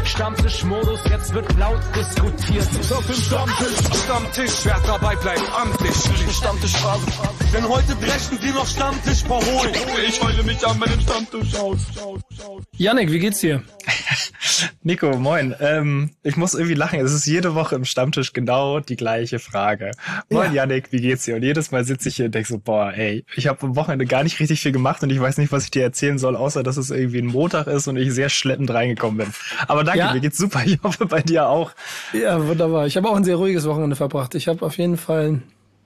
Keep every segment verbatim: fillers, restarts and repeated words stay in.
Stammtischmodus, jetzt wird laut diskutiert. Auf dem Stammtisch, Stammtisch, wer dabei bleibt, amtlich. Stammtischphase, denn heute brechen die noch Stammtisch verholen. Ich heule mich an meinem Stammtisch aus. Yannick, wie geht's dir? Nico, moin. Ähm, ich muss irgendwie lachen. Es ist jede Woche im Stammtisch genau die gleiche Frage. Moin, ja. Yannick, wie geht's dir? Und jedes Mal sitze ich hier und denke so, boah, ey, ich habe am Wochenende gar nicht richtig viel gemacht und ich weiß nicht, was ich dir erzählen soll, außer dass es irgendwie ein Montag ist und ich sehr schleppend reingekommen bin. Aber danke, ja. Mir geht's super. Ich hoffe, bei dir auch. Ja, wunderbar. Ich habe auch ein sehr ruhiges Wochenende verbracht. Ich habe auf jeden Fall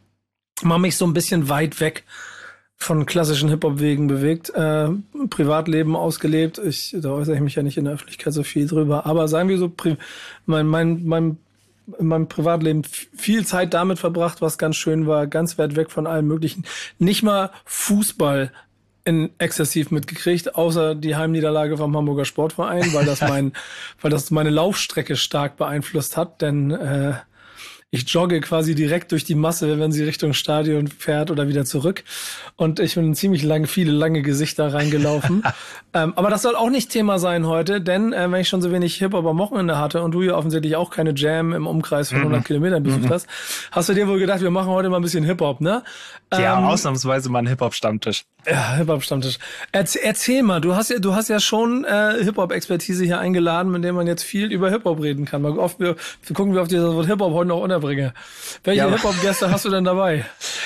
mal mich so ein bisschen weit weg von klassischen Hip-Hop-Wegen bewegt, äh, Privatleben ausgelebt. Ich, da äußere ich mich ja nicht in der Öffentlichkeit so viel drüber. Aber sagen wir so, pri- mein, mein, mein, in meinem Privatleben viel Zeit damit verbracht, was ganz schön war, ganz weit weg von allem Möglichen. Nicht mal Fußball in exzessiv mitgekriegt, außer die Heimniederlage vom Hamburger Sportverein, weil das mein, weil das meine Laufstrecke stark beeinflusst hat, denn äh, ich jogge quasi direkt durch die Masse, wenn sie Richtung Stadion fährt oder wieder zurück. Und ich bin in ziemlich lang, viele lange Gesichter reingelaufen. ähm, aber das soll auch nicht Thema sein heute, denn äh, wenn ich schon so wenig Hip-Hop am Wochenende hatte und du ja offensichtlich auch keine Jam im Umkreis von hundert Kilometern besucht hast, hast du dir wohl gedacht, wir machen heute mal ein bisschen Hip-Hop, ne? Ja, ähm, ausnahmsweise mal ein Hip-Hop-Stammtisch. Ja, Hip-Hop-Stammtisch. Erzähl, erzähl mal, du hast ja, du hast ja schon äh, Hip-Hop-Expertise hier eingeladen, mit dem man jetzt viel über Hip-Hop reden kann. Mal oft, wir, wir gucken, wie oft ich das Wort Hip-Hop heute noch unterbringe. Welche ja, Hip-Hop-Gäste hast du denn dabei?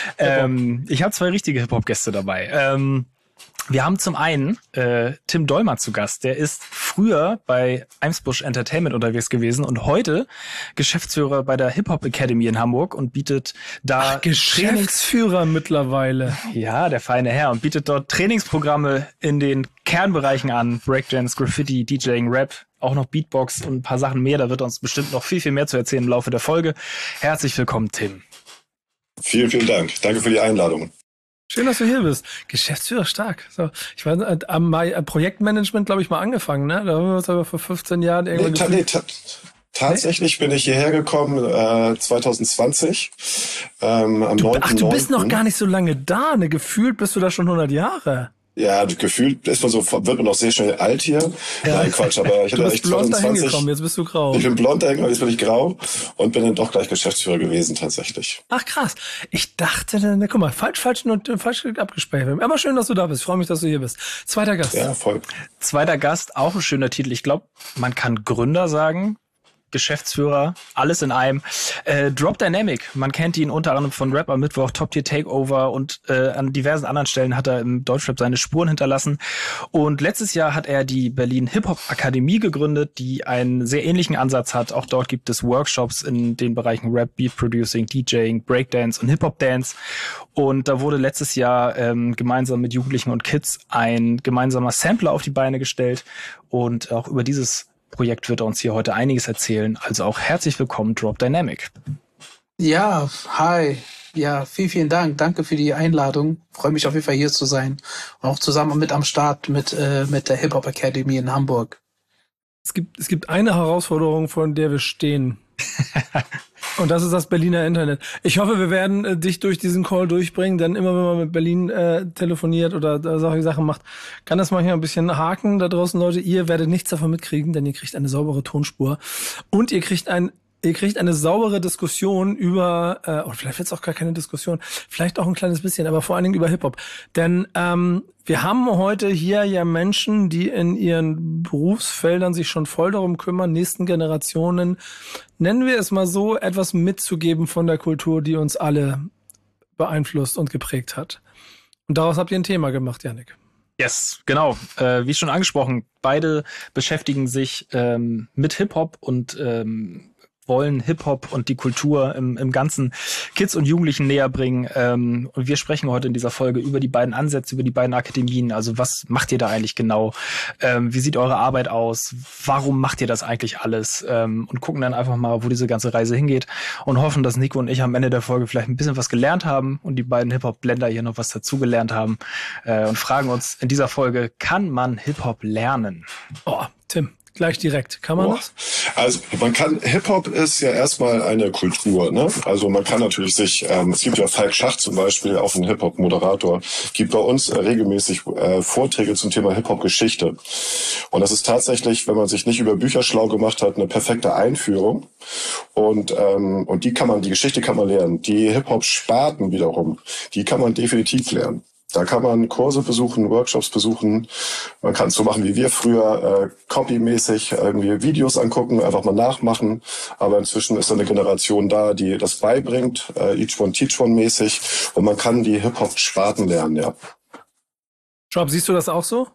Ähm, ich habe zwei richtige Hip-Hop-Gäste dabei. Ähm, wir haben zum einen äh, Tim Dolmer zu Gast. Der ist früher bei Eimsbusch Entertainment unterwegs gewesen und heute Geschäftsführer bei der Hip-Hop Academy in Hamburg und bietet da Ach, Geschäftsführer Trainings- mittlerweile. Ja, der feine Herr, und bietet dort Trainingsprogramme in den Kernbereichen an: Breakdance, Graffiti, DJing, Rap, auch noch Beatbox und ein paar Sachen mehr. Da wird uns bestimmt noch viel, viel mehr zu erzählen im Laufe der Folge. Herzlich willkommen, Tim. Vielen, vielen Dank. Danke für die Einladung. Schön, dass du hier bist. Geschäftsführer, stark. So, ich weiß, am Projektmanagement, glaube ich, mal angefangen, ne? Da haben wir uns aber vor fünfzehn Jahren irgendwann... Nee, ta- nee, ta- tatsächlich bin ich hierher gekommen äh, zwanzig zwanzig. Ähm, am du, neunten ach, du bist neunten noch gar nicht so lange da, ne? Gefühlt bist du da schon hundert Jahre. Ja, gefühlt ist man so, wird man noch sehr schnell alt hier. Ja. Nein, Quatsch, aber ich du hatte bist echt blond dahin zwanzig gekommen, jetzt bist du grau. Ich bin blond dahin gekommen, jetzt bin ich grau und bin dann doch gleich Geschäftsführer gewesen, tatsächlich. Ach krass, ich dachte, ne, guck mal, falsch, falsch, falsch abgespeichert. Aber schön, dass du da bist, ich freue mich, dass du hier bist. Zweiter Gast. Ja, voll. Zweiter Gast, auch ein schöner Titel. Ich glaube, man kann Gründer sagen, Geschäftsführer, alles in einem. Äh, Drop Dynamic, man kennt ihn unter anderem von Rap am Mittwoch, Top Tier Takeover, und äh, an diversen anderen Stellen hat er im Deutschrap seine Spuren hinterlassen. Und letztes Jahr hat er die Berlin Hip-Hop Akademie gegründet, die einen sehr ähnlichen Ansatz hat. Auch dort gibt es Workshops in den Bereichen Rap, Beat Producing, DJing, Breakdance und Hip-Hop Dance. Und da wurde letztes Jahr ähm, gemeinsam mit Jugendlichen und Kids ein gemeinsamer Sampler auf die Beine gestellt. Und auch über dieses Projekt wird er uns hier heute einiges erzählen. Also auch herzlich willkommen, Drop Dynamic. Ja, hi. Ja, vielen, vielen Dank. Danke für die Einladung. Freue mich auf jeden Fall hier zu sein. Und auch zusammen mit am Start mit, äh, mit der Hip-Hop Academy in Hamburg. Es gibt, es gibt eine Herausforderung, vor der wir stehen. Und das ist das Berliner Internet. Ich hoffe, wir werden äh, dich durch diesen Call durchbringen, denn immer wenn man mit Berlin äh, telefoniert oder äh, solche Sachen macht, kann das manchmal ein bisschen haken da draußen, Leute. Ihr werdet nichts davon mitkriegen, denn ihr kriegt eine saubere Tonspur und ihr kriegt ein Ihr kriegt eine saubere Diskussion über, äh, oder vielleicht wird es auch gar keine Diskussion, vielleicht auch ein kleines bisschen, aber vor allen Dingen über Hip-Hop. Denn ähm, wir haben heute hier ja Menschen, die in ihren Berufsfeldern sich schon voll darum kümmern, nächsten Generationen, nennen wir es mal so, etwas mitzugeben von der Kultur, die uns alle beeinflusst und geprägt hat. Und daraus habt ihr ein Thema gemacht, Yannick. Yes, genau. Äh, wie schon angesprochen, beide beschäftigen sich ähm, mit Hip-Hop und ähm, wollen Hip-Hop und die Kultur im, im Ganzen Kids und Jugendlichen näher bringen. Ähm, und wir sprechen heute in dieser Folge über die beiden Ansätze, über die beiden Akademien. Also was macht ihr da eigentlich genau? Ähm, wie sieht eure Arbeit aus? Warum macht ihr das eigentlich alles? Ähm, und gucken dann einfach mal, wo diese ganze Reise hingeht und hoffen, dass Nico und ich am Ende der Folge vielleicht ein bisschen was gelernt haben und die beiden Hip-Hop-Blender hier noch was dazugelernt haben äh, und fragen uns in dieser Folge, kann man Hip-Hop lernen? Oh, Tim. Gleich direkt. Kann man Boah. das? Also man kann, Hip-Hop ist ja erstmal eine Kultur, ne? Also man kann natürlich sich, ähm, es gibt ja Falk Schacht zum Beispiel, auch ein Hip-Hop-Moderator, gibt bei uns äh, regelmäßig äh, Vorträge zum Thema Hip-Hop-Geschichte. Und das ist tatsächlich, wenn man sich nicht über Bücher schlau gemacht hat, eine perfekte Einführung. Und ähm, und die kann man, die Geschichte kann man lernen. Die Hip-Hop-Sparten wiederum, die kann man definitiv lernen. Da kann man Kurse besuchen, Workshops besuchen. Man kann es so machen wie wir früher, äh, copymäßig irgendwie Videos angucken, einfach mal nachmachen. Aber inzwischen ist da eine Generation da, die das beibringt, äh, each one teach one mäßig. Und man kann die Hip-Hop-Sparten lernen, ja. Job, siehst du das auch so?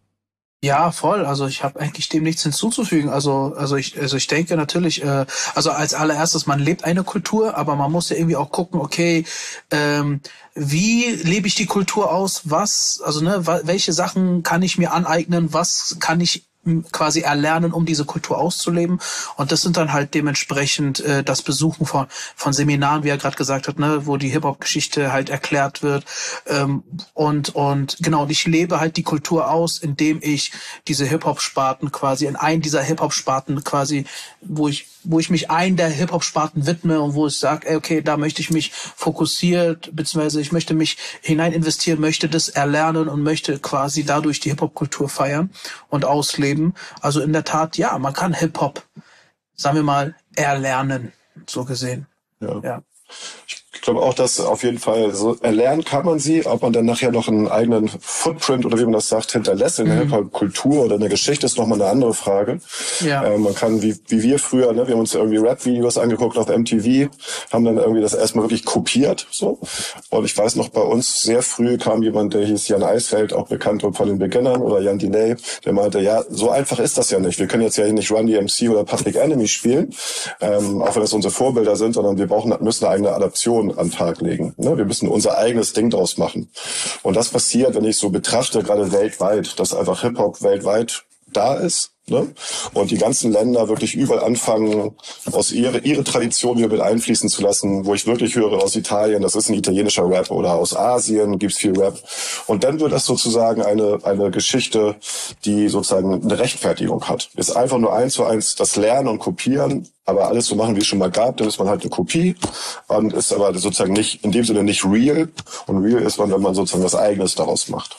Ja, voll. Also ich habe eigentlich dem nichts hinzuzufügen. Also also ich also ich denke natürlich, äh, also als allererstes, man lebt eine Kultur, aber man muss ja irgendwie auch gucken, okay, ähm, wie lebe ich die Kultur aus? Was, also ne, welche Sachen kann ich mir aneignen? Was kann ich quasi erlernen, um diese Kultur auszuleben? Und das sind dann halt dementsprechend äh, das Besuchen von von Seminaren, wie er gerade gesagt hat, ne, wo die Hip-Hop-Geschichte halt erklärt wird. Ähm, und und genau, und ich lebe halt die Kultur aus, indem ich diese Hip-Hop-Sparten quasi in einen dieser Hip-Hop-Sparten quasi, wo ich wo ich mich einen der Hip-Hop-Sparten widme und wo ich sage, okay, da möchte ich mich fokussiert, beziehungsweise ich möchte mich hinein investieren, möchte das erlernen und möchte quasi dadurch die Hip-Hop-Kultur feiern und ausleben. Also in der Tat, ja, man kann Hip-Hop, sagen wir mal, erlernen, so gesehen. Ja. Ja. Ich glaube auch, dass auf jeden Fall so erlernen kann man sie, ob man dann nachher noch einen eigenen Footprint oder wie man das sagt, hinterlässt in der Mhm. Hip-Hop-Kultur oder in der Geschichte, ist nochmal eine andere Frage. Ja. Äh, man kann, wie, wie wir früher, ne, wir haben uns irgendwie Rap-Videos angeguckt auf M T V, haben dann irgendwie das erstmal wirklich kopiert, so. Und ich weiß noch, bei uns sehr früh kam jemand, der hieß Jan Eisfeld, auch bekannt von den Beginnern, oder Jan Delay, der meinte, ja, so einfach ist das ja nicht. Wir können jetzt ja hier nicht Run D M C oder Public Enemy spielen, ähm, auch wenn das unsere Vorbilder sind, sondern wir brauchen, müssen eine eigene Adaption an den Tag legen. Ne? Wir müssen unser eigenes Ding draus machen. Und das passiert, wenn ich so betrachte, gerade weltweit, dass einfach Hip-Hop weltweit da ist. Ne? Und die ganzen Länder wirklich überall anfangen, aus ihre, ihre Tradition wieder mit einfließen zu lassen, wo ich wirklich höre, aus Italien, das ist ein italienischer Rap, oder aus Asien gibt's viel Rap. Und dann wird das sozusagen eine, eine Geschichte, die sozusagen eine Rechtfertigung hat. Ist einfach nur eins zu eins das Lernen und Kopieren, aber alles so machen, wie es schon mal gab, dann ist man halt eine Kopie und ist aber sozusagen nicht, in dem Sinne nicht real. Und real ist man, wenn man sozusagen was Eigenes daraus macht.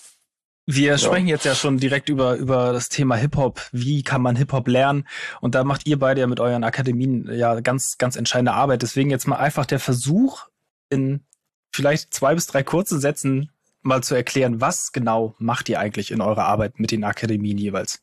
Wir Ja. sprechen jetzt ja schon direkt über über das Thema Hip-Hop. Wie kann man Hip-Hop lernen? Und da macht ihr beide ja mit euren Akademien ja ganz, ganz entscheidende Arbeit. Deswegen jetzt mal einfach der Versuch, in vielleicht zwei bis drei kurzen Sätzen mal zu erklären, was genau macht ihr eigentlich in eurer Arbeit mit den Akademien jeweils?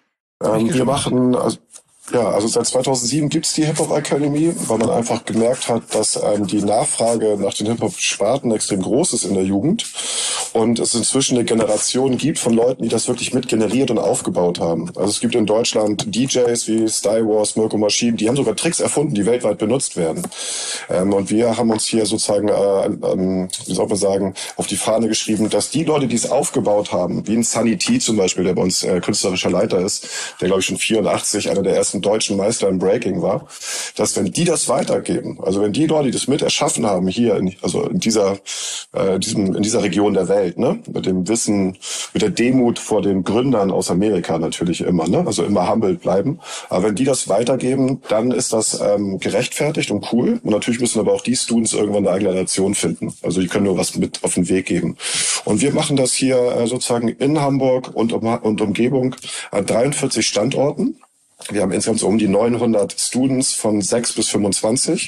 Ähm, wir machen, also, ja, also seit zweitausendsieben gibt's die Hip-Hop-Akademie, weil man einfach gemerkt hat, dass ähm, die Nachfrage nach den Hip-Hop-Sparten extrem groß ist in der Jugend und es inzwischen eine Generation gibt von Leuten, die das wirklich mit generiert und aufgebaut haben. Also es gibt in Deutschland D Js wie Sty Wars, Mirko Machine, die haben sogar Tricks erfunden, die weltweit benutzt werden. Ähm, und wir haben uns hier sozusagen, äh, ähm, wie soll man sagen, auf die Fahne geschrieben, dass die Leute, die es aufgebaut haben, wie ein Sunny T zum Beispiel, der bei uns äh, künstlerischer Leiter ist, der glaube ich schon vierundachtzig einer der ersten deutschen Meister im Breaking war, dass wenn die das weitergeben, also wenn die Leute, die das mit erschaffen haben, hier in, also in dieser, äh, diesem, in dieser Region der Welt, ne, mit dem Wissen, mit der Demut vor den Gründern aus Amerika natürlich immer, ne, also immer humble bleiben, aber wenn die das weitergeben, dann ist das ähm, gerechtfertigt und cool und natürlich müssen aber auch die Students irgendwann eine eigene Nation finden, also die können nur was mit auf den Weg geben und wir machen das hier äh, sozusagen in Hamburg und, um, und Umgebung an dreiundvierzig Standorten. Wir haben insgesamt so um die neunhundert Students von sechs bis fünfundzwanzig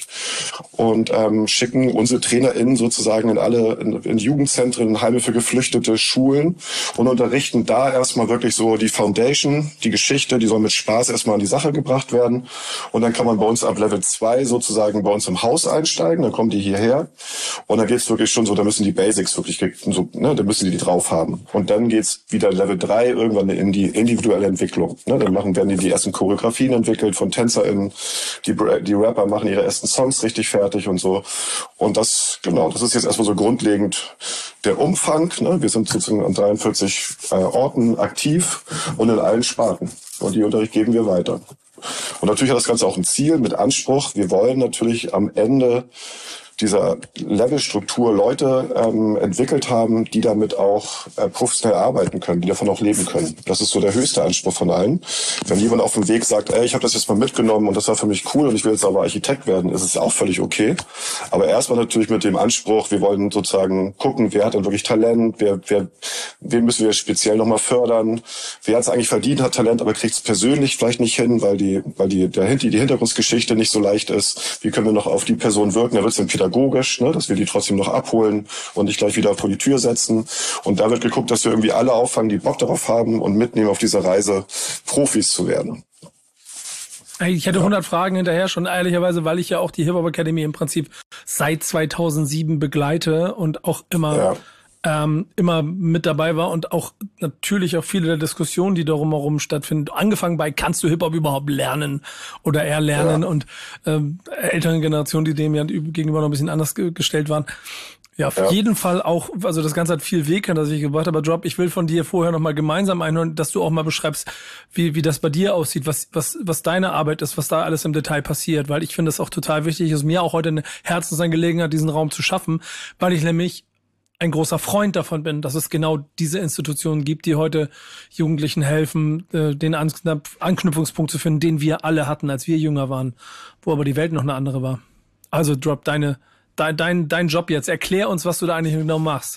und ähm, schicken unsere TrainerInnen sozusagen in alle in, in Jugendzentren, in Heime für Geflüchtete, Schulen und unterrichten da erstmal wirklich so die Foundation, die Geschichte, die soll mit Spaß erstmal an die Sache gebracht werden und dann kann man bei uns ab Level zwei sozusagen bei uns im Haus einsteigen, dann kommen die hierher und dann geht's wirklich schon so, da müssen die Basics wirklich, so, ne, da müssen die die drauf haben und dann geht's wieder Level drei irgendwann in die individuelle Entwicklung, ne, dann machen werden die die ersten Choreografien entwickelt von TänzerInnen, die, die Rapper machen ihre ersten Songs richtig fertig und so. Und das, genau, das ist jetzt erstmal so grundlegend der Umfang. Ne? Wir sind sozusagen an dreiundvierzig äh, Orten aktiv und in allen Sparten. Und die Unterricht geben wir weiter. Und natürlich hat das Ganze auch ein Ziel mit Anspruch. Wir wollen natürlich am Ende dieser Levelstruktur Leute ähm, entwickelt haben, die damit auch äh, professionell arbeiten können, die davon auch leben können. Das ist so der höchste Anspruch von allen. Wenn jemand auf dem Weg sagt, ey, ich habe das jetzt mal mitgenommen und das war für mich cool und ich will jetzt aber Architekt werden, ist es auch völlig okay. Aber erstmal natürlich mit dem Anspruch, wir wollen sozusagen gucken, wer hat denn wirklich Talent, wer, wer, wen müssen wir speziell nochmal fördern, wer hat es eigentlich verdient, hat Talent, aber kriegt es persönlich vielleicht nicht hin, weil die, weil die, der, die Hintergrundgeschichte nicht so leicht ist. Wie können wir noch auf die Person wirken? Da wird es dann pädagogisch, ne, dass wir die trotzdem noch abholen und nicht gleich wieder vor die Tür setzen. Und da wird geguckt, dass wir irgendwie alle auffangen, die Bock darauf haben und mitnehmen auf dieser Reise, Profis zu werden. Ich hätte hundert Fragen hinterher schon, ehrlicherweise, weil ich ja auch die Hip-Hop-Akademie im Prinzip seit zweitausendsieben begleite und auch immer ja. ähm, immer mit dabei war und auch natürlich auch viele der Diskussionen, die darum herum stattfinden, angefangen bei, kannst du Hip-Hop überhaupt lernen oder erlernen ja. und ähm, älteren Generationen, die dem ja gegenüber noch ein bisschen anders ge- gestellt waren. Ja, auf ja. jeden Fall auch, also das Ganze hat viel Weg, das ich gebracht, aber Drop, ich will von dir vorher nochmal gemeinsam einhören, dass du auch mal beschreibst, wie wie das bei dir aussieht, was was was deine Arbeit ist, was da alles im Detail passiert, weil ich finde es auch total wichtig, ist mir auch heute eine Herzensangelegenheit, diesen Raum zu schaffen, weil ich nämlich ein großer Freund davon bin, dass es genau diese Institutionen gibt, die heute Jugendlichen helfen, den Anknüpfungspunkt zu finden, den wir alle hatten, als wir jünger waren, wo aber die Welt noch eine andere war. Also Drop, deine Dein, dein, dein Job jetzt. Erklär uns, was du da eigentlich genau machst.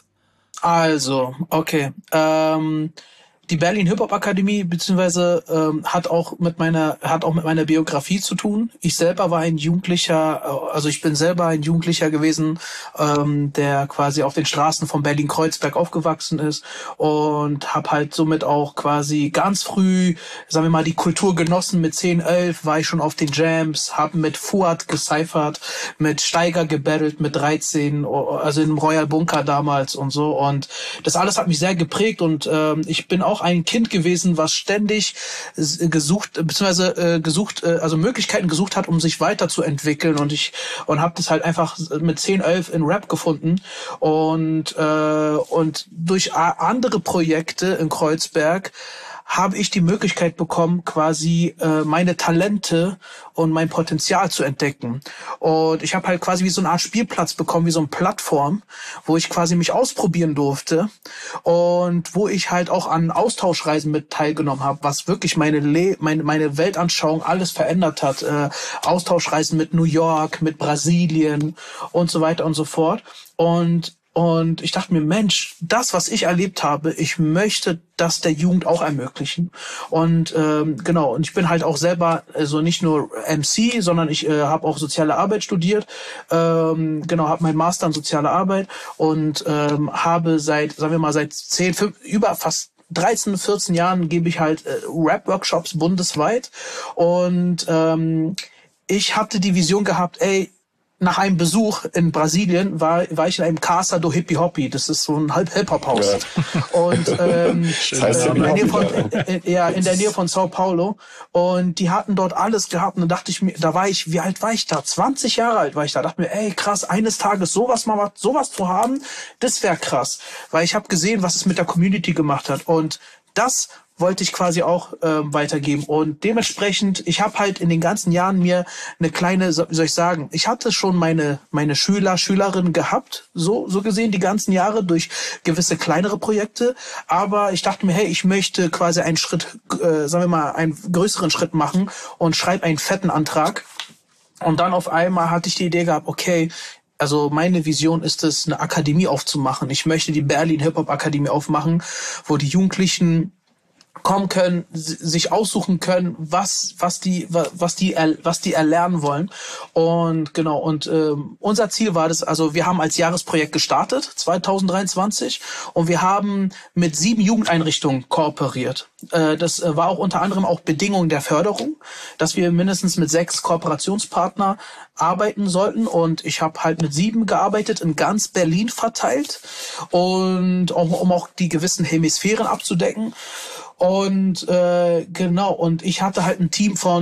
Also, okay. Ähm, die Berlin Hip Hop Akademie beziehungsweise ähm, hat auch mit meiner hat auch mit meiner Biografie zu tun. Ich selber war ein Jugendlicher, also ich bin selber ein Jugendlicher gewesen, ähm, der quasi auf den Straßen von Berlin-Kreuzberg aufgewachsen ist und habe halt somit auch quasi ganz früh, sagen wir mal, die Kultur genossen. Mit zehn, elf war ich schon auf den Jams, habe mit Fuad gecyphert, mit Steiger gebattelt, mit dreizehn, also im Royal Bunker damals und so. Und das alles hat mich sehr geprägt und ähm, ich bin auch ein Kind gewesen, was ständig gesucht beziehungsweise äh, gesucht, äh, also Möglichkeiten gesucht hat, um sich weiterzuentwickeln und ich und habe das halt einfach mit zehn, elf in Rap gefunden und äh, und durch andere Projekte in Kreuzberg habe ich die Möglichkeit bekommen, quasi äh, meine Talente und mein Potenzial zu entdecken. Und ich habe halt quasi wie so eine Art Spielplatz bekommen, wie so eine Plattform, wo ich quasi mich ausprobieren durfte und wo ich halt auch an Austauschreisen mit teilgenommen habe, was wirklich meine Le- meine meine Weltanschauung alles verändert hat. Äh, Austauschreisen mit New York, mit Brasilien und so weiter und so fort. Und Und ich dachte mir, Mensch, das, was ich erlebt habe, ich möchte das der Jugend auch ermöglichen. Und ähm, genau, und ich bin halt auch selber, also nicht nur M C, sondern ich äh, habe auch soziale Arbeit studiert. Ähm, genau, habe meinen Master in soziale Arbeit und ähm, habe seit, sagen wir mal, seit zehn, fünf, über fast dreizehn, vierzehn Jahren gebe ich halt äh, Rap-Workshops bundesweit. Und ähm, ich hatte die Vision gehabt, ey, nach einem Besuch in Brasilien war, war ich in einem Casa do Hippie Hoppy. Das ist so ein Halb-Hip-Hop-Haus. Ja. Und ähm, das heißt äh, in, der Nähe von, in, ja, in der Nähe von Sao Paulo. Und die hatten dort alles gehabt. Und dann dachte ich mir, da war ich, wie alt war ich da? zwanzig Jahre alt war ich da. Dachte mir, ey, krass, eines Tages sowas mal sowas zu haben, das wäre krass. Weil ich habe gesehen, was es mit der Community gemacht hat. Und das wollte ich quasi auch ähm, weitergeben. Und dementsprechend, ich habe halt in den ganzen Jahren mir eine kleine, wie soll ich sagen, ich hatte schon meine meine Schüler, Schülerinnen gehabt, so so gesehen die ganzen Jahre durch gewisse kleinere Projekte. Aber ich dachte mir, hey, ich möchte quasi einen Schritt, äh, sagen wir mal, einen größeren Schritt machen und schreibe einen fetten Antrag. Und dann auf einmal hatte ich die Idee gehabt, okay, also meine Vision ist es, eine Akademie aufzumachen. Ich möchte die Berlin Hip Hop Akademie aufmachen, wo die Jugendlichen kommen können, sich aussuchen können, was was die was die was die erlernen wollen. Und genau, und ähm, unser Ziel war das, also wir haben als Jahresprojekt gestartet zwanzig dreiundzwanzig und wir haben mit sieben Jugendeinrichtungen kooperiert. Äh, das äh, war auch unter anderem auch Bedingung der Förderung, dass wir mindestens mit sechs Kooperationspartner arbeiten sollten, und ich habe halt mit sieben gearbeitet, in ganz Berlin verteilt, und auch, um auch die gewissen Hemisphären abzudecken. Und äh, genau, und ich hatte halt ein Team von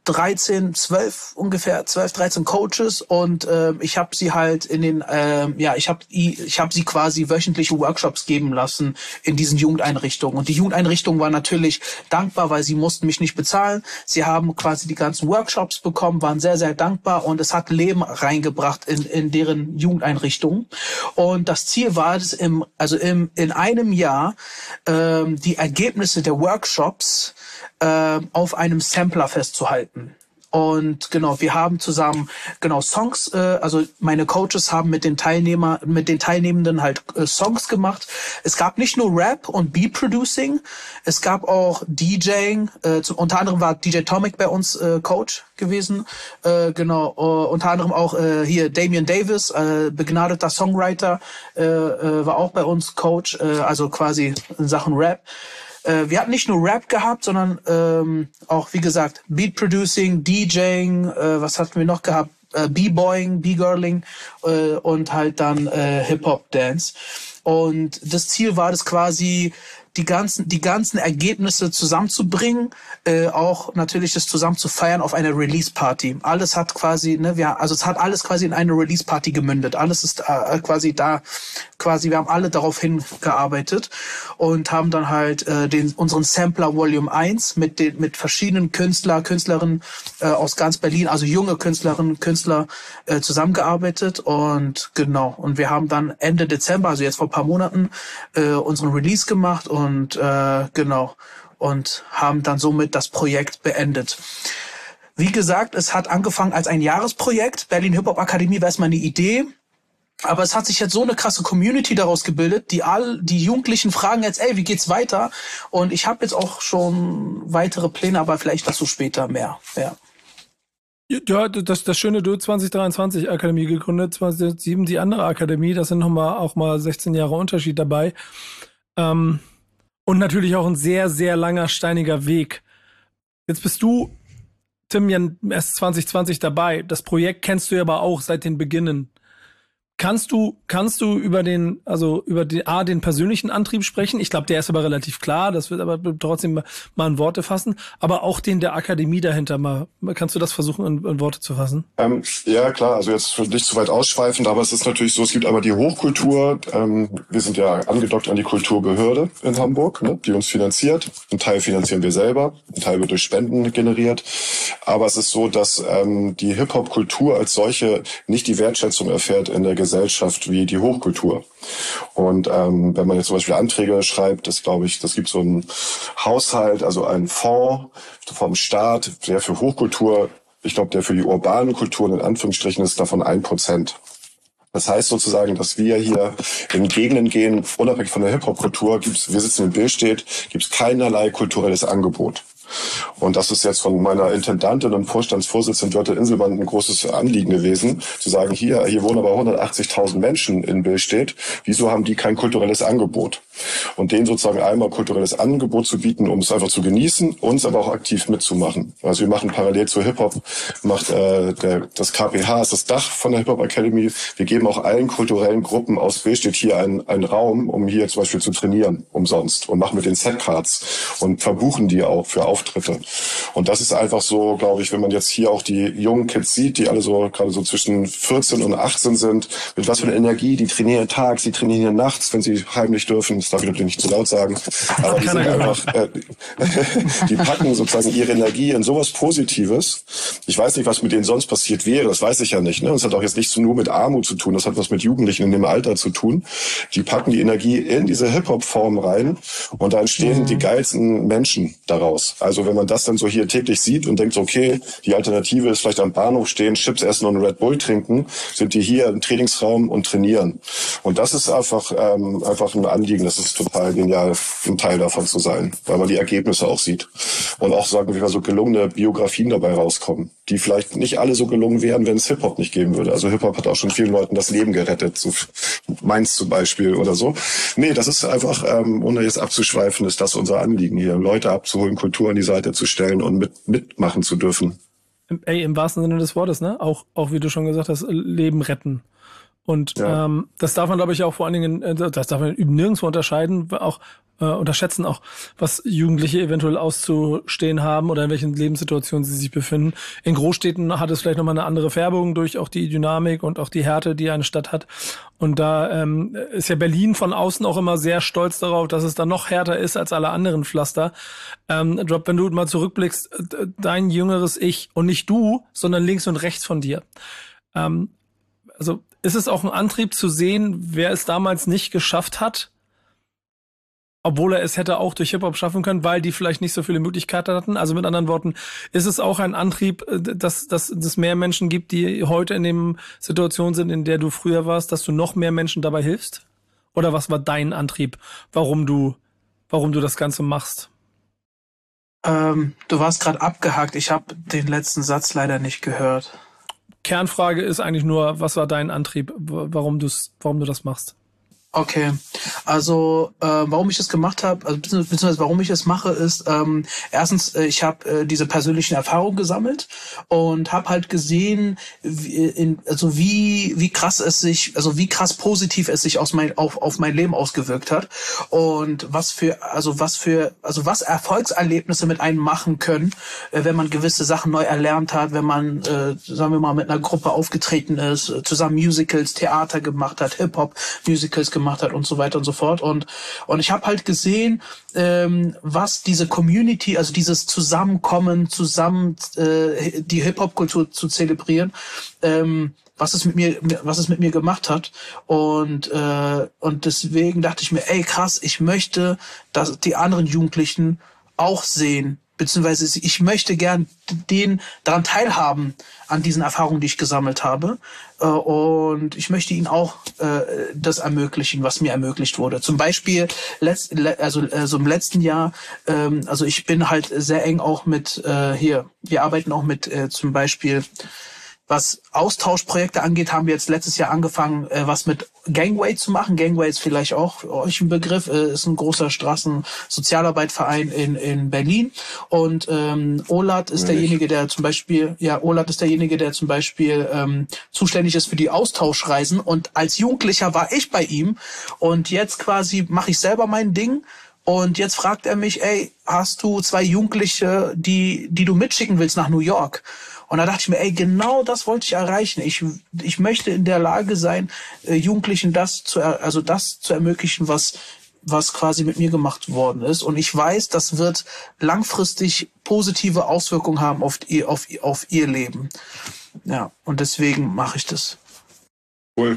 dreizehn, zwölf ungefähr, zwölf, dreizehn Coaches und äh, ich habe sie halt in den, äh, ja, ich habe ich hab sie quasi wöchentliche Workshops geben lassen in diesen Jugendeinrichtungen. Und die Jugendeinrichtung war natürlich dankbar, weil sie mussten mich nicht bezahlen. Sie haben quasi die ganzen Workshops bekommen, waren sehr, sehr dankbar und es hat Leben reingebracht in, in deren Jugendeinrichtungen. Und das Ziel war es, im, also im, in einem Jahr ähm, die Ergebnisse der Workshops äh, auf einem Sampler festzuhalten. Und genau, wir haben zusammen genau Songs, äh, also meine Coaches haben mit den Teilnehmer, mit den Teilnehmenden halt äh, Songs gemacht. Es gab nicht nur Rap und Beat Producing, es gab auch DJing. Äh, zum, unter anderem war D J Tomic bei uns äh, Coach gewesen. Äh, genau, uh, unter anderem auch äh, hier Damian Davis, äh, begnadeter Songwriter, äh, äh, war auch bei uns Coach, äh, also quasi in Sachen Rap. Wir hatten nicht nur Rap gehabt, sondern ähm, auch, wie gesagt, Beat Producing, DJing, äh, was hatten wir noch gehabt? Äh, B-Boying, B-Girling äh, und halt dann äh, Hip-Hop-Dance. Und das Ziel war das quasi, die ganzen die ganzen Ergebnisse zusammenzubringen, äh, auch natürlich das zusammen zu feiern auf einer Release-Party. Alles hat quasi, ne, wir, also es hat alles quasi in eine Release-Party gemündet. Alles ist äh, quasi da, quasi, wir haben alle darauf hingearbeitet und haben dann halt äh, den unseren Sampler Volume eins mit den mit verschiedenen Künstler, Künstlerinnen äh, aus ganz Berlin, also junge Künstlerinnen, Künstler äh, zusammengearbeitet und genau. Und wir haben dann Ende Dezember, also jetzt vor ein paar Monaten, äh, unseren Release gemacht und Und äh, genau, und haben dann somit das Projekt beendet. Wie gesagt, es hat angefangen als ein Jahresprojekt. Berlin Hip Hop Akademie war erstmal eine Idee. Aber es hat sich jetzt so eine krasse Community daraus gebildet, die all die Jugendlichen fragen jetzt, ey, wie geht's weiter? Und ich habe jetzt auch schon weitere Pläne, aber vielleicht dazu später mehr. Ja. Ja, das, das schöne Du zwanzig dreiundzwanzig Akademie gegründet, zwanzig sieben die andere Akademie, das sind nochmal auch mal sechzehn Jahre Unterschied dabei. Ähm, Und natürlich auch ein sehr, sehr langer, steiniger Weg. Jetzt bist du, Tim, ja erst zwanzig zwanzig dabei. Das Projekt kennst du ja aber auch seit den Beginnen. Kannst du, kannst du über den, also über den, A, den persönlichen Antrieb sprechen? Ich glaube, der ist aber relativ klar. Das wird aber trotzdem mal in Worte fassen. Aber auch den der Akademie dahinter mal. Kannst du das versuchen, in, in Worte zu fassen? Ähm, ja, klar. Also jetzt nicht zu weit ausschweifend, aber es ist natürlich so, es gibt einmal die Hochkultur. Ähm, wir sind ja angedockt an die Kulturbehörde in Hamburg, ne, die uns finanziert. Ein Teil finanzieren wir selber, ein Teil wird durch Spenden generiert. Aber es ist so, dass ähm, die Hip-Hop-Kultur als solche nicht die Wertschätzung erfährt in der Gesellschaft wie die Hochkultur. Und ähm, wenn man jetzt zum Beispiel Anträge schreibt, das glaube ich, das gibt so einen Haushalt, also einen Fonds vom Staat, der für Hochkultur, ich glaube, der für die urbane Kulturen in Anführungsstrichen ist davon ein Prozent. Das heißt sozusagen, dass wir hier in Gegenden gehen, unabhängig von der Hip-Hop-Kultur, gibt's, wir sitzen in Billstedt, gibt es keinerlei kulturelles Angebot. Und das ist jetzt von meiner Intendantin und Vorstandsvorsitzenden Dörte Inselmann ein großes Anliegen gewesen, zu sagen, hier, hier wohnen aber hundertachtzigtausend Menschen in Billstedt. Wieso haben die kein kulturelles Angebot? Und denen sozusagen einmal kulturelles Angebot zu bieten, um es einfach zu genießen, uns aber auch aktiv mitzumachen. Also wir machen parallel zu Hip-Hop, macht äh, der, das K P H, ist das Dach von der Hip-Hop Academy. Wir geben auch allen kulturellen Gruppen aus Billstedt hier einen, einen Raum, um hier zum Beispiel zu trainieren, umsonst. Und machen mit den Setcards und verbuchen die auch für Auftritte. Und das ist einfach so, glaube ich, wenn man jetzt hier auch die jungen Kids sieht, die alle so gerade so zwischen vierzehn und achtzehn sind, mit was für einer Energie, die trainieren tags, die trainieren nachts, wenn sie heimlich dürfen. Das darf ich natürlich nicht zu laut sagen. Aber die sind einfach, äh, die packen sozusagen ihre Energie in sowas Positives. Ich weiß nicht, was mit denen sonst passiert wäre. Das weiß ich ja nicht. Ne? Das hat auch jetzt nichts nur mit Armut zu tun. Das hat was mit Jugendlichen in dem Alter zu tun. Die packen die Energie in diese Hip-Hop-Form rein und da entstehen mhm. die geilsten Menschen daraus. Also wenn man das dann so hier täglich sieht und denkt, okay, die Alternative ist vielleicht am Bahnhof stehen, Chips essen und Red Bull trinken, sind die hier im Trainingsraum und trainieren. Und das ist einfach ähm, einfach ein Anliegen. Das ist total genial, ein Teil davon zu sein, weil man die Ergebnisse auch sieht. Und auch, sagen wir mal, so gelungene Biografien dabei rauskommen, die vielleicht nicht alle so gelungen wären, wenn es Hip-Hop nicht geben würde. Also Hip-Hop hat auch schon vielen Leuten das Leben gerettet, so meins zum Beispiel oder so. Nee, das ist einfach, ähm, ohne jetzt abzuschweifen, ist das unser Anliegen hier, Leute abzuholen, Kultur an die Seite zu stellen und mit mitmachen zu dürfen. Ey, im wahrsten Sinne des Wortes, ne? Auch, auch wie du schon gesagt hast, Leben retten. Und Ja. ähm, das darf man, glaube ich, auch vor allen Dingen, äh, das darf man nirgendwo unterscheiden, auch äh, unterschätzen auch, was Jugendliche eventuell auszustehen haben oder in welchen Lebenssituationen sie sich befinden. In Großstädten hat es vielleicht nochmal eine andere Färbung durch auch die Dynamik und auch die Härte, die eine Stadt hat. Und da ähm, ist ja Berlin von außen auch immer sehr stolz darauf, dass es da noch härter ist als alle anderen Pflaster. Ähm, Drop, wenn du mal zurückblickst, dein jüngeres Ich und nicht du, sondern links und rechts von dir. Ähm, also ist es auch ein Antrieb zu sehen, wer es damals nicht geschafft hat, obwohl er es hätte auch durch Hip-Hop schaffen können, weil die vielleicht nicht so viele Möglichkeiten hatten? Also mit anderen Worten, ist es auch ein Antrieb, dass, dass es mehr Menschen gibt, die heute in dem Situation sind, in der du früher warst, dass du noch mehr Menschen dabei hilfst? Oder was war dein Antrieb, warum du, warum du das Ganze machst? Ähm, du warst gerade abgehakt. Ich habe den letzten Satz leider nicht gehört. Kernfrage ist eigentlich nur, was war dein Antrieb, warum du's, warum du das machst? Okay, also äh, warum ich das gemacht habe, also beziehungsweise warum ich es mache, ist ähm, erstens, äh, ich habe äh, diese persönlichen Erfahrungen gesammelt und habe halt gesehen, wie, in, also wie wie krass es sich, also wie krass positiv es sich aus mein, auf auf mein Leben ausgewirkt hat und was für also was für also was Erfolgserlebnisse mit einem machen können, äh, wenn man gewisse Sachen neu erlernt hat, wenn man äh, sagen wir mal mit einer Gruppe aufgetreten ist, zusammen Musicals, Theater gemacht hat, Hip-Hop Musicals gemacht gemacht hat und so weiter und so fort. Und und ich habe halt gesehen, ähm, was diese Community, also dieses Zusammenkommen, zusammen äh, die Hip-Hop-Kultur zu zelebrieren, ähm, was es mit mir, was es mit mir gemacht hat. Und äh, und deswegen dachte ich mir, ey krass, ich möchte, dass die anderen Jugendlichen auch sehen, beziehungsweise ich möchte gern denen daran teilhaben, an diesen Erfahrungen, die ich gesammelt habe. Und ich möchte ihnen auch äh, das ermöglichen, was mir ermöglicht wurde. Zum Beispiel, letzt, also, also im letzten Jahr, ähm, also ich bin halt sehr eng auch mit, äh, hier, wir arbeiten auch mit äh, zum Beispiel, was Austauschprojekte angeht, haben wir jetzt letztes Jahr angefangen, äh, was mit Gangway zu machen. Gangway ist vielleicht auch euch ein Begriff, äh, ist ein großer Straßensozialarbeitverein in in Berlin. Und ähm, Olat ist Nicht. derjenige, der zum Beispiel, ja, Olat ist derjenige, der zum Beispiel ähm, zuständig ist für die Austauschreisen. Und als Jugendlicher war ich bei ihm. Und jetzt quasi mache ich selber mein Ding. Und jetzt fragt er mich, ey, hast du zwei Jugendliche, die die du mitschicken willst nach New York? Und da dachte ich mir, ey, genau das wollte ich erreichen. Ich ich möchte in der Lage sein, äh, Jugendlichen das zu er, also das zu ermöglichen, was was quasi mit mir gemacht worden ist. Und ich weiß, das wird langfristig positive Auswirkungen haben auf ihr auf auf ihr Leben. Ja, und deswegen mache ich das. Cool.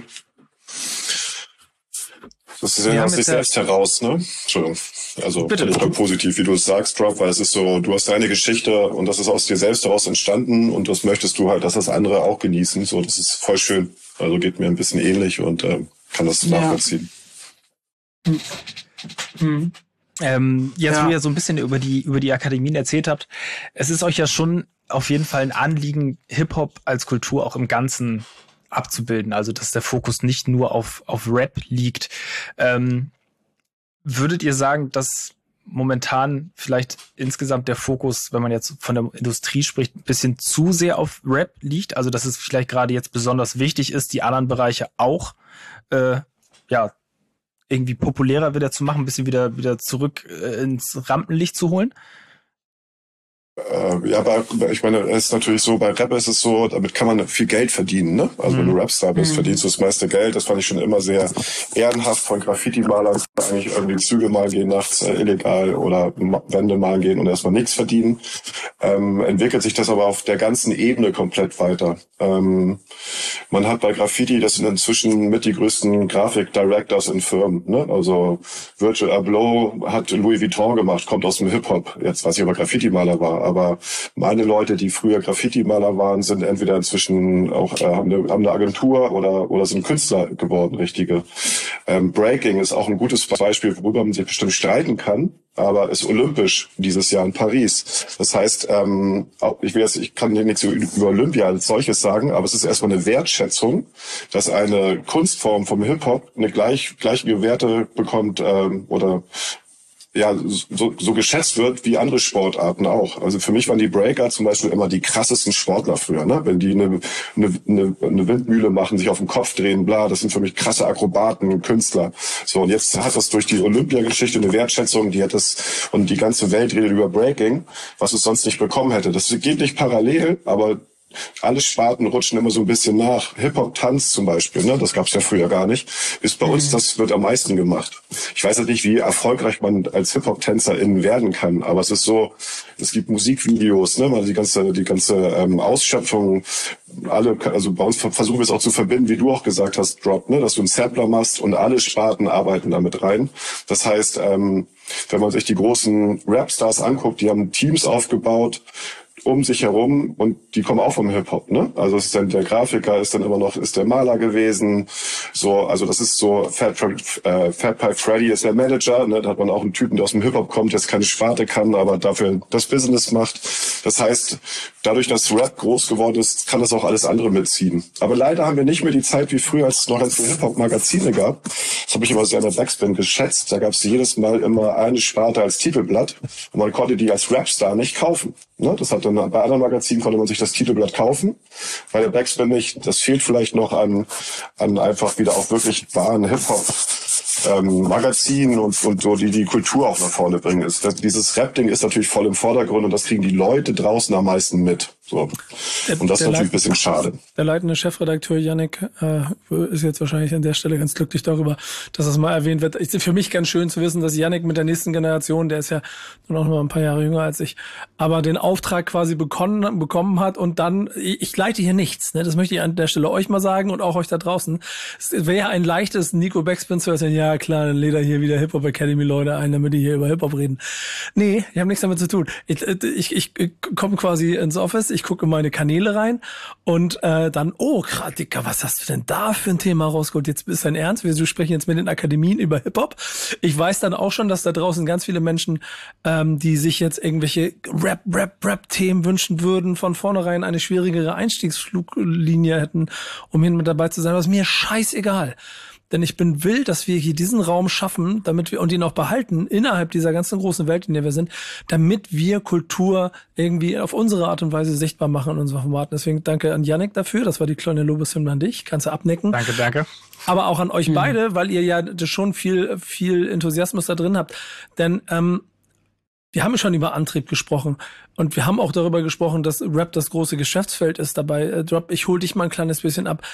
Das ist ja aus sich selbst heraus, ne? Entschuldigung. Also Bitte. finde ich doch positiv, wie du es sagst, Drop, weil es ist so, du hast deine Geschichte und das ist aus dir selbst heraus entstanden und das möchtest du halt, dass das andere auch genießen. So, das ist voll schön. Also geht mir ein bisschen ähnlich und ähm, kann das Ja. nachvollziehen. Hm. Hm. Ähm, jetzt, Ja. wo ihr so ein bisschen über die, über die Akademien erzählt habt, es ist euch ja schon auf jeden Fall ein Anliegen, Hip-Hop als Kultur auch im Ganzen abzubilden. Also, dass der Fokus nicht nur auf, auf Rap liegt. Ähm, würdet ihr sagen, dass momentan vielleicht insgesamt der Fokus, wenn man jetzt von der Industrie spricht, ein bisschen zu sehr auf Rap liegt? Also, dass es vielleicht gerade jetzt besonders wichtig ist, die anderen Bereiche auch, äh, ja, irgendwie populärer wieder zu machen, ein bisschen wieder, wieder zurück äh, ins Rampenlicht zu holen? Äh, ja, aber ich meine, es ist natürlich so, bei Rap ist es so, damit kann man viel Geld verdienen, ne? Also wenn du Rapstar bist, Mhm. verdienst du das meiste Geld. Das fand ich schon immer sehr ehrenhaft von Graffiti-Malern, die eigentlich irgendwie Züge malen gehen nachts äh, illegal oder Ma- Wände malen gehen und erstmal nichts verdienen. Ähm, entwickelt sich das aber auf der ganzen Ebene komplett weiter. Ähm, man hat bei Graffiti, das sind inzwischen mit die größten Grafik-Directors in Firmen, ne? Also Virgil Abloh hat Louis Vuitton gemacht, kommt aus dem Hip-Hop. Jetzt weiß ich, ob er Graffiti-Maler war, aber meine Leute, die früher Graffiti-Maler waren, sind entweder inzwischen auch äh, haben, eine, haben eine Agentur oder oder sind Künstler geworden, richtige. Ähm, Breaking ist auch ein gutes Beispiel, worüber man sich bestimmt streiten kann, aber ist olympisch dieses Jahr in Paris. Das heißt, ähm, auch, ich will jetzt, ich kann nichts über Olympia als solches sagen, aber es ist erstmal eine Wertschätzung, dass eine Kunstform vom Hip-Hop eine gleich gleiche Werte bekommt ähm, oder ja so, so geschätzt wird wie andere Sportarten auch. Also für mich waren die Breaker zum Beispiel immer die krassesten Sportler früher, ne? Wenn die eine, eine, eine, eine Windmühle machen, sich auf den Kopf drehen, bla, das sind für mich krasse Akrobaten und Künstler. So, und jetzt hat das durch die Olympiageschichte eine Wertschätzung, die hat das, und die ganze Welt redet über Breaking, was es sonst nicht bekommen hätte. Das geht nicht parallel, aber alle Sparten rutschen immer so ein bisschen nach. Hip-Hop-Tanz zum Beispiel, ne, das gab's ja früher gar nicht, ist bei uns, das wird am meisten gemacht. Ich weiß halt nicht, wie erfolgreich man als Hip-Hop-TänzerInnen werden kann, aber es ist so, es gibt Musikvideos, ne, mal die ganze, die ganze ähm, Ausschöpfung, alle, also bei uns versuchen wir es auch zu verbinden, wie du auch gesagt hast, Drop, ne, dass du einen Sampler machst und alle Sparten arbeiten damit rein. Das heißt, ähm, wenn man sich die großen Rapstars anguckt, die haben Teams aufgebaut um sich herum und die kommen auch vom Hip-Hop, ne? Also es ist dann der Grafiker, ist dann immer noch, ist der Maler gewesen, so, also das ist so, Fat, äh, Fat Pie Freddy ist der Manager, ne? Da hat man auch einen Typen, der aus dem Hip-Hop kommt, jetzt keine Sparte kann, aber dafür das Business macht. Das heißt, dadurch, dass Rap groß geworden ist, kann das auch alles andere mitziehen. Aber leider haben wir nicht mehr die Zeit wie früher, als es noch ganz viele Hip-Hop-Magazine gab. Das habe ich immer sehr in der Backspin geschätzt. Da gab es jedes Mal immer eine Sparte als Titelblatt und man konnte die als Rapstar nicht kaufen. Ne? Das hat dann bei anderen Magazinen konnte man sich das Titelblatt kaufen. Bei der Backspin nicht. Das fehlt vielleicht noch an, an einfach wieder auch wirklich wahren Hip-Hop. Ähm, Magazin und, und so, die die Kultur auch nach vorne bringen. Ist, das, dieses Rap-Ding ist natürlich voll im Vordergrund und das kriegen die Leute draußen am meisten mit. So. Und das ist natürlich ein bisschen schade. Der leitende Chefredakteur Yannick äh, ist jetzt wahrscheinlich an der Stelle ganz glücklich darüber, dass das mal erwähnt wird. Ist für mich ganz schön zu wissen, dass Yannick mit der nächsten Generation, der ist ja nur noch mal ein paar Jahre jünger als ich, aber den Auftrag quasi bekommen, bekommen hat und dann, ich, ich leite hier nichts, ne? Das möchte ich an der Stelle euch mal sagen und auch euch da draußen. Es wäre ein leichtes Nico Backspin zu erzählen, ja klar, dann lädt er hier wieder Hip-Hop Academy Leute ein, damit die hier über Hip-Hop reden. Nee, ich habe nichts damit zu tun. Ich, ich, ich, ich komme quasi ins Office, ich gucke in meine Kanäle rein und äh, dann, oh, grad, Dicker, was hast du denn da für ein Thema rausgeholt? Jetzt ist dein Ernst? Wir sprechen jetzt mit den Akademien über Hip-Hop. Ich weiß dann auch schon, dass da draußen ganz viele Menschen, ähm, die sich jetzt irgendwelche Rap, Rap, Rap-Themen wünschen würden, von vornherein eine schwierigere Einstiegsfluglinie hätten, um hin mit dabei zu sein. Aber ist mir scheißegal. Denn ich bin will, dass wir hier diesen Raum schaffen, damit wir und ihn auch behalten innerhalb dieser ganzen großen Welt, in der wir sind, damit wir Kultur irgendwie auf unsere Art und Weise sichtbar machen in unseren Formaten. Deswegen danke an Yannick dafür. Das war die kleine Lobeshymne an dich. Kannst du abnicken. Danke, danke. Aber auch an euch mhm. beide, weil ihr ja schon viel, viel Enthusiasmus da drin habt. Denn ähm, wir haben schon über Antrieb gesprochen und wir haben auch darüber gesprochen, dass Rap das große Geschäftsfeld ist dabei. Äh, Drop, ich hol dich mal ein kleines bisschen ab.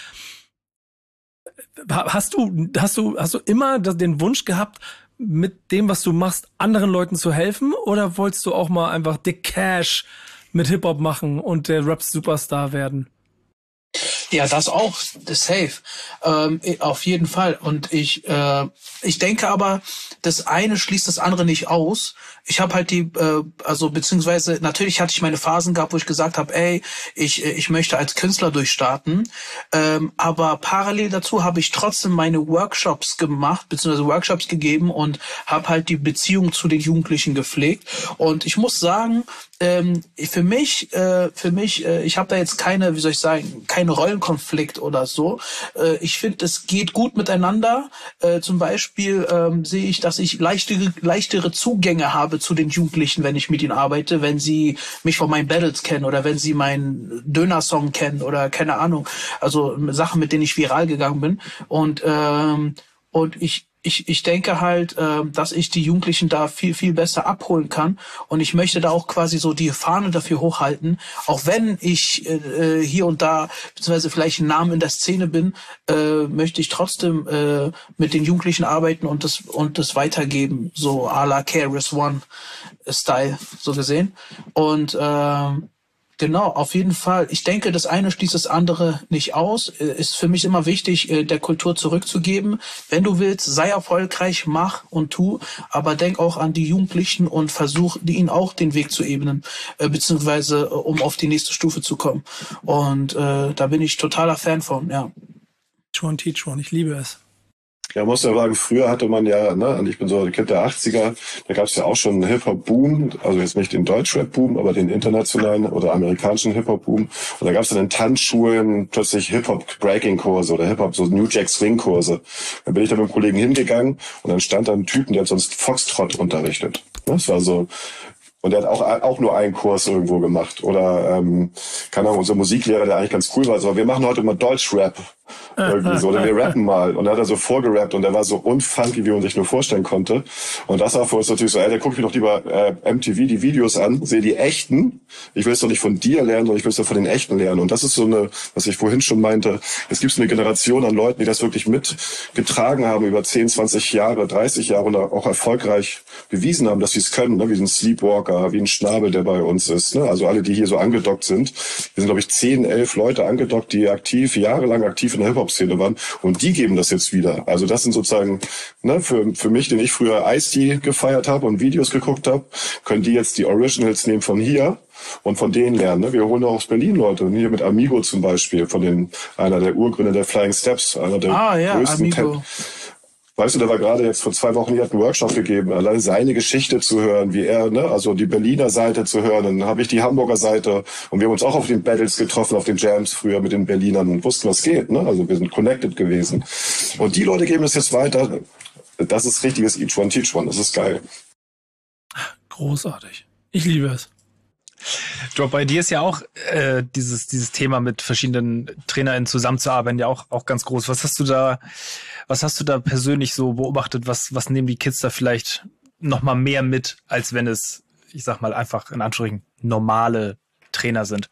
Hast du, hast du, hast du immer den Wunsch gehabt, mit dem, was du machst, anderen Leuten zu helfen? Oder wolltest du auch mal einfach dick Cash mit Hip-Hop machen und der Rap-Superstar werden? Ja, das auch, das safe. Ähm, auf jeden Fall. Und ich, äh, ich denke aber, das eine schließt das andere nicht aus. Ich habe halt die, äh, also beziehungsweise natürlich hatte ich meine Phasen gehabt, wo ich gesagt habe, ey, ich ich möchte als Künstler durchstarten. Ähm, aber parallel dazu habe ich trotzdem meine Workshops gemacht, beziehungsweise Workshops gegeben und habe halt die Beziehung zu den Jugendlichen gepflegt. Und ich muss sagen, ähm, für mich, äh, für mich, äh, ich habe da jetzt keine, wie soll ich sagen, keine Rollenkonflikt oder so. Äh, ich finde, es geht gut miteinander. Äh, zum Beispiel ähm, sehe ich, dass ich leichtere, leichtere Zugänge habe zu den Jugendlichen, wenn ich mit ihnen arbeite, wenn sie mich von meinen Battles kennen oder wenn sie meinen Döner-Song kennen oder keine Ahnung. Also Sachen, mit denen ich viral gegangen bin. Und ähm, und ich Ich, ich denke halt, äh, dass ich die Jugendlichen da viel, viel besser abholen kann. Und ich möchte da auch quasi so die Fahne dafür hochhalten. Auch wenn ich äh, hier und da, beziehungsweise vielleicht ein Name in der Szene bin, äh, möchte ich trotzdem äh, mit den Jugendlichen arbeiten und das und das weitergeben. So à la K R S One Style, so gesehen. Und äh, genau, auf jeden Fall. Ich denke, das eine schließt das andere nicht aus. Ist für mich immer wichtig, der Kultur zurückzugeben. Wenn du willst, sei erfolgreich, mach und tu, aber denk auch an die Jugendlichen und versuch, ihnen auch den Weg zu ebnen, beziehungsweise um auf die nächste Stufe zu kommen. Und äh, da bin ich totaler Fan von, ja. Teach one, teach one. Ich liebe es. Ja, muss ja sagen, früher hatte man ja, ne, und ich bin so ein Kind der achtziger, da gab es ja auch schon einen Hip-Hop-Boom, also jetzt nicht den Deutschrap-Boom, aber den internationalen oder amerikanischen Hip-Hop-Boom. Und da gab es dann in Tanzschulen plötzlich Hip-Hop-Breaking-Kurse oder Hip-Hop, so New Jack Swing-Kurse. Dann bin ich da mit einem Kollegen hingegangen und dann stand da ein Typen, der hat sonst Foxtrot unterrichtet. Das war so... Und der hat auch auch nur einen Kurs irgendwo gemacht. Oder, ähm, keine Ahnung, unser Musiklehrer, der eigentlich ganz cool war, so, wir machen heute mal Deutschrap. Irgendwie so, oder wir rappen mal. Und dann hat er so vorgerappt und der war so unfunky, wie man sich nur vorstellen konnte. Und das war für uns natürlich so, ey, der guckt mir doch lieber äh, M T V die Videos an, sehe die echten. Ich will es doch nicht von dir lernen, sondern ich will es doch von den echten lernen. Und das ist so eine, was ich vorhin schon meinte, es gibt so eine Generation an Leuten, die das wirklich mitgetragen haben über zehn, zwanzig Jahre, dreißig Jahre und auch erfolgreich bewiesen haben, dass sie es können, ne? Wie so ein Sleepwalker, wie ein Schnabel, der bei uns ist. Ne? Also alle, die hier so angedockt sind. Wir sind, glaube ich, zehn, elf Leute angedockt, die aktiv, jahrelang aktiv in der Hip-Hop-Szene waren. Und die geben das jetzt wieder. Also das sind sozusagen, ne, für, für mich, den ich früher Ice-T gefeiert habe und Videos geguckt habe, können die jetzt die Originals nehmen von hier und von denen lernen. Ne? Wir holen auch aus Berlin Leute. Hier mit Amigo zum Beispiel, von den, einer der Urgründer der Flying Steps, einer der ah, ja, größten Amigo. Ten- Weißt du, der war gerade jetzt vor zwei Wochen, hier hat einen Workshop gegeben, alleine seine Geschichte zu hören, wie er, ne, also die Berliner Seite zu hören, dann habe ich die Hamburger Seite und wir haben uns auch auf den Battles getroffen, auf den Jams früher mit den Berlinern und wussten, was geht, ne, also wir sind connected gewesen. Und die Leute geben das jetzt weiter, das ist richtiges Each One Teach One, das ist geil. Großartig. Ich liebe es. Drop, bei dir ist ja auch äh, dieses dieses Thema mit verschiedenen TrainerInnen zusammenzuarbeiten ja auch auch ganz groß. Was hast du da, was hast du da persönlich so beobachtet? Was was nehmen die Kids da vielleicht noch mal mehr mit, als wenn es, ich sag mal einfach in Anführungszeichen, normale Trainer sind?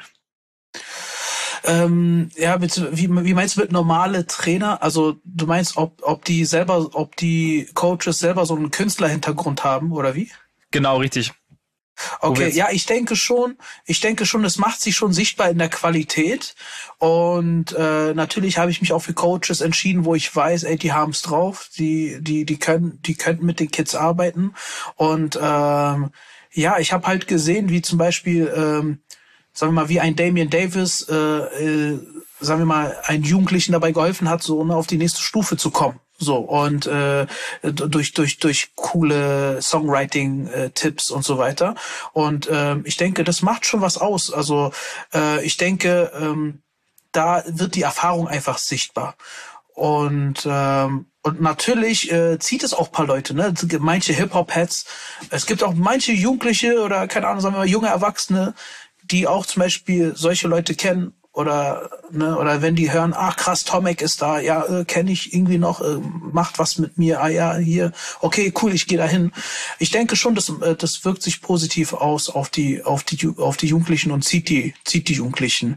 Ähm, ja, mit, wie, wie meinst du mit normale Trainer? Also du meinst, ob ob die selber, ob die Coaches selber so einen Künstlerhintergrund haben oder wie? Genau, richtig. Okay, ja, ich denke schon, ich denke schon, es macht sich schon sichtbar in der Qualität und äh, natürlich habe ich mich auch für Coaches entschieden, wo ich weiß, ey, die haben's drauf, die die die können die könnten mit den Kids arbeiten und ähm, ja, ich habe halt gesehen, wie zum Beispiel, ähm, sagen wir mal, wie ein Damian Davis, äh, äh, sagen wir mal, einen Jugendlichen dabei geholfen hat, so ne, auf die nächste Stufe zu kommen. So, und äh, durch durch durch coole Songwriting-Tipps und so weiter. Und äh, ich denke, das macht schon was aus. Also äh, ich denke, ähm, da wird die Erfahrung einfach sichtbar. Und ähm, und natürlich äh, zieht es auch ein paar Leute, ne? Es gibt manche Hip-Hop-Heads. Es gibt auch manche Jugendliche oder, keine Ahnung, sagen wir mal, junge Erwachsene, die auch zum Beispiel solche Leute kennen. Oder ne, oder wenn die hören, ach krass, Tomek ist da, ja, äh, kenne ich irgendwie noch, äh, macht was mit mir, ah ja, hier, okay, cool, ich gehe da hin. Ich denke schon, das äh, das wirkt sich positiv aus auf die auf die auf die Jugendlichen und zieht die zieht die Jugendlichen.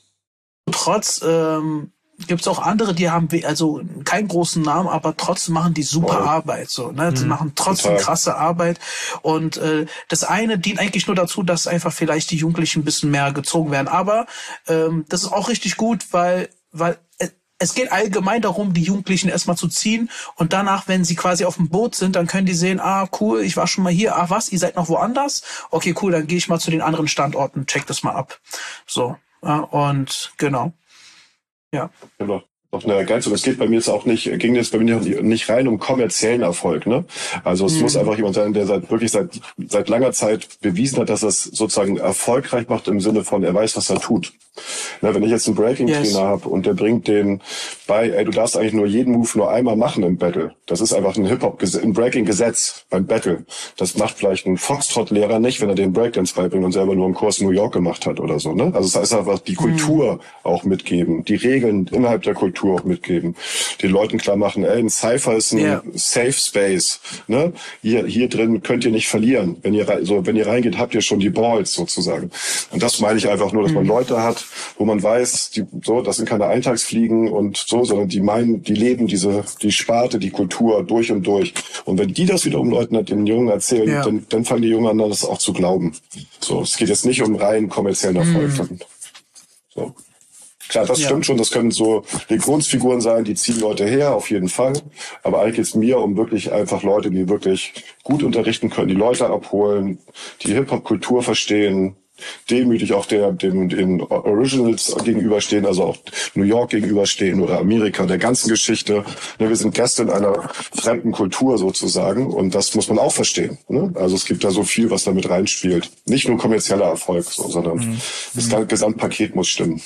Trotz ähm, gibt es auch andere, die haben we- also keinen großen Namen, aber trotzdem machen die super Wow. Arbeit, so, ne? Die Mhm. machen trotzdem Total. krasse Arbeit und äh, das eine dient eigentlich nur dazu, dass einfach vielleicht die Jugendlichen ein bisschen mehr gezogen werden, aber ähm, das ist auch richtig gut, weil weil äh, es geht allgemein darum, die Jugendlichen erstmal zu ziehen und danach, wenn sie quasi auf dem Boot sind, dann können die sehen, ah, cool, ich war schon mal hier, ah, was, ihr seid noch woanders? Okay, cool, dann gehe ich mal zu den anderen Standorten, check das mal ab. So, ja, und genau. Ja. Genau. Noch eine Ergänzung. Es geht bei mir jetzt auch nicht, ging jetzt bei mir nicht, nicht rein um kommerziellen Erfolg, ne? Also es Mhm. muss einfach jemand sein, der seit, wirklich seit, seit langer Zeit bewiesen hat, dass er es sozusagen erfolgreich macht im Sinne von, er weiß, was er tut. Ne, wenn ich jetzt einen Breaking-Trainer Yes. habe und der bringt den bei, ey, du darfst eigentlich nur jeden Move nur einmal machen im Battle. Das ist einfach ein Hip-Hop, ein Breaking-Gesetz beim Battle. Das macht vielleicht ein Foxtrot-Lehrer nicht, wenn er den Breakdance beibringt und selber nur einen Kurs in New York gemacht hat oder so, ne? Also das heißt einfach die Kultur mhm. auch mitgeben, die Regeln innerhalb der Kultur auch mitgeben, den Leuten klar machen, ey, ein Cypher ist ein Yeah. Safe Space, ne? Hier, hier drin könnt ihr nicht verlieren. Wenn ihr, rei- so, wenn ihr reingeht, habt ihr schon die Balls sozusagen. Und das meine ich einfach nur, dass man Leute hat, wo man weiß, die, so, das sind keine Eintagsfliegen und so, sondern die meinen, die leben diese, die Sparte, die Kultur durch und durch. Und wenn die das wiederum Leuten, den Jungen erzählen, Ja. dann, dann fangen die Jungen an, das auch zu glauben. So, es geht jetzt nicht um rein kommerziellen Erfolg. Mhm. So. Klar, das Ja. stimmt schon, das können so Legationsfiguren sein, die ziehen Leute her, auf jeden Fall. Aber eigentlich geht's mir um wirklich einfach Leute, die wirklich gut unterrichten können, die Leute abholen, die Hip-Hop-Kultur verstehen, demütig auch der, dem, den Originals gegenüberstehen, also auch New York gegenüberstehen oder Amerika, der ganzen Geschichte. Wir sind Gäste in einer fremden Kultur sozusagen und das muss man auch verstehen. Also es gibt da so viel, was da mit reinspielt. Nicht nur kommerzieller Erfolg, sondern mhm. das ganze Gesamtpaket muss stimmen.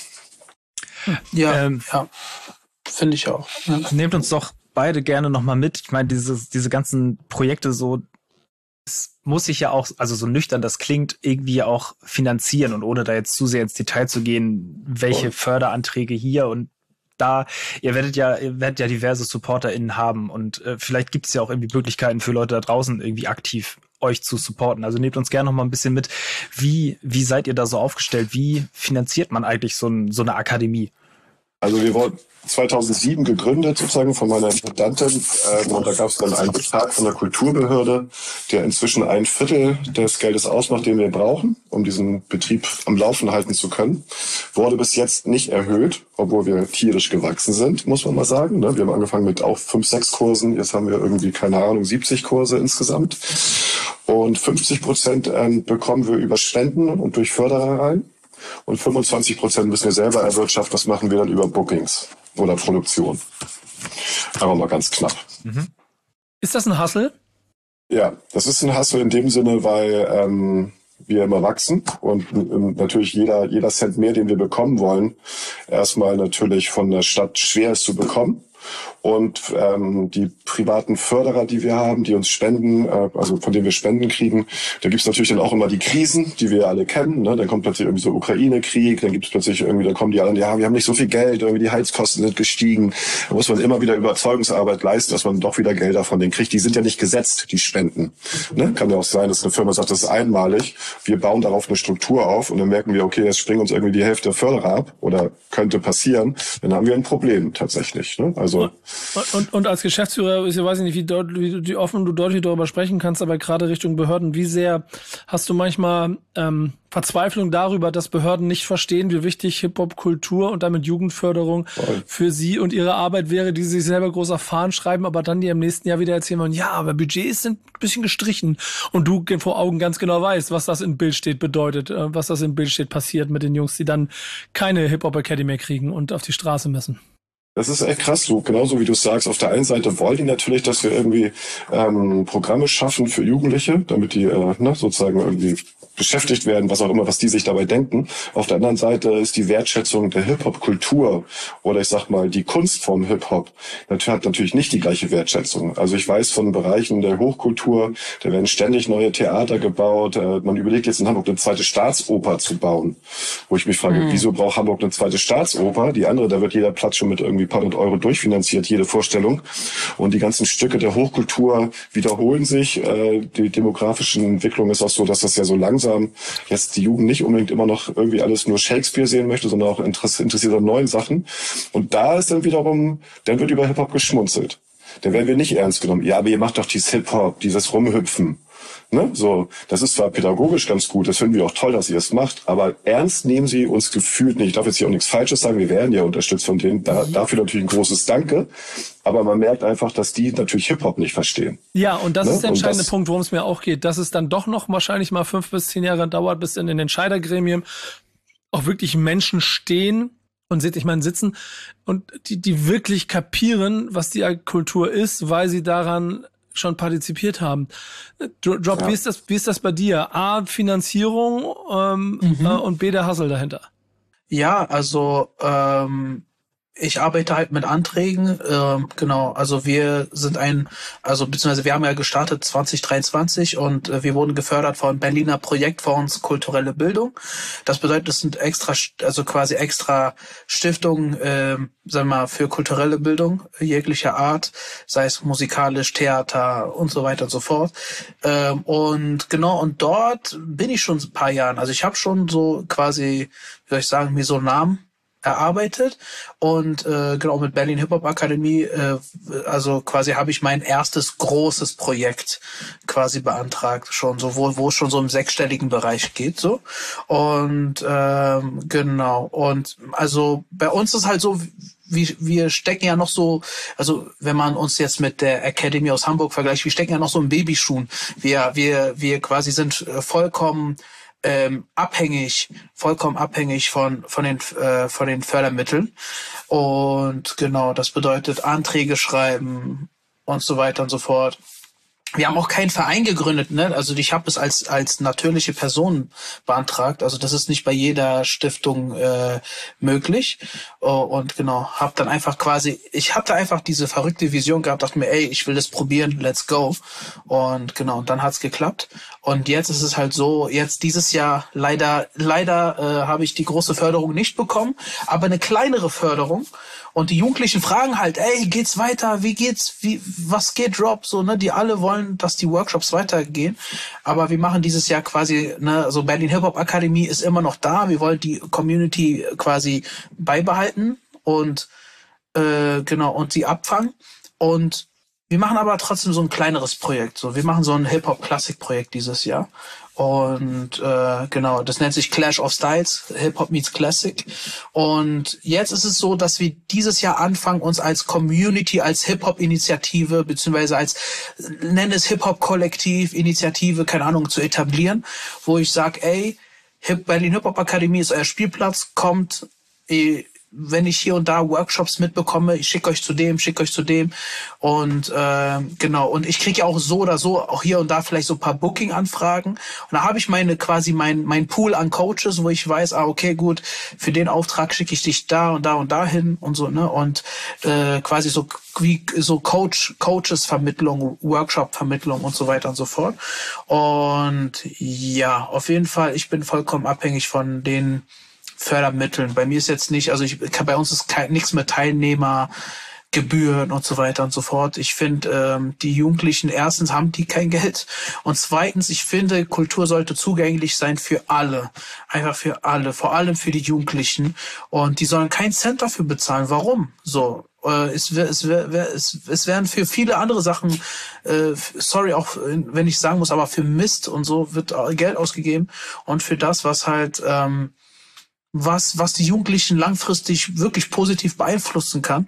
Ja, ähm, ja, finde ich auch. Ja. Nehmt uns doch beide gerne nochmal mit. Ich meine, diese, diese ganzen Projekte so, es muss sich ja auch, also so nüchtern das klingt, irgendwie auch finanzieren und ohne da jetzt zu sehr ins Detail zu gehen, welche Förderanträge hier und da, ihr werdet ja, ihr werdet ja diverse SupporterInnen haben und äh, vielleicht gibt es ja auch irgendwie Möglichkeiten für Leute da draußen irgendwie aktiv euch zu supporten. Also nehmt uns gerne noch mal ein bisschen mit, wie, wie seid ihr da so aufgestellt? Wie finanziert man eigentlich so, ein, so eine Akademie? Also wir wurden zweitausendsieben gegründet, sozusagen von meiner Intendantin. Ähm, und da gab es dann einen Betrag von der Kulturbehörde, der inzwischen ein Viertel des Geldes ausmacht, den wir brauchen, um diesen Betrieb am Laufen halten zu können. Wurde bis jetzt nicht erhöht, obwohl wir tierisch gewachsen sind, muss man mal sagen. Ne? Wir haben angefangen mit auch fünf, sechs Kursen. Jetzt haben wir irgendwie, keine Ahnung, siebzig Kurse insgesamt. Und fünfzig Prozent ähm, bekommen wir über Spenden und durch Förderer rein. Und fünfundzwanzig Prozent müssen wir selber erwirtschaften. Das machen wir dann über Bookings oder Produktion. Aber mal ganz knapp. Mhm. Ist das ein Hustle? Ja, das ist ein Hustle in dem Sinne, weil ähm, wir immer wachsen und ähm, natürlich jeder jeder Cent mehr, den wir bekommen wollen, erstmal natürlich von der Stadt schwer ist zu bekommen. Und ähm, die privaten Förderer, die wir haben, die uns spenden, äh, also von denen wir Spenden kriegen, da gibt's natürlich dann auch immer die Krisen, die wir alle kennen. Ne? Dann kommt plötzlich irgendwie so Ukraine-Krieg, dann gibt's plötzlich irgendwie, dann kommen die anderen, ja, wir haben nicht so viel Geld, irgendwie die Heizkosten sind gestiegen. Da muss man immer wieder Überzeugungsarbeit leisten, dass man doch wieder Gelder von denen kriegt. Die sind ja nicht gesetzt, die Spenden. Ne? Kann ja auch sein, dass eine Firma sagt, das ist einmalig. Wir bauen darauf eine Struktur auf und dann merken wir, okay, jetzt springen uns irgendwie die Hälfte der Förderer ab oder könnte passieren. Dann haben wir ein Problem tatsächlich. Ne? Also Und, und, und als Geschäftsführer, ich weiß nicht, wie, deut, wie, wie offen du deutlich darüber sprechen kannst, aber gerade Richtung Behörden, wie sehr hast du manchmal ähm, Verzweiflung darüber, dass Behörden nicht verstehen, wie wichtig Hip-Hop-Kultur und damit Jugendförderung Voll. für sie und ihre Arbeit wäre, die sie sich selber groß auf Fahnen schreiben, aber dann die im nächsten Jahr wieder erzählen wollen, ja, aber Budgets sind ein bisschen gestrichen und du vor Augen ganz genau weißt, was das im Bild steht bedeutet, äh, was das im Bild steht passiert mit den Jungs, die dann keine Hip-Hop-Academy mehr kriegen und auf die Straße müssen. Das ist echt krass, so genauso wie du es sagst. Auf der einen Seite wollen die natürlich, dass wir irgendwie ähm, Programme schaffen für Jugendliche, damit die äh, ne, sozusagen irgendwie beschäftigt werden, was auch immer, was die sich dabei denken. Auf der anderen Seite ist die Wertschätzung der Hip-Hop-Kultur oder ich sag mal die Kunstform Hip-Hop hat natürlich nicht die gleiche Wertschätzung. Also ich weiß von Bereichen der Hochkultur, da werden ständig neue Theater gebaut. Äh, man überlegt jetzt in Hamburg eine zweite Staatsoper zu bauen, wo ich mich frage, mhm. wieso braucht Hamburg eine zweite Staatsoper? Die andere, da wird jeder Platz schon mit irgendwie paar hundert Euro durchfinanziert, jede Vorstellung. Und die ganzen Stücke der Hochkultur wiederholen sich. Äh, die demografische Entwicklung ist auch so, dass das ja so langsam jetzt die Jugend nicht unbedingt immer noch irgendwie alles nur Shakespeare sehen möchte, sondern auch interessiert an neuen Sachen. Und da ist dann wiederum, dann wird über Hip-Hop geschmunzelt. Dann werden wir nicht ernst genommen. Ja, aber ihr macht doch dieses Hip-Hop, dieses Rumhüpfen. Ne? So, das ist zwar pädagogisch ganz gut, das finden wir auch toll, dass ihr es macht, aber ernst nehmen sie uns gefühlt nicht. Ich darf jetzt hier auch nichts Falsches sagen, wir werden ja unterstützt von denen. Da, dafür natürlich ein großes Danke. Aber man merkt einfach, dass die natürlich Hip-Hop nicht verstehen. Ja, und das ne? ist der entscheidende Punkt, worum es mir auch geht, dass es dann doch noch wahrscheinlich mal fünf bis zehn Jahre dauert, bis in den Entscheidergremien auch wirklich Menschen stehen und ich meine sitzen und die, die wirklich kapieren, was die Kultur ist, weil sie daran schon partizipiert haben. Drop, ja. wie ist das, wie ist das bei dir? A, Finanzierung ähm, mhm. äh, und B, der Hustle dahinter. Ja, also ähm, ich arbeite halt mit Anträgen, ähm, genau, also wir sind ein, also beziehungsweise wir haben ja gestartet zwanzig dreiundzwanzig und äh, wir wurden gefördert von Berliner Projektfonds Kulturelle Bildung. Das bedeutet, es sind extra, also quasi extra Stiftungen, äh, sagen wir mal, für kulturelle Bildung jeglicher Art, sei es musikalisch, Theater und so weiter und so fort. Ähm, und genau, und dort bin ich schon ein paar Jahren, also ich habe schon so quasi, wie soll ich sagen, mir so einen Namen erarbeitet und äh, genau mit Berlin Hip-Hop Akademie, äh, also quasi habe ich mein erstes großes Projekt quasi beantragt, schon so, wo, wo es schon so im sechsstelligen Bereich geht, so. Und ähm, genau, und also bei uns ist halt so, wie, wir stecken ja noch so, also wenn man uns jetzt mit der Academy aus Hamburg vergleicht, wir stecken ja noch so in Babyschuhen. Wir, wir, wir quasi sind vollkommen ähm, abhängig, vollkommen abhängig von von den äh, von den Fördermitteln. Und genau, das bedeutet Anträge schreiben und so weiter und so fort. Wir haben auch keinen Verein gegründet, ne? Also ich habe es als als natürliche Person beantragt. Also das ist nicht bei jeder Stiftung äh, möglich. Oh, und genau, habe dann einfach quasi, ich hatte einfach diese verrückte Vision gehabt, dachte mir, ey, ich will das probieren, let's go. Und genau, und dann hat's geklappt. Und jetzt ist es halt so, jetzt dieses Jahr leider leider äh, habe ich die große Förderung nicht bekommen, aber eine kleinere Förderung. Und die Jugendlichen fragen halt, ey, geht's weiter? Wie geht's? Wie, was geht Drop? So, ne, die alle wollen, dass die Workshops weitergehen. Aber wir machen dieses Jahr quasi, ne, also Berlin Hip Hop Akademie ist immer noch da. Wir wollen die Community quasi beibehalten und, äh, genau, und sie abfangen. Und wir machen aber trotzdem so ein kleineres Projekt. So, wir machen so ein Hip Hop Klassik Projekt dieses Jahr. Und äh, genau, das nennt sich Clash of Styles, Hip-Hop meets Classic. Und jetzt ist es so, dass wir dieses Jahr anfangen, uns als Community, als Hip-Hop-Initiative, beziehungsweise als, nenne es Hip-Hop-Kollektiv, Initiative, keine Ahnung, zu etablieren, wo ich sage, ey, Hip Berlin Hip-Hop Akademie ist euer Spielplatz, kommt, eh, wenn ich hier und da Workshops mitbekomme, ich schicke euch zu dem, schicke euch zu dem und äh, genau, und ich kriege ja auch so oder so auch hier und da vielleicht so ein paar Booking-Anfragen und da habe ich meine quasi mein mein Pool an Coaches, wo ich weiß, ah okay, gut, für den Auftrag schicke ich dich da und da und da hin und so, ne, und äh, quasi so wie so Coach Coaches Vermittlung, Workshop Vermittlung und so weiter und so fort. Und ja, auf jeden Fall, ich bin vollkommen abhängig von den Fördermitteln. Bei mir ist jetzt nicht, also ich bei uns ist kein, nichts mit Teilnehmergebühren und so weiter und so fort. Ich finde, ähm, die Jugendlichen, erstens haben die kein Geld und zweitens, ich finde, Kultur sollte zugänglich sein für alle. Einfach für alle, vor allem für die Jugendlichen. Und die sollen keinen Cent dafür bezahlen. Warum? So. Es, es, es, es werden für viele andere Sachen, äh, sorry, auch wenn ich sagen muss, aber für Mist und so wird Geld ausgegeben. Und für das, was halt ähm, was was die Jugendlichen langfristig wirklich positiv beeinflussen kann.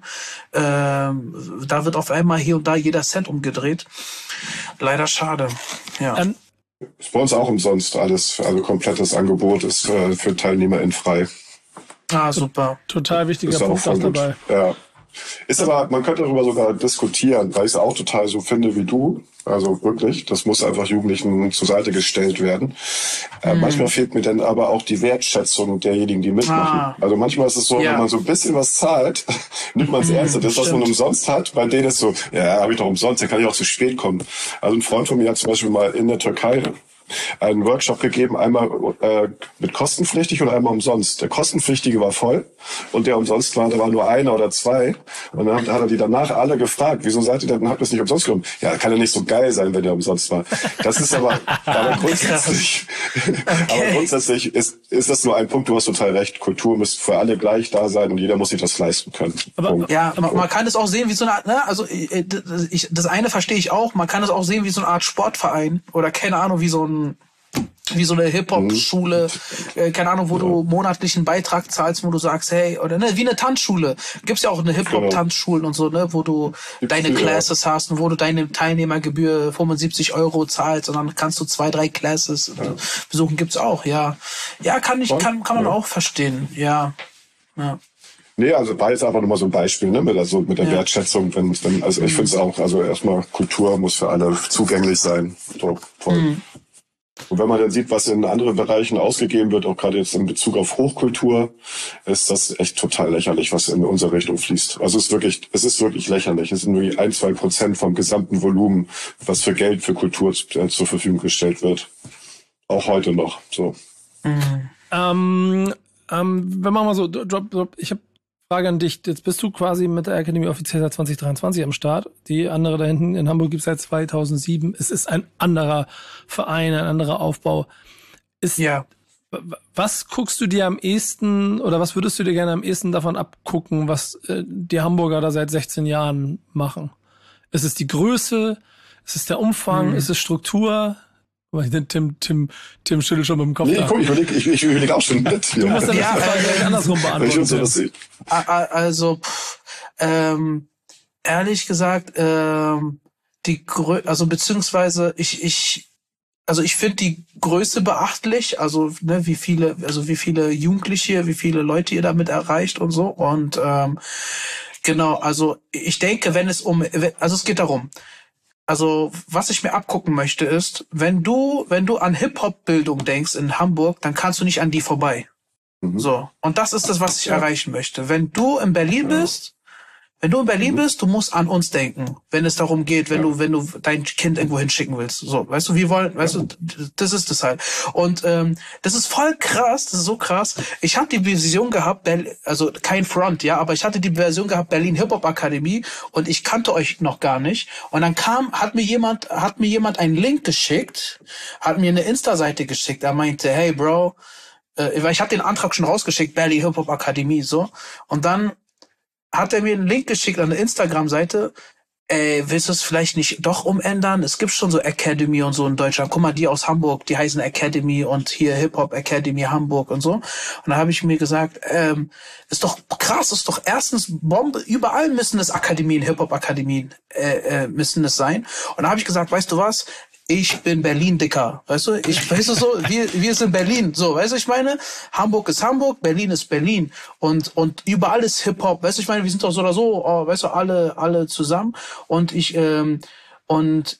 Ähm, da wird auf einmal hier und da jeder Cent umgedreht. Leider schade. Ja. Ähm, Ist bei uns auch umsonst alles, also komplettes Angebot ist äh, für TeilnehmerInnen frei. Ah, super. Total wichtiger Ist auch Punkt auch voll gut. dabei. Ja. Ist aber, man könnte darüber sogar diskutieren, weil ich es auch total so finde wie du. Also wirklich, das muss einfach Jugendlichen zur Seite gestellt werden. Äh, Mhm. Manchmal fehlt mir dann aber auch die Wertschätzung derjenigen, die mitmachen. Ah. Also manchmal ist es so, Ja. wenn man so ein bisschen was zahlt, nimmt man es Mhm, ernst. Das, was man stimmt. umsonst hat, bei denen ist so, ja, habe ich doch umsonst, da kann ich auch zu spät kommen. Also ein Freund von mir hat zum Beispiel mal in der Türkei einen Workshop gegeben, einmal äh, mit kostenpflichtig und einmal umsonst. Der kostenpflichtige war voll und der umsonst war, da war nur einer oder zwei. Und dann hat, hat er die danach alle gefragt, wieso seid ihr denn, habt ihr es nicht umsonst genommen? Ja, kann ja nicht so geil sein, wenn der umsonst war. Das ist aber, aber grundsätzlich, aber grundsätzlich ist, ist das nur ein Punkt, du hast total recht. Kultur muss für alle gleich da sein und jeder muss sich das leisten können. Aber- Punkt. Ja, man, man kann es auch sehen wie so eine Art, ne, also äh, ich, das eine verstehe ich auch, man kann es auch sehen wie so eine Art Sportverein oder keine Ahnung, wie so ein wie so eine Hip-Hop-Schule, äh, keine Ahnung, wo du monatlichen Beitrag zahlst, wo du sagst, hey, oder ne, wie eine Tanzschule. Gibt's ja auch eine Hip-Hop-Tanzschulen und so, ne, wo du deine viele, Classes hast und wo du deine Teilnehmergebühr fünfundsiebzig Euro zahlst und dann kannst du zwei, drei Classes besuchen, gibt's auch, ja. Ja, kann ich, kann, kann man Ja. auch verstehen, ja. Ja. Nee, also war jetzt einfach nur mal so ein Beispiel, ne, mit der, so, mit der Ja. Wertschätzung, wenn, wenn, also ich finde es auch, also erstmal Kultur muss für alle zugänglich sein. So, voll. Mhm. Und wenn man dann sieht, was in anderen Bereichen ausgegeben wird, auch gerade jetzt in Bezug auf Hochkultur, ist das echt total lächerlich, was in unsere Richtung fließt. Also es ist wirklich, es ist wirklich lächerlich. Es sind nur ein, zwei Prozent vom gesamten Volumen, was für Geld für Kultur äh, zur Verfügung gestellt wird. Auch heute noch, so. Mhm. Ähm, ähm, wenn man mal so, drop, drop, ich habe Frage an dich. Jetzt bist du quasi mit der Akademie offiziell seit zwanzig dreiundzwanzig am Start. Die andere da hinten in Hamburg gibt es seit zweitausendsieben. Es ist ein anderer Verein, ein anderer Aufbau. Ist, Ja. Was guckst du dir am ehesten oder was würdest du dir gerne am ehesten davon abgucken, was äh, die Hamburger da seit sechzehn Jahren machen? Ist es die Größe? Ist es der Umfang? Mhm. Ist es Struktur? Tim, Tim, Tim schüttelt schon mit dem Kopf. Nee, da. guck, ich überlege ich, ich überleg auch schon mit. Du musst dann Ja, das äh, Frage andersrum Ich beantworten. finde so, Tim. dass ich, A- a- Also, pff, ähm, ehrlich gesagt, ähm, die Grö also beziehungsweise ich, ich, also ich finde die Größe beachtlich, also ne, wie viele, also wie viele Jugendliche, wie viele Leute ihr damit erreicht und so. Und ähm, genau, also ich denke, wenn es um, also es geht darum, also was ich mir abgucken möchte ist, wenn du, wenn du an Hip-Hop-Bildung denkst in Hamburg, dann kannst du nicht an die vorbei. Mhm. So, und das ist das, was ich ja. erreichen möchte. Wenn du in Berlin ja. bist, Wenn du in Berlin mhm. bist, du musst an uns denken, wenn es darum geht, wenn ja. du, wenn du dein Kind irgendwo hinschicken willst. So, weißt du, wir wollen, weißt ja. du, das ist das halt. Und ähm, das ist voll krass, das ist so krass. Ich habe die Vision gehabt, also kein Front, ja, aber ich hatte die Version gehabt, Berlin Hip Hop Akademie, und ich kannte euch noch gar nicht. Und dann kam, hat mir jemand, hat mir jemand einen Link geschickt, hat mir eine Insta-Seite geschickt. Er meinte, hey Bro, äh, weil ich habe den Antrag schon rausgeschickt, Berlin Hip Hop Akademie, so. Und dann hat er mir einen Link geschickt an eine Instagram-Seite. Ey, willst du es vielleicht nicht doch umändern? Es gibt schon so Academy und so in Deutschland. Guck mal, die aus Hamburg, die heißen Academy, und hier Hip-Hop Academy Hamburg und so. Und da habe ich mir gesagt, ähm, ist doch krass, ist doch erstens Bombe. Überall müssen es Akademien, Hip-Hop-Akademien äh, äh, müssen es sein. Und da habe ich gesagt, weißt du was? Ich bin Berlin, Dicker, weißt du? Ich, weißt du so, wir, wir sind Berlin, so, weißt du, ich meine, Hamburg ist Hamburg, Berlin ist Berlin, und, und überall ist Hip-Hop, weißt du, ich meine, wir sind doch so oder so, oh, weißt du, alle, alle zusammen, und ich, ähm, und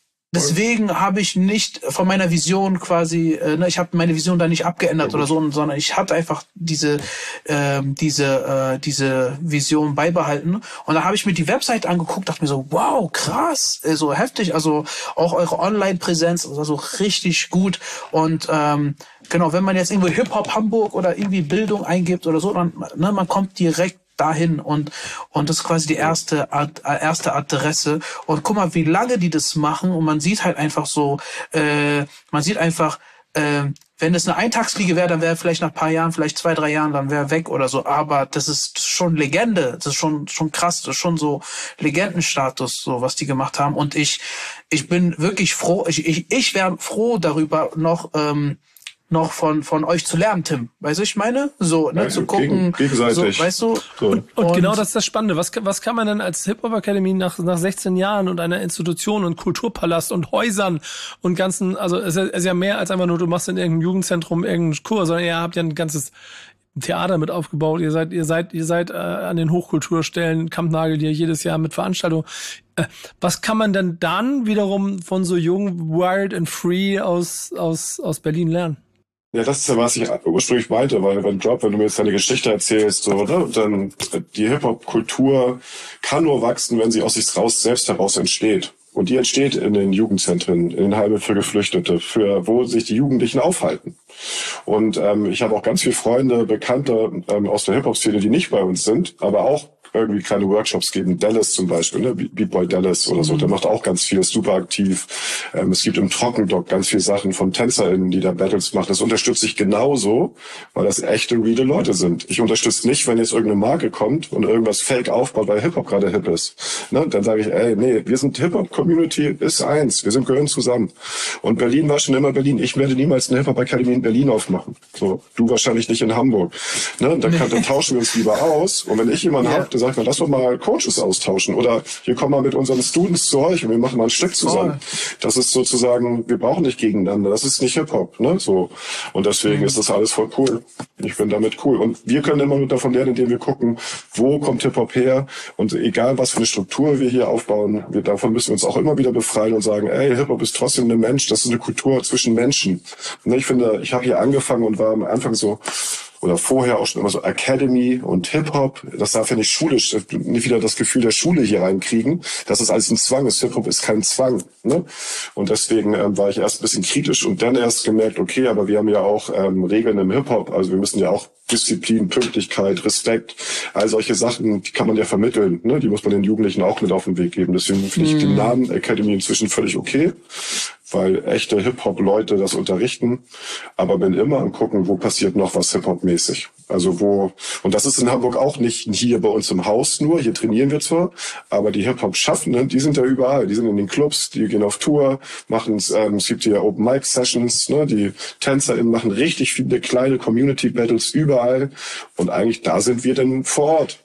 deswegen habe ich nicht von meiner Vision quasi, äh, ne, ich habe meine Vision da nicht abgeändert oder so, sondern ich hatte einfach diese ähm, diese äh, diese Vision beibehalten. Und da habe ich mir die Website angeguckt, dachte mir so, wow, krass, äh, so heftig, also auch eure Online-Präsenz, also richtig gut. Und ähm, genau, wenn man jetzt irgendwo Hip-Hop Hamburg oder irgendwie Bildung eingibt oder so, dann, ne, man kommt direkt dahin, und und das ist quasi die erste Ad, erste Adresse. Und guck mal, wie lange die das machen, und man sieht halt einfach so, äh, man sieht einfach, äh, wenn es eine Eintagsfliege wäre, dann wäre vielleicht nach ein paar Jahren, vielleicht zwei, drei Jahren, dann wäre weg oder so. Aber das ist schon Legende, das ist schon schon krass, das ist schon so Legendenstatus, so was die gemacht haben. Und ich ich bin wirklich froh, ich ich ich wäre froh darüber noch ähm, noch von von euch zu lernen, Tim. Weißt du, ich meine? So, ne, ja, zu gucken, gegen, gegenseitig. So, weißt du? So. Und, und, und genau das ist das Spannende. Was, was kann man denn als Hip-Hop-Akademie nach, nach sechzehn Jahren und einer Institution und Kulturpalast und Häusern und ganzen, also es ist, es ist ja mehr als einfach nur, du machst in irgendeinem Jugendzentrum irgendeinen Kurs, sondern ihr habt ja ein ganzes Theater mit aufgebaut. Ihr seid, ihr seid, ihr seid äh, an den Hochkulturstellen, Kampnagel, die ja jedes Jahr mit Veranstaltungen. Äh, was kann man denn dann wiederum von so jung, wild and free aus, aus, aus Berlin lernen? Ja, das ist ja, was ich ursprünglich meinte, weil wenn Drop, wenn du mir jetzt deine Geschichte erzählst, so, ne, dann die Hip-Hop-Kultur kann nur wachsen, wenn sie aus sich raus selbst heraus entsteht. Und die entsteht in den Jugendzentren, in den Heimen für Geflüchtete, für wo sich die Jugendlichen aufhalten. Und ähm, ich habe auch ganz viele Freunde, Bekannte ähm, aus der Hip-Hop-Szene, die nicht bei uns sind, aber auch irgendwie kleine Workshops geben. Dallas zum Beispiel, ne? Beatboy Dallas oder so, der macht auch ganz viel, ist super aktiv. Ähm, es gibt im Trockendock ganz viele Sachen von TänzerInnen, die da Battles machen. Das unterstütze ich genauso, weil das echte, reale Leute sind. Ich unterstütze nicht, wenn jetzt irgendeine Marke kommt und irgendwas fake aufbaut, weil Hip-Hop gerade hip ist. Ne? Dann sage ich, ey, nee, wir sind Hip-Hop-Community, ist eins, wir sind gehören zusammen. Und Berlin war schon immer Berlin. Ich werde niemals eine Hip-Hop-Akademie in Berlin aufmachen. So, du wahrscheinlich nicht in Hamburg. Ne? Dann, kann, dann tauschen wir uns lieber aus. Und wenn ich jemanden yeah. habe, der sagt, na, lass doch mal Coaches austauschen. Oder wir kommen mal mit unseren Students zu euch und wir machen mal ein Stück zusammen. Oh. Das ist sozusagen, wir brauchen nicht gegeneinander. Das ist nicht Hip-Hop. Ne? So. Und deswegen mhm. ist das alles voll cool. Ich bin damit cool. Und wir können immer nur davon lernen, indem wir gucken, wo kommt Hip-Hop her. Und egal, was für eine Struktur wir hier aufbauen, wir, davon müssen wir uns auch immer wieder befreien und sagen, ey, Hip-Hop ist trotzdem ein Mensch. Das ist eine Kultur zwischen Menschen. Und ich finde, ich habe hier angefangen und war am Anfang so, oder vorher auch schon immer so Academy und Hip-Hop. Das darf ja nicht schulisch, nicht wieder das Gefühl der Schule hier reinkriegen. Das ist alles ein Zwang ist. Hip-Hop ist kein Zwang. Ne? Und deswegen ähm, war ich erst ein bisschen kritisch und dann erst gemerkt, okay, aber wir haben ja auch ähm, Regeln im Hip-Hop. Also wir müssen ja auch Disziplin, Pünktlichkeit, Respekt, all solche Sachen, die kann man ja vermitteln. Ne? Die muss man den Jugendlichen auch mit auf den Weg geben. Deswegen finde ich mm. den Namen Academy inzwischen völlig okay, weil echte Hip-Hop-Leute das unterrichten. Aber bin immer am gucken, wo passiert noch was Hip-Hop-mäßig. Also wo, und das ist in Hamburg auch nicht hier bei uns im Haus nur, hier trainieren wir zwar, aber die Hip-Hop-Schaffenden, die sind ja überall, die sind in den Clubs, die gehen auf Tour, machen ähm, es gibt hier Open-Mic-Sessions, ne? Die TänzerInnen machen richtig viele kleine Community-Battles überall und eigentlich da sind wir dann vor Ort.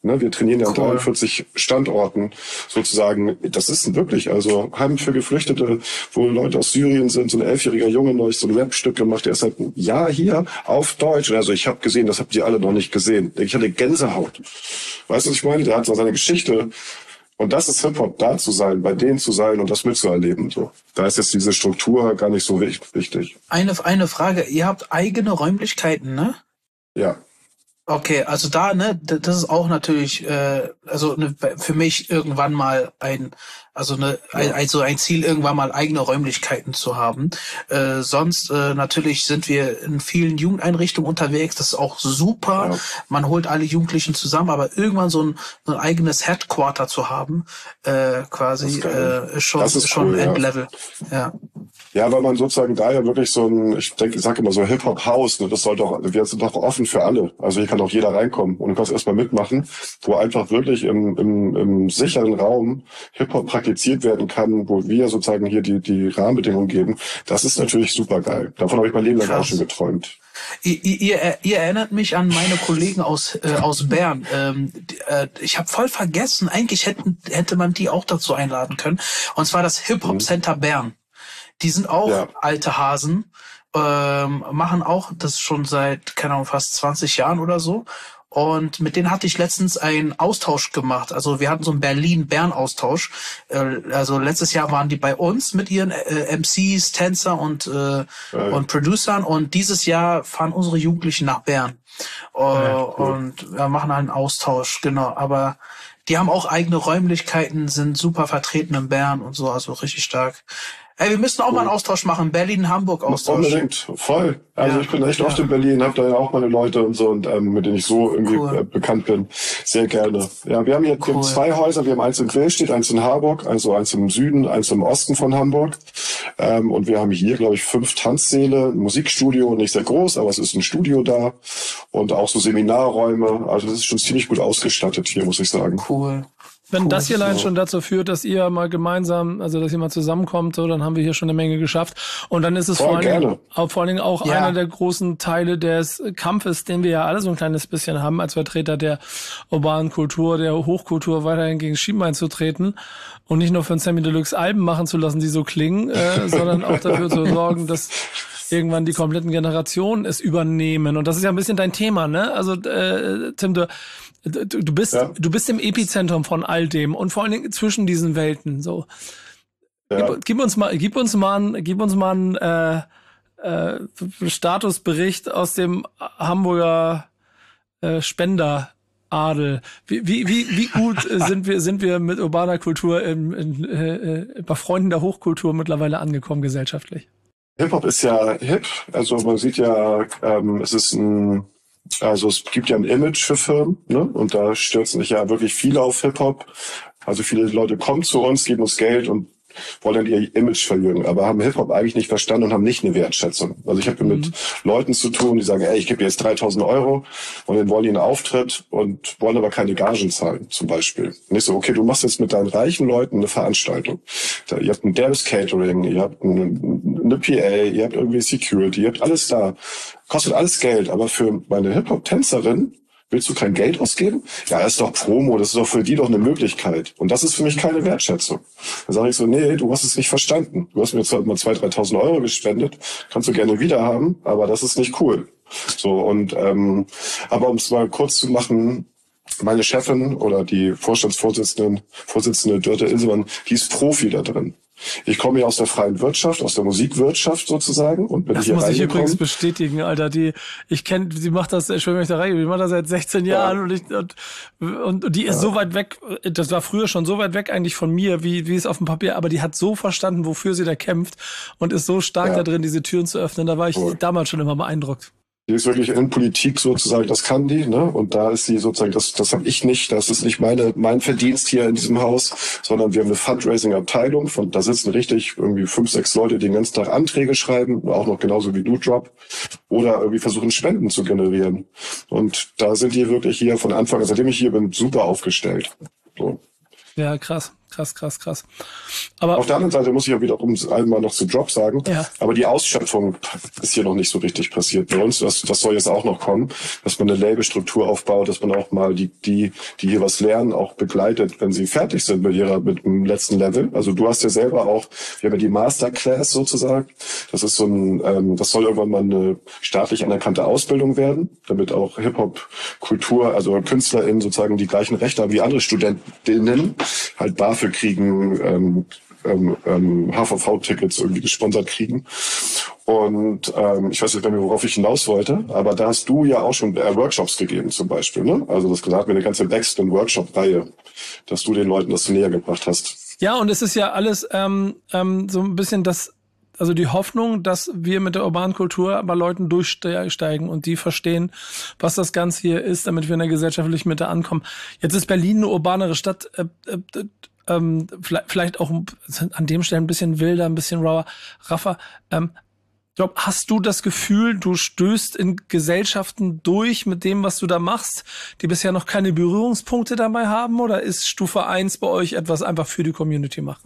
Ne, wir trainieren ja an Cool. dreiundvierzig Standorten sozusagen. Das ist wirklich, also Heim für Geflüchtete, wo Leute aus Syrien sind, so ein elfjähriger Junge neulich so ein Rap-Stück gemacht, der ist seit einem Jahr hier auf Deutsch. Also ich habe gesehen, das habt ihr alle noch nicht gesehen. Ich hatte Gänsehaut. Weißt du, was ich meine? Der hat so seine Geschichte. Und das ist Hip-Hop, da zu sein, bei denen zu sein und das mitzuerleben. So. Da ist jetzt diese Struktur gar nicht so wichtig. Eine, eine Frage, ihr habt eigene Räumlichkeiten, ne? Ja. Okay, also da, ne, d- das ist auch natürlich, äh, also ne, für mich irgendwann mal ein, also ne, ein, ein, so ein Ziel, irgendwann mal eigene Räumlichkeiten zu haben. Äh, sonst äh, natürlich sind wir in vielen Jugendeinrichtungen unterwegs, das ist auch super. Ja. Man holt alle Jugendlichen zusammen, aber irgendwann so ein, so ein eigenes Headquarter zu haben, äh, quasi, Das ist geil. äh, ist schon, Das ist schon cool, ja. Endlevel. Ja. Ja, weil man sozusagen da ja wirklich so ein, ich denke, ich sage immer so Hip-Hop-Haus, ne, das soll doch, wir sind doch offen für alle. Also hier kann auch jeder reinkommen und du kannst erstmal mitmachen, wo einfach wirklich im, im, im sicheren Raum Hip-Hop praktiziert werden kann, wo wir sozusagen hier die, die Rahmenbedingungen geben. Das ist natürlich super geil. Davon habe ich mein Leben lang Krass. auch schon geträumt. Ihr, ihr, ihr erinnert mich an meine Kollegen aus äh, aus Bern. Ähm, die, äh, ich habe voll vergessen, eigentlich hätten, hätte man die auch dazu einladen können. Und zwar das Hip-Hop Center Bern. Die sind auch Ja. alte Hasen, ähm, machen auch das schon seit, keine Ahnung, fast zwanzig Jahren oder so. Und mit denen hatte ich letztens einen Austausch gemacht. Also wir hatten so einen Berlin-Bern-Austausch. Äh, also letztes Jahr waren die bei uns mit ihren äh, M Cs, Tänzer und äh, und Producern. Und dieses Jahr fahren unsere Jugendlichen nach Bern. Äh, cool. Und wir machen halt einen Austausch, genau. Aber die haben auch eigene Räumlichkeiten, sind super vertreten in Bern und so, also richtig stark. Ey, wir müssen auch mal einen Austausch machen, Berlin-Hamburg-Austausch. Unbedingt, voll. Also Ja. ich bin echt Ja. oft in Berlin, habe da ja auch meine Leute und so, und ähm, mit denen ich so irgendwie Cool. äh, bekannt bin. Sehr gerne. Ja, wir haben hier wir haben Cool. zwei Häuser. Wir haben eins in Quellstedt, eins in Harburg, also eins im Süden, eins im Osten von Hamburg. Ähm, und wir haben hier, glaube ich, fünf Tanzsäle, ein Musikstudio, nicht sehr groß, aber es ist ein Studio da. Und auch so Seminarräume. Also das ist schon ziemlich gut ausgestattet hier, muss ich sagen. Cool. Wenn Cool. das hier allein So. schon dazu führt, dass ihr mal gemeinsam, also dass ihr mal zusammenkommt, so, dann haben wir hier schon eine Menge geschafft. Und dann ist es Voll vor allen, Dingen, gerne. auch, vor allen Dingen auch Ja. einer der großen Teile des Kampfes, den wir ja alle so ein kleines bisschen haben, als Vertreter der urbanen Kultur, der Hochkultur, weiterhin gegen Schienbein zu treten und nicht nur für ein Sammy Deluxe Alben machen zu lassen, die so klingen, äh, sondern auch dafür zu sorgen, dass irgendwann die kompletten Generationen es übernehmen. Und das ist ja ein bisschen dein Thema, ne? Also, äh, Tim, du, du, du bist, Ja. du bist im Epizentrum von all dem und vor allen Dingen zwischen diesen Welten, so. Ja. Gib, gib uns mal, gib uns mal, einen- gib uns mal einen, äh, äh, Statusbericht aus dem Hamburger, äh, Spenderadel. Wie, wie, wie, wie gut äh, sind wir, sind wir mit urbaner Kultur in, in, äh, bei Freunden der Hochkultur mittlerweile angekommen gesellschaftlich? Hip-Hop ist ja hip, also man sieht ja, ähm, es ist ein, also es gibt ja ein Image für Firmen, ne? Und da stürzen sich ja wirklich viele auf Hip-Hop. Also viele Leute kommen zu uns, geben uns Geld und wollen dann ihr Image verjüngen, aber haben Hip-Hop eigentlich nicht verstanden und haben nicht eine Wertschätzung. Also ich habe mit Leuten zu tun, die sagen, ey, ich gebe dir jetzt dreitausend Euro und dann wollen die einen Auftritt und wollen aber keine Gagen zahlen, zum Beispiel. Und ich so, okay, du machst jetzt mit deinen reichen Leuten eine Veranstaltung. Da, ihr habt ein Dance Catering, ihr habt eine, eine P A, ihr habt irgendwie Security, ihr habt alles da. Kostet alles Geld, aber für meine Hip-Hop-Tänzerin willst du kein Geld ausgeben? Ja, das ist doch Promo, das ist doch für die doch eine Möglichkeit. Und das ist für mich keine Wertschätzung. Dann sage ich so, nee, du hast es nicht verstanden. Du hast mir zwar mal zweitausend, dreitausend Euro gespendet, kannst du gerne wieder haben, aber das ist nicht cool. So, und ähm, aber um es mal kurz zu machen, meine Chefin oder die Vorstandsvorsitzende, Vorsitzende Dörte Ilsemann, die ist Profi da drin. Ich komme ja aus der freien Wirtschaft, aus der Musikwirtschaft sozusagen und bin Das hier muss ich reingekommen. übrigens bestätigen, Alter. Die, ich kenne, die macht das, ich will mich da rein, die macht das seit sechzehn Jahren und ich, und, und, und die ist so weit weg, das war früher schon so weit weg eigentlich von mir, wie, wie es auf dem Papier, aber die hat so verstanden, wofür sie da kämpft und ist so stark Ja. da drin, diese Türen zu öffnen. Da war ich Cool. damals schon immer beeindruckt. Die ist wirklich in Politik sozusagen, das kann die, ne? Und da ist sie sozusagen, das, das habe ich nicht, das ist nicht meine, mein Verdienst hier in diesem Haus, sondern wir haben eine Fundraising-Abteilung, von da sitzen richtig irgendwie fünf, sechs Leute, die den ganzen Tag Anträge schreiben, auch noch genauso wie du, Drop, oder irgendwie versuchen Spenden zu generieren. Und da sind die wirklich hier von Anfang an, seitdem ich hier bin, super aufgestellt. So. Ja, krass. krass, krass, krass. Aber auf der anderen Seite muss ich ja wiederum einmal noch zu Drop sagen, ja. aber die Ausschöpfung ist hier noch nicht so richtig passiert bei uns. Das, das soll jetzt auch noch kommen, dass man eine Labelstruktur aufbaut, dass man auch mal die, die, die hier was lernen, auch begleitet, wenn sie fertig sind mit ihrer, mit dem letzten Level. Also du hast ja selber auch, wir haben ja die Masterclass sozusagen. Das ist so ein, ähm, das soll irgendwann mal eine staatlich anerkannte Ausbildung werden, damit auch Hip-Hop-Kultur, also KünstlerInnen sozusagen die gleichen Rechte haben wie andere Studentinnen, halt BAföG kriegen, ähm, ähm, ähm, H V V-Tickets irgendwie gesponsert kriegen. Und ähm, ich weiß nicht, worauf ich hinaus wollte, aber da hast du ja auch schon äh, Workshops gegeben zum Beispiel, ne? Also das gesagt, mir eine ganze Backspin-Workshop-Reihe, dass du den Leuten das näher gebracht hast. Ja, und es ist ja alles ähm, ähm, so ein bisschen das, also die Hoffnung, dass wir mit der urbanen Kultur bei Leuten durchsteigen und die verstehen, was das Ganze hier ist, damit wir in der gesellschaftlichen Mitte ankommen. Jetzt ist Berlin eine urbanere Stadt, äh, äh, ähm, vielleicht, vielleicht auch an dem Stellen ein bisschen wilder, ein bisschen rauer, raffer. Ähm, Job, hast du das Gefühl, du stößt in Gesellschaften durch mit dem, was du da machst, die bisher noch keine Berührungspunkte dabei haben? Oder ist Stufe eins bei euch etwas einfach für die Community machen?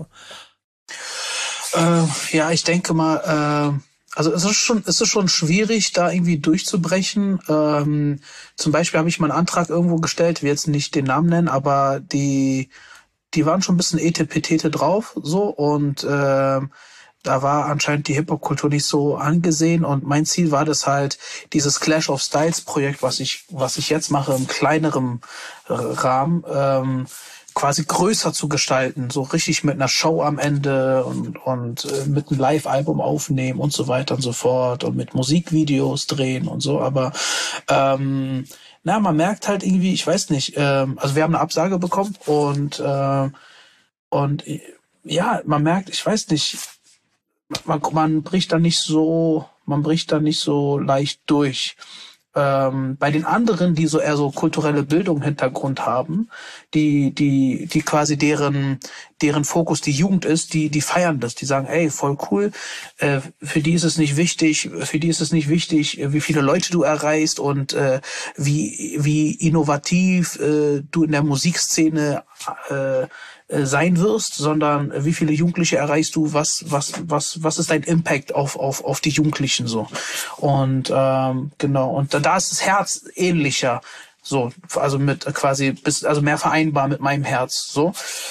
Äh, ja, ich denke mal, äh, also es ist schon, es ist schon schwierig, da irgendwie durchzubrechen. Ähm, zum Beispiel habe ich mal einen Antrag irgendwo gestellt, will jetzt nicht den Namen nennen, aber die, die waren schon ein bisschen etepetete drauf, so, und äh, da war anscheinend die Hip-Hop-Kultur nicht so angesehen, und mein Ziel war das halt, dieses Clash of Styles Projekt, was ich, was ich jetzt mache, im kleineren Rahmen, ähm, quasi größer zu gestalten, so richtig mit einer Show am Ende und, und äh, mit einem Live-Album aufnehmen und so weiter und so fort und mit Musikvideos drehen und so, aber ähm, na, man merkt halt irgendwie, ich weiß nicht, ähm, also wir haben eine Absage bekommen und äh, und ja, man merkt, ich weiß nicht, man, man bricht da nicht so, man bricht da nicht so leicht durch. Ähm, bei den anderen, die so eher so kulturelle Bildung im Hintergrund haben, die, die, die quasi deren, deren Fokus die Jugend ist, die, die feiern das, die sagen, ey, voll cool, äh, für die ist es nicht wichtig, für die ist es nicht wichtig, wie viele Leute du erreichst und äh, wie, wie innovativ äh, du in der Musikszene äh, sein wirst, sondern wie viele Jugendliche erreichst du, was was was was ist dein Impact auf auf auf die Jugendlichen so, und ähm, genau, und da, da ist das Herz ähnlicher, so, also mit quasi bis also mehr vereinbar mit meinem Herz, so,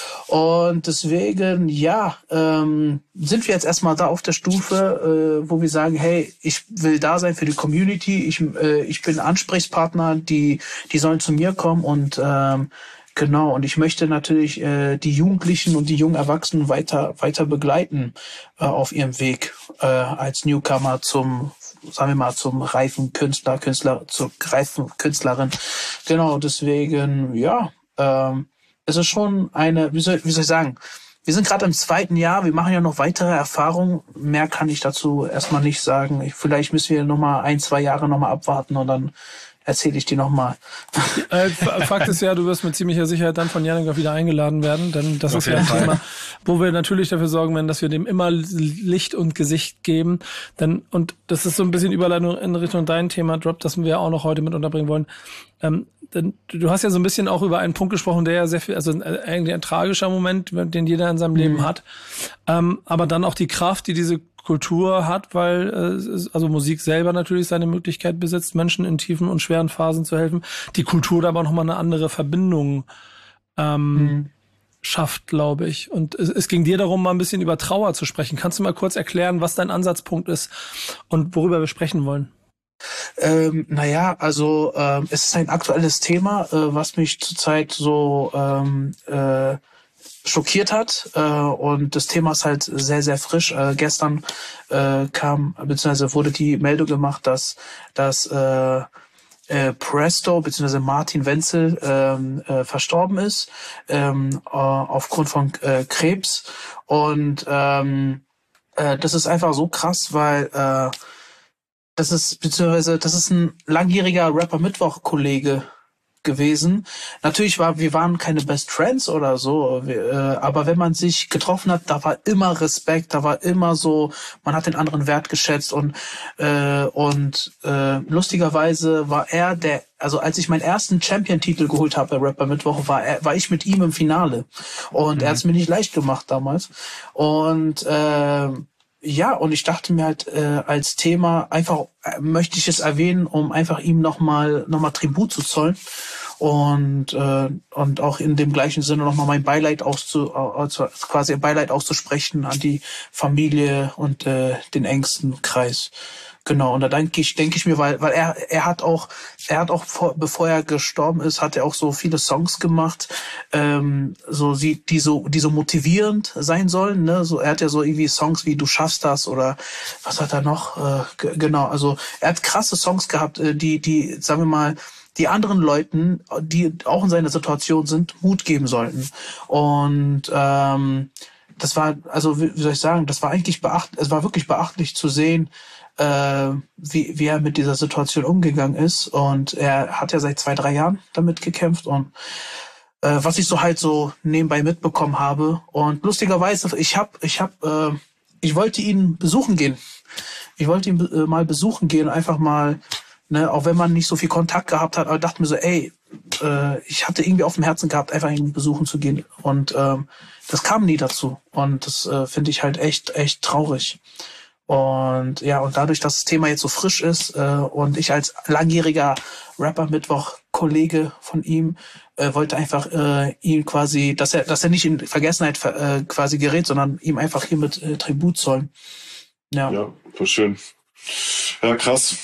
und deswegen ja ähm, sind wir jetzt erstmal da auf der Stufe, äh, wo wir sagen, hey, ich will da sein für die Community, ich äh, ich bin Ansprechpartner, die die sollen zu mir kommen, und ähm, genau, und ich möchte natürlich äh, die Jugendlichen und die jungen Erwachsenen weiter weiter begleiten äh, auf ihrem Weg äh, als Newcomer zum, sagen wir mal, zum reifen Künstler, Künstler, zur reifen Künstlerin. Genau, deswegen, ja, ähm, es ist schon eine, wie soll, wie soll ich sagen, wir sind gerade im zweiten Jahr, wir machen ja noch weitere Erfahrungen. Mehr kann ich dazu erstmal nicht sagen. Ich, vielleicht müssen wir noch mal ein, zwei Jahre noch mal abwarten und dann erzähle ich dir nochmal. Äh, Fakt ist ja, du wirst mit ziemlicher Sicherheit dann von Janik auch wieder eingeladen werden, denn das Auf ist ja ein Fall. Thema, wo wir natürlich dafür sorgen werden, dass wir dem immer Licht und Gesicht geben. Denn, und das ist so ein bisschen Überleitung in Richtung dein Thema, Drop, das wir auch noch heute mit unterbringen wollen. Ähm, denn du hast ja so ein bisschen auch über einen Punkt gesprochen, der ja sehr viel, also eigentlich ein tragischer Moment, den jeder in seinem mhm. Leben hat. Ähm, aber dann auch die Kraft, die diese Kultur hat, weil äh, also Musik selber natürlich seine Möglichkeit besitzt, Menschen in tiefen und schweren Phasen zu helfen. Die Kultur da aber nochmal eine andere Verbindung ähm, mhm. schafft, glaube ich. Und es, es ging dir darum, mal ein bisschen über Trauer zu sprechen. Kannst du mal kurz erklären, was dein Ansatzpunkt ist und worüber wir sprechen wollen? Ähm, naja, also ähm, es ist ein aktuelles Thema, äh, was mich zurzeit so ähm, äh, schockiert hat, äh, und das Thema ist halt sehr, sehr frisch. Äh, gestern äh, kam, beziehungsweise wurde die Meldung gemacht, dass, dass äh, äh, Presto, beziehungsweise Martin Wenzel ähm, äh, verstorben ist, ähm, äh, aufgrund von äh, Krebs. Und ähm, äh, das ist einfach so krass, weil äh, das ist, beziehungsweise das ist ein langjähriger Rapper-Mittwoch-Kollege gewesen. Natürlich war, wir waren keine Best Friends oder so, wir, äh, aber wenn man sich getroffen hat, da war immer Respekt, da war immer so, man hat den anderen wertgeschätzt und äh, und äh, lustigerweise war er der, also als ich meinen ersten Champion-Titel geholt habe bei Rapper Mittwoch, war er, war ich mit ihm im Finale und mhm. er hat es mir nicht leicht gemacht damals und äh, ja, und ich dachte mir halt äh, als Thema einfach äh, möchte ich es erwähnen, um einfach ihm nochmal noch mal Tribut zu zollen und äh, und auch in dem gleichen Sinne nochmal mein Beileid auszu also quasi Beileid auszusprechen an die Familie und äh, den engsten Kreis. Genau, und da denke ich, denke ich mir, weil, weil er, er hat auch, er hat auch, vor, bevor er gestorben ist, hat er auch so viele Songs gemacht, ähm, so, die, die so, die so motivierend sein sollen, ne, so, er hat ja so irgendwie Songs wie Du schaffst das oder, was hat er noch, äh, g- genau, also, er hat krasse Songs gehabt, äh, die, die, sagen wir mal, die anderen Leuten, die auch in seiner Situation sind, Mut geben sollten. Und, ähm, das war, also, wie, wie soll ich sagen, das war eigentlich beacht, es war wirklich beachtlich zu sehen, äh, wie, wie er mit dieser Situation umgegangen ist. Und er hat ja seit zwei, drei Jahren damit gekämpft und äh, was ich so halt so nebenbei mitbekommen habe. Und lustigerweise, ich hab, ich hab, äh, ich wollte ihn besuchen gehen. Ich wollte ihn äh, mal besuchen gehen, einfach mal, ne, auch wenn man nicht so viel Kontakt gehabt hat, aber dachte mir so, ey, äh, ich hatte irgendwie auf dem Herzen gehabt, einfach ihn besuchen zu gehen. Und ähm, das kam nie dazu. Und das äh, finde ich halt echt, echt traurig. Und ja, und dadurch, dass das Thema jetzt so frisch ist äh, und ich als langjähriger Rapper-Mittwoch-Kollege von ihm äh, wollte einfach äh, ihn quasi, dass er, dass er nicht in Vergessenheit äh, quasi gerät, sondern ihm einfach hiermit äh, Tribut zollen. Ja, Ja, voll schön. Ja, krass.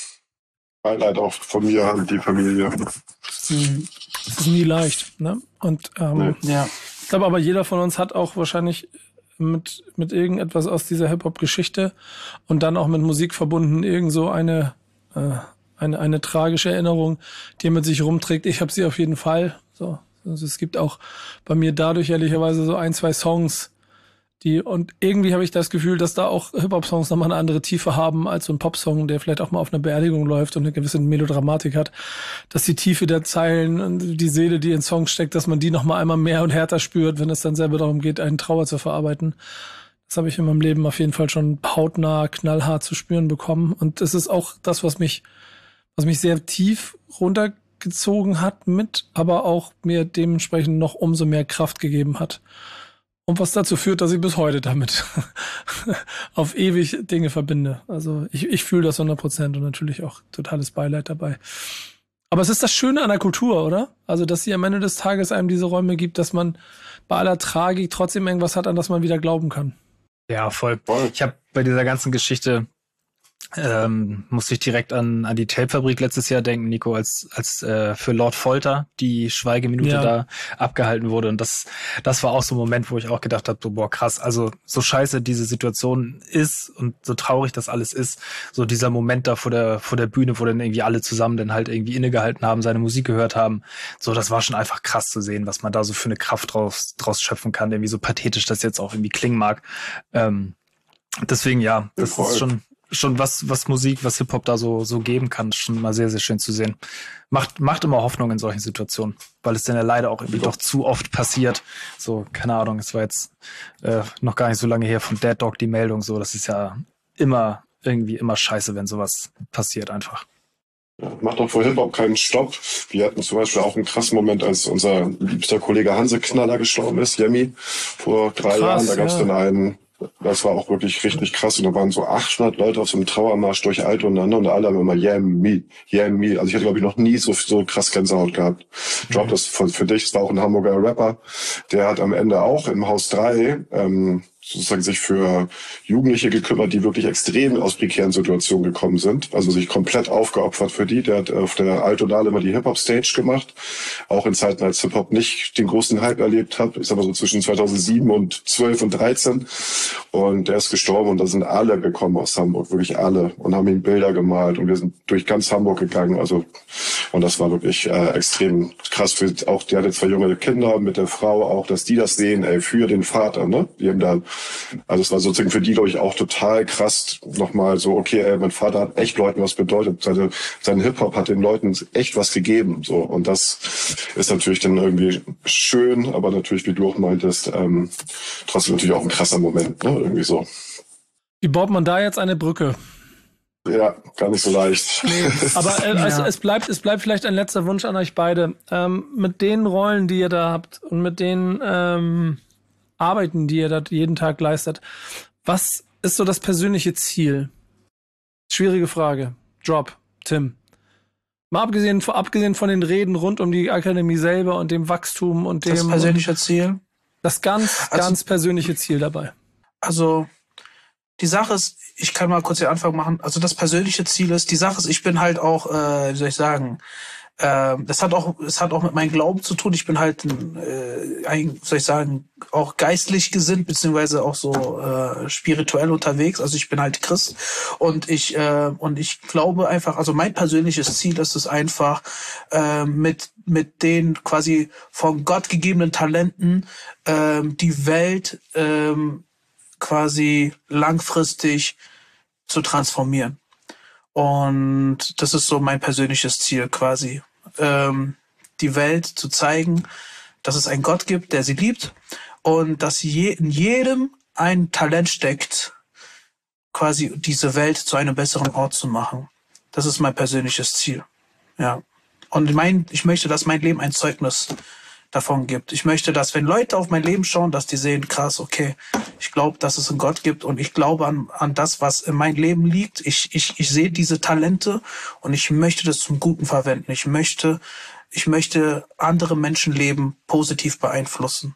Beileid auch von mir an die Familie. mhm. Das ist nie leicht, ne? Und ähm, Nee. ja, ich glaube aber, jeder von uns hat auch wahrscheinlich mit, mit irgendetwas aus dieser Hip-Hop-Geschichte und dann auch mit Musik verbunden, irgend so eine, äh, eine, eine tragische Erinnerung, die er mit sich rumträgt. Ich habe sie auf jeden Fall. So. Also es gibt auch bei mir dadurch ehrlicherweise so ein, zwei Songs, die, und irgendwie habe ich das Gefühl, dass da auch Hip-Hop-Songs nochmal eine andere Tiefe haben als so ein Pop-Song, der vielleicht auch mal auf einer Beerdigung läuft und eine gewisse Melodramatik hat, dass die Tiefe der Zeilen und die Seele, die in Songs steckt, dass man die nochmal einmal mehr und härter spürt, wenn es dann selber darum geht, einen Trauer zu verarbeiten. Das habe ich in meinem Leben auf jeden Fall schon hautnah, knallhart zu spüren bekommen. Und es ist auch das, was mich, was mich sehr tief runtergezogen hat mit, aber auch mir dementsprechend noch umso mehr Kraft gegeben hat. Und was dazu führt, dass ich bis heute damit auf ewig Dinge verbinde. Also ich, ich fühle das hundert Prozent und natürlich auch totales Beileid dabei. Aber es ist das Schöne an der Kultur, oder? Also, dass sie am Ende des Tages einem diese Räume gibt, dass man bei aller Tragik trotzdem irgendwas hat, an das man wieder glauben kann. Ja, voll. Voll. Ich habe bei dieser ganzen Geschichte ähm, musste ich direkt an an die Tapefabrik letztes Jahr denken, Nico, als als äh, für Lord Folter die Schweigeminute Ja. da abgehalten wurde. Und das das war auch so ein Moment, wo ich auch gedacht habe, so, boah, krass, also so scheiße diese Situation ist und so traurig das alles ist, so dieser Moment da vor der vor der Bühne, wo dann irgendwie alle zusammen dann halt irgendwie innegehalten haben, seine Musik gehört haben, so, das war schon einfach krass zu sehen, was man da so für eine Kraft draus draus schöpfen kann, irgendwie so pathetisch das jetzt auch irgendwie klingen mag. Ähm, deswegen, ja, das voll. ist schon schon was, was Musik, was Hip-Hop da so, so geben kann, ist schon mal sehr, sehr schön zu sehen. Macht, macht immer Hoffnung in solchen Situationen, weil es dann ja leider auch irgendwie doch zu oft passiert. So, keine Ahnung, es war jetzt äh, noch gar nicht so lange her von Dead Dog die Meldung, so, das ist ja immer, irgendwie immer scheiße, wenn sowas passiert einfach. Ja, macht doch vor Hip-Hop keinen Stopp. Wir hatten zum Beispiel auch einen krassen Moment, als unser liebster Kollege Hanse Knaller gestorben ist, Yemi, vor drei Krass, Jahren. Da gab es ja. dann einen, das war auch wirklich richtig krass. Und da waren so achthundert Leute auf so einem Trauermarsch durch Altona und alle haben immer Yemi, Yemi. Also ich hatte, glaube ich, noch nie so, so krass Gänsehaut gehabt. Drop das für, für dich. Das war auch ein Hamburger Rapper. Der hat am Ende auch im Haus drei ähm, sozusagen sich für Jugendliche gekümmert, die wirklich extrem aus prekären Situationen gekommen sind. Also sich komplett aufgeopfert für die. Der hat auf der Altona immer die Hip-Hop-Stage gemacht. Auch in Zeiten, als Hip-Hop nicht den großen Hype erlebt hat. Ich sag mal so zwischen zweitausendsieben und zwölf und dreizehn. Und der ist gestorben und da sind alle gekommen aus Hamburg. Wirklich alle. Und haben ihm Bilder gemalt. Und wir sind durch ganz Hamburg gegangen. Also Und das war wirklich äh, extrem krass für auch, die hatte zwei junge Kinder mit der Frau auch, dass die das sehen, ey, für den Vater, ne? Die haben da, also es war sozusagen für die, glaube ich, auch total krass nochmal so, okay, ey, mein Vater hat echt Leuten was bedeutet. Seine, sein Hip-Hop hat den Leuten echt was gegeben, so. Und das ist natürlich dann irgendwie schön, aber natürlich, wie du auch meintest, ähm, trotzdem natürlich auch ein krasser Moment, ne? Irgendwie so. Wie baut man da jetzt eine Brücke? Ja, gar nicht so leicht. Nee, aber äh, Ja. es, es bleibt, es bleibt vielleicht ein letzter Wunsch an euch beide. Ähm, mit den Rollen, die ihr da habt und mit den ähm, Arbeiten, die ihr da jeden Tag leistet, was ist so das persönliche Ziel? Schwierige Frage. Drop, Tim. Mal abgesehen, abgesehen von den Reden rund um die Akademie selber und dem Wachstum und dem... Das persönliche Ziel. Das ganz, Also- ganz persönliche Ziel dabei. Also, die Sache ist, ich kann mal kurz den Anfang machen. Also das persönliche Ziel ist, die Sache ist, ich bin halt auch, äh, wie soll ich sagen, äh, das hat auch, es hat auch mit meinem Glauben zu tun. Ich bin halt, äh, ein, soll ich sagen, auch geistlich gesinnt, beziehungsweise auch so äh, spirituell unterwegs. Also ich bin halt Christ und ich äh, und ich glaube einfach, also mein persönliches Ziel ist es einfach, äh, mit mit den quasi von Gott gegebenen Talenten äh, die Welt äh, quasi langfristig zu transformieren. Und das ist so mein persönliches Ziel quasi. Ähm, die Welt zu zeigen, dass es einen Gott gibt, der sie liebt und dass je, in jedem ein Talent steckt, quasi diese Welt zu einem besseren Ort zu machen. Das ist mein persönliches Ziel. Ja. Und mein, ich möchte, dass mein Leben ein Zeugnis davon gibt. Ich möchte, dass wenn Leute auf mein Leben schauen, dass die sehen, krass, okay, ich glaube, dass es einen Gott gibt und ich glaube an, an das, was in meinem Leben liegt. Ich, ich, ich sehe diese Talente und ich möchte das zum Guten verwenden. Ich möchte, ich möchte andere Menschenleben positiv beeinflussen.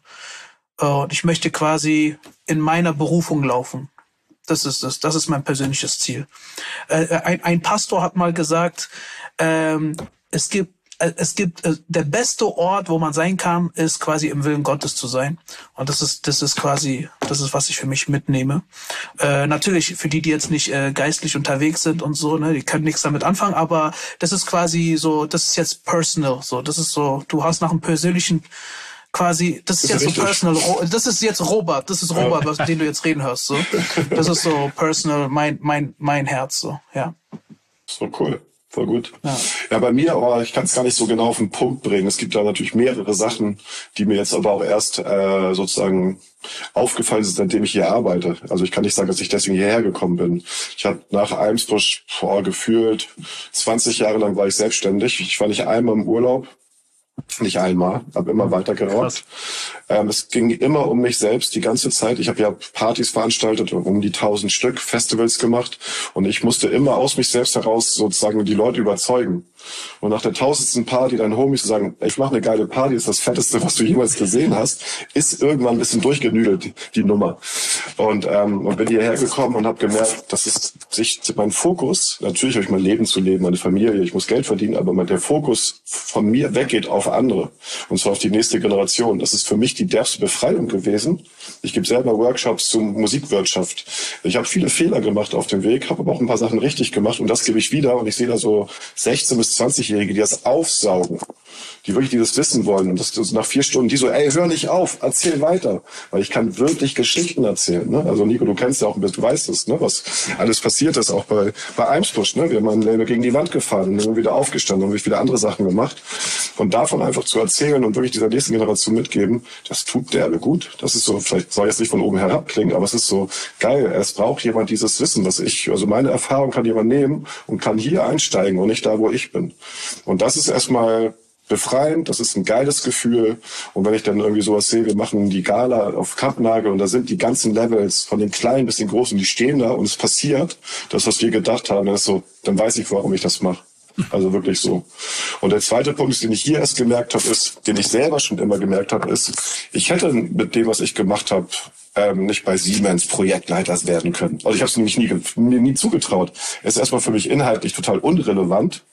Und ich möchte quasi in meiner Berufung laufen. Das ist es. Das ist mein persönliches Ziel. Äh, ein, ein Pastor hat mal gesagt, ähm, es gibt Es gibt äh, der beste Ort, wo man sein kann, ist quasi im Willen Gottes zu sein. Und das ist das ist quasi das ist, was ich für mich mitnehme. Äh, natürlich für die, die jetzt nicht äh, geistlich unterwegs sind und so, ne, die können nichts damit anfangen. Aber das ist quasi so, das ist jetzt personal. So, das ist so, du hast nach einem persönlichen quasi, das ist, Ist jetzt richtig. so personal. Das ist jetzt Robert, das ist Robert, was, den du jetzt reden hörst. So, das ist so personal, mein mein mein Herz. So, ja. So cool. Voll gut. Ja. Ja, bei mir, aber ich kann es gar nicht so genau auf den Punkt bringen. Es gibt da natürlich mehrere Sachen, die mir jetzt aber auch erst äh, sozusagen aufgefallen sind, seitdem ich hier arbeite. Also ich kann nicht sagen, dass ich deswegen hierher gekommen bin. Ich habe nach Eimsbusch vor gefühlt zwanzig Jahre lang war ich selbstständig. Ich war nicht einmal im Urlaub. Nicht einmal, habe immer weiter gerockt. Ähm, es ging immer um mich selbst die ganze Zeit. Ich habe ja Partys veranstaltet, um die tausend Stück, Festivals gemacht und ich musste immer aus mich selbst heraus sozusagen die Leute überzeugen. Und nach der tausendsten Party deinen Homies zu sagen, ich mache eine geile Party, ist das Fetteste, was du jemals gesehen hast, ist irgendwann ein bisschen durchgenüdelt, die, die Nummer. Und, ähm, und bin hierher gekommen und habe gemerkt, dass es sich mein Fokus, natürlich habe ich mein Leben zu leben, meine Familie, ich muss Geld verdienen, aber der Fokus von mir weggeht auf andere. Und zwar auf die nächste Generation. Das ist für mich die derbste Befreiung gewesen. Ich gebe selber Workshops zur Musikwirtschaft. Ich habe viele Fehler gemacht auf dem Weg, habe aber auch ein paar Sachen richtig gemacht und das gebe ich wieder. Und ich sehe da so sechzehn- bis zwanzigjährige, die das aufsaugen, die wirklich dieses wissen wollen. Und das, das nach vier Stunden, die so, ey, hör nicht auf, erzähl weiter. Weil ich kann wirklich Geschichten erzählen. Ne? Also Nico, du kennst ja auch ein bisschen, du weißt es, ne? Was alles passiert ist, auch bei, bei Eimsbusch. Ne? Wir haben ein Label gegen die Wand gefahren und dann wieder aufgestanden und wieder andere Sachen gemacht. Und davon einfach zu erzählen und wirklich dieser nächsten Generation mitgeben, das tut derbe gut. Das ist so, vielleicht soll jetzt nicht von oben herab klingen, aber es ist so geil. Es braucht jemand dieses Wissen, was ich, also meine Erfahrung kann jemand nehmen und kann hier einsteigen und nicht da, wo ich bin. Und das ist erstmal befreiend, das ist ein geiles Gefühl. Und wenn ich dann irgendwie sowas sehe, wir machen die Gala auf Kampnagel und da sind die ganzen Levels von den Kleinen bis den Großen, die stehen da und es passiert, das, was wir gedacht haben, dann ist so, dann weiß ich, warum ich das mache. Also wirklich so. Und der zweite Punkt, den ich hier erst gemerkt habe, ist, den ich selber schon immer gemerkt habe, ist, ich hätte mit dem, was ich gemacht habe, ähm, nicht bei Siemens Projektleiters werden können. Also ich habe es nämlich nie, nie, nie zugetraut. Es ist erstmal für mich inhaltlich total unrelevant.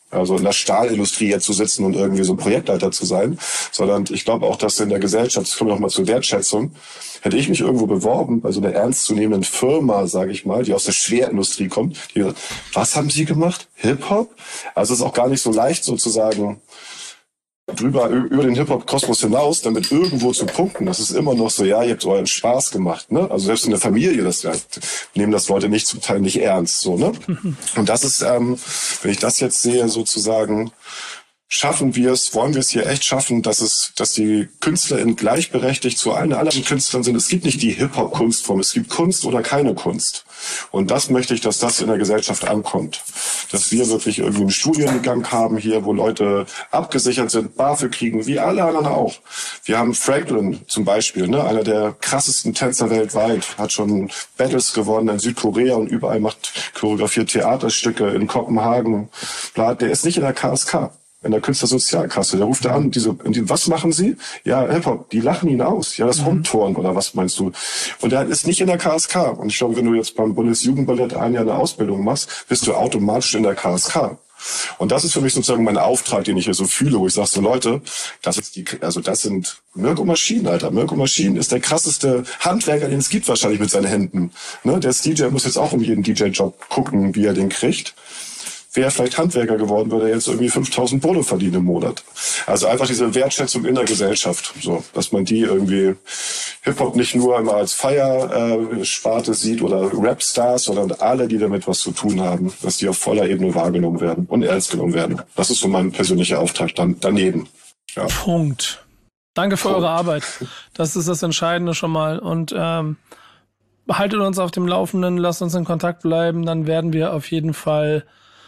also in der Stahlindustrie jetzt zu sitzen und irgendwie so ein Projektleiter zu sein, sondern ich glaube auch, dass in der Gesellschaft, das kommt noch mal zur Wertschätzung, hätte ich mich irgendwo beworben bei so einer ernstzunehmenden Firma, sage ich mal, die aus der Schwerindustrie kommt, die gesagt, was haben Sie gemacht? Hip-Hop? Also es ist auch gar nicht so leicht sozusagen drüber über den Hip-Hop-Kosmos hinaus, damit irgendwo zu punkten. Das ist immer noch so, ja, ihr habt euren Spaß gemacht, ne? Also selbst in der Familie, das ja, nehmen das Leute nicht zum Teil nicht ernst, so, ne? Und das ist, ähm, wenn ich das jetzt sehe, sozusagen, schaffen wir es, wollen wir es hier echt schaffen, dass es, dass die KünstlerInnen gleichberechtigt zu allen anderen Künstlern sind. Es gibt nicht die Hip-Hop-Kunstform, es gibt Kunst oder keine Kunst. Und das möchte ich, dass das in der Gesellschaft ankommt. Dass wir wirklich irgendwie einen Studiengang haben hier, wo Leute abgesichert sind, BAföG kriegen, wie alle anderen auch. Wir haben Franklin zum Beispiel, ne, einer der krassesten Tänzer weltweit, hat schon Battles gewonnen in Südkorea und überall macht choreografiert Theaterstücke in Kopenhagen. Der ist nicht in der K S K. In der Künstlersozialkasse, der ruft da an, diese, die, was machen Sie? Ja, Hip-Hop, die lachen ihn aus. Ja, das Home-Turn oder was meinst du? Und der ist nicht in der K S K. Und ich glaube, wenn du jetzt beim Bundesjugendballett ein Jahr eine Ausbildung machst, bist du automatisch in der K S K. Und das ist für mich sozusagen mein Auftrag, den ich hier so fühle, wo ich sage so, Leute, das ist die, also das sind Mirko Maschinen, Alter. Mirko Maschinen ist der krasseste Handwerker, den es gibt wahrscheinlich mit seinen Händen. Ne? Der D J muss jetzt auch um jeden D J-Job gucken, wie er den kriegt. Wäre vielleicht Handwerker geworden, würde er jetzt irgendwie fünftausend Brutto verdienen im Monat. Also einfach diese Wertschätzung in der Gesellschaft, so, dass man die irgendwie Hip-Hop nicht nur immer als Feiersparte äh, sieht oder Rap-Stars, sondern alle, die damit was zu tun haben, dass die auf voller Ebene wahrgenommen werden und ernst genommen werden. Das ist so mein persönlicher Auftrag dann daneben. Ja. Punkt. Danke für Punkt. Eure Arbeit. Das ist das Entscheidende schon mal. Und ähm, haltet uns auf dem Laufenden, lasst uns in Kontakt bleiben, dann werden wir auf jeden Fall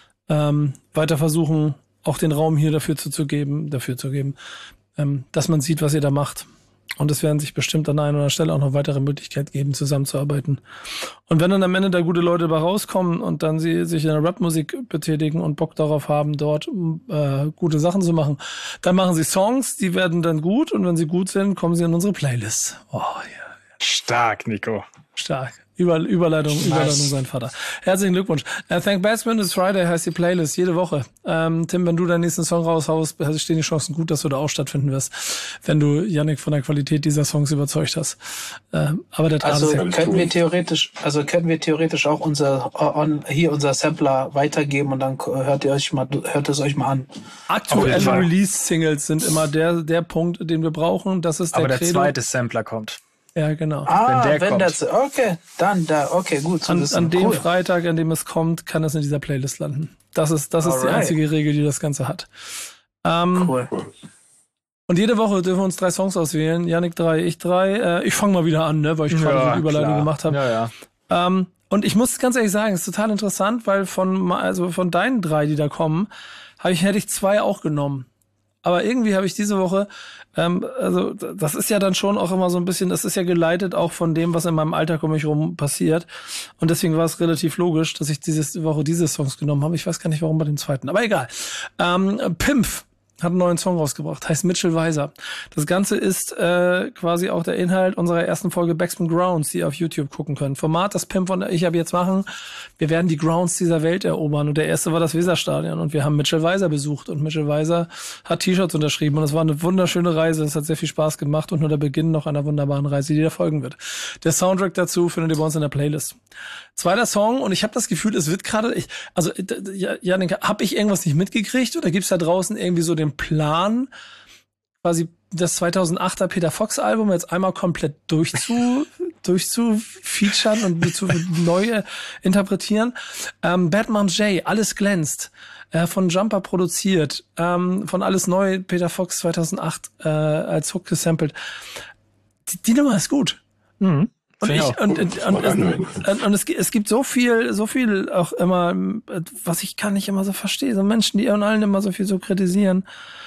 Ähm, weiter versuchen, auch den Raum hier dafür zu, zu geben, dafür zu geben, ähm, dass man sieht, was ihr da macht. Und es werden sich bestimmt an einer oder anderen Stelle auch noch weitere Möglichkeiten geben, zusammenzuarbeiten. Und wenn dann am Ende da gute Leute bei rauskommen und dann sie sich in der Rapmusik betätigen und Bock darauf haben, dort äh, gute Sachen zu machen, dann machen sie Songs, die werden dann gut und wenn sie gut sind, kommen sie in unsere Playlist. Oh, yeah. Stark, Nico. Stark. Über, Überleitung, nice. Überleitung sein Vater. Herzlichen Glückwunsch. Uh, Thank Batsman is Friday heißt die Playlist, jede Woche. Ähm, Tim, wenn du deinen nächsten Song raushaust, stehen die Chancen gut, dass du da auch stattfinden wirst, wenn du Yannick von der Qualität dieser Songs überzeugt hast. Ähm, aber der also ist ja könnten wir theoretisch, also könnten wir theoretisch auch unser on, hier unser Sampler weitergeben und dann hört ihr euch mal, hört es euch mal an. Aktuelle Release-Singles sind immer der der Punkt, den wir brauchen. Das ist der Aber der Credo. zweite Sampler kommt. Ja, genau. Ah, wenn der wenn kommt. das, okay, dann da, okay, gut. An, wissen. an dem Cool. Freitag, an dem es kommt, kann es in dieser Playlist landen. Das ist, das ist die Alright. einzige Regel, die das Ganze hat. Ähm, Cool. Und jede Woche dürfen wir uns drei Songs auswählen. Yannick drei, ich drei. Äh, ich fange mal wieder an, ne, weil ich gerade Ja, die Überleitung klar. gemacht habe. Ja, ja. Ähm, und ich muss ganz ehrlich sagen, es ist total interessant, weil von, also von deinen drei, die da kommen, hab ich, hätte ich zwei auch genommen. Aber irgendwie habe ich diese Woche, ähm, also das ist ja dann schon auch immer so ein bisschen, das ist ja geleitet auch von dem, was in meinem Alltag um mich rum passiert. Und deswegen war es relativ logisch, dass ich diese Woche diese Songs genommen habe. Ich weiß gar nicht, warum bei dem zweiten, aber egal. Ähm, Pimpf hat einen neuen Song rausgebracht, heißt Mitchell Weiser. Das Ganze ist äh, quasi auch der Inhalt unserer ersten Folge Backspin Grounds, die ihr auf YouTube gucken könnt. Format, das Pimp und ich ab jetzt machen, wir werden die Grounds dieser Welt erobern. Und der erste war das Weserstadion und wir haben Mitchell Weiser besucht. Und Mitchell Weiser hat T-Shirts unterschrieben und es war eine wunderschöne Reise. Es hat sehr viel Spaß gemacht und nur der Beginn noch einer wunderbaren Reise, die da folgen wird. Der Soundtrack dazu findet ihr bei uns in der Playlist. Zweiter Song, und ich habe das Gefühl, es wird gerade, ich, also Janik, habe ich irgendwas nicht mitgekriegt oder gibt's da draußen irgendwie so den Plan, quasi das zweitausendachter Peter Fox Album jetzt einmal komplett durchzu durchzufeaturen und zu neu interpretieren? Ähm, Bad Moms J, Alles glänzt, äh, von Jumper produziert, ähm, von Alles neu, Peter Fox zweitausendacht äh, als Hook gesampelt. Die, die Nummer ist gut. Mhm. Und ich, ich und, und, und, und, und es, es gibt so viel, so viel auch immer, was ich gar nicht immer so verstehe. So Menschen, die und allen immer so viel so kritisieren.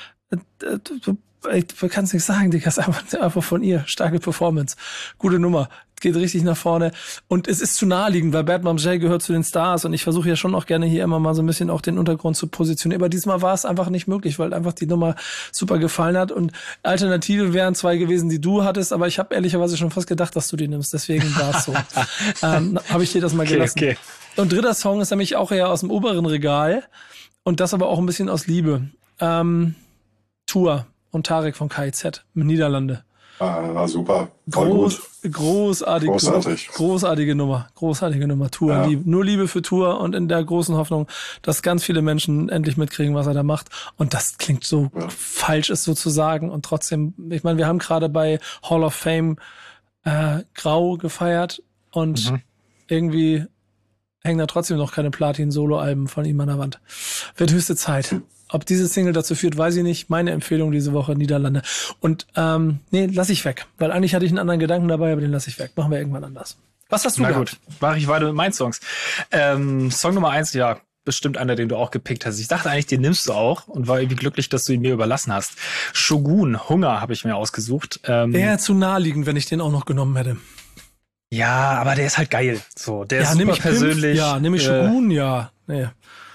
Du, du kannst nichts sagen, Digga, ist einfach, einfach von ihr. Starke Performance. Gute Nummer. Geht richtig nach vorne. Und es ist zu naheliegend, weil Bad Moms J gehört zu den Stars und ich versuche ja schon auch gerne hier immer mal so ein bisschen auch den Untergrund zu positionieren. Aber diesmal war es einfach nicht möglich, weil einfach die Nummer super gefallen hat und Alternative wären zwei gewesen, die du hattest, aber ich habe ehrlicherweise schon fast gedacht, dass du die nimmst. Deswegen war es so. ähm, habe ich dir das mal gelassen. Okay, okay. Und dritter Song ist nämlich auch eher aus dem oberen Regal. Und das aber auch ein bisschen aus Liebe. Ähm, Tour und Tarek von K I Z mit Niederlande. Ah, super. Voll Groß, gut. großartig, Großartig. großartige Nummer, großartige Nummer. Tour, Ja. Liebe, nur Liebe für Tour und in der großen Hoffnung, dass ganz viele Menschen endlich mitkriegen, was er da macht. Und das klingt so Ja. falsch, es so zu sagen. Und trotzdem, ich meine, wir haben gerade bei Hall of Fame äh, Grau gefeiert und Mhm. irgendwie hängen da trotzdem noch keine Platin-Solo-Alben von ihm an der Wand. Wird höchste Zeit. Ob diese Single dazu führt, weiß ich nicht. Meine Empfehlung diese Woche, Niederlande. Und ähm, nee, lass ich weg. Weil eigentlich hatte ich einen anderen Gedanken dabei, aber den lasse ich weg. Machen wir irgendwann anders. Was hast du Na gehabt? gut, mache ich weiter mit meinen Songs. Ähm, Song Nummer eins, ja, bestimmt einer, den du auch gepickt hast. Ich dachte eigentlich, den nimmst du auch und war irgendwie glücklich, dass du ihn mir überlassen hast. Shogun, Hunger habe ich mir ausgesucht. Ähm, Wäre zu naheliegend, wenn ich den auch noch genommen hätte. ja, aber der ist halt geil. So, der ja, ist super nehme ich persönlich. Pimp? Ja, nehme ich äh, Shogun? Ja. Nee.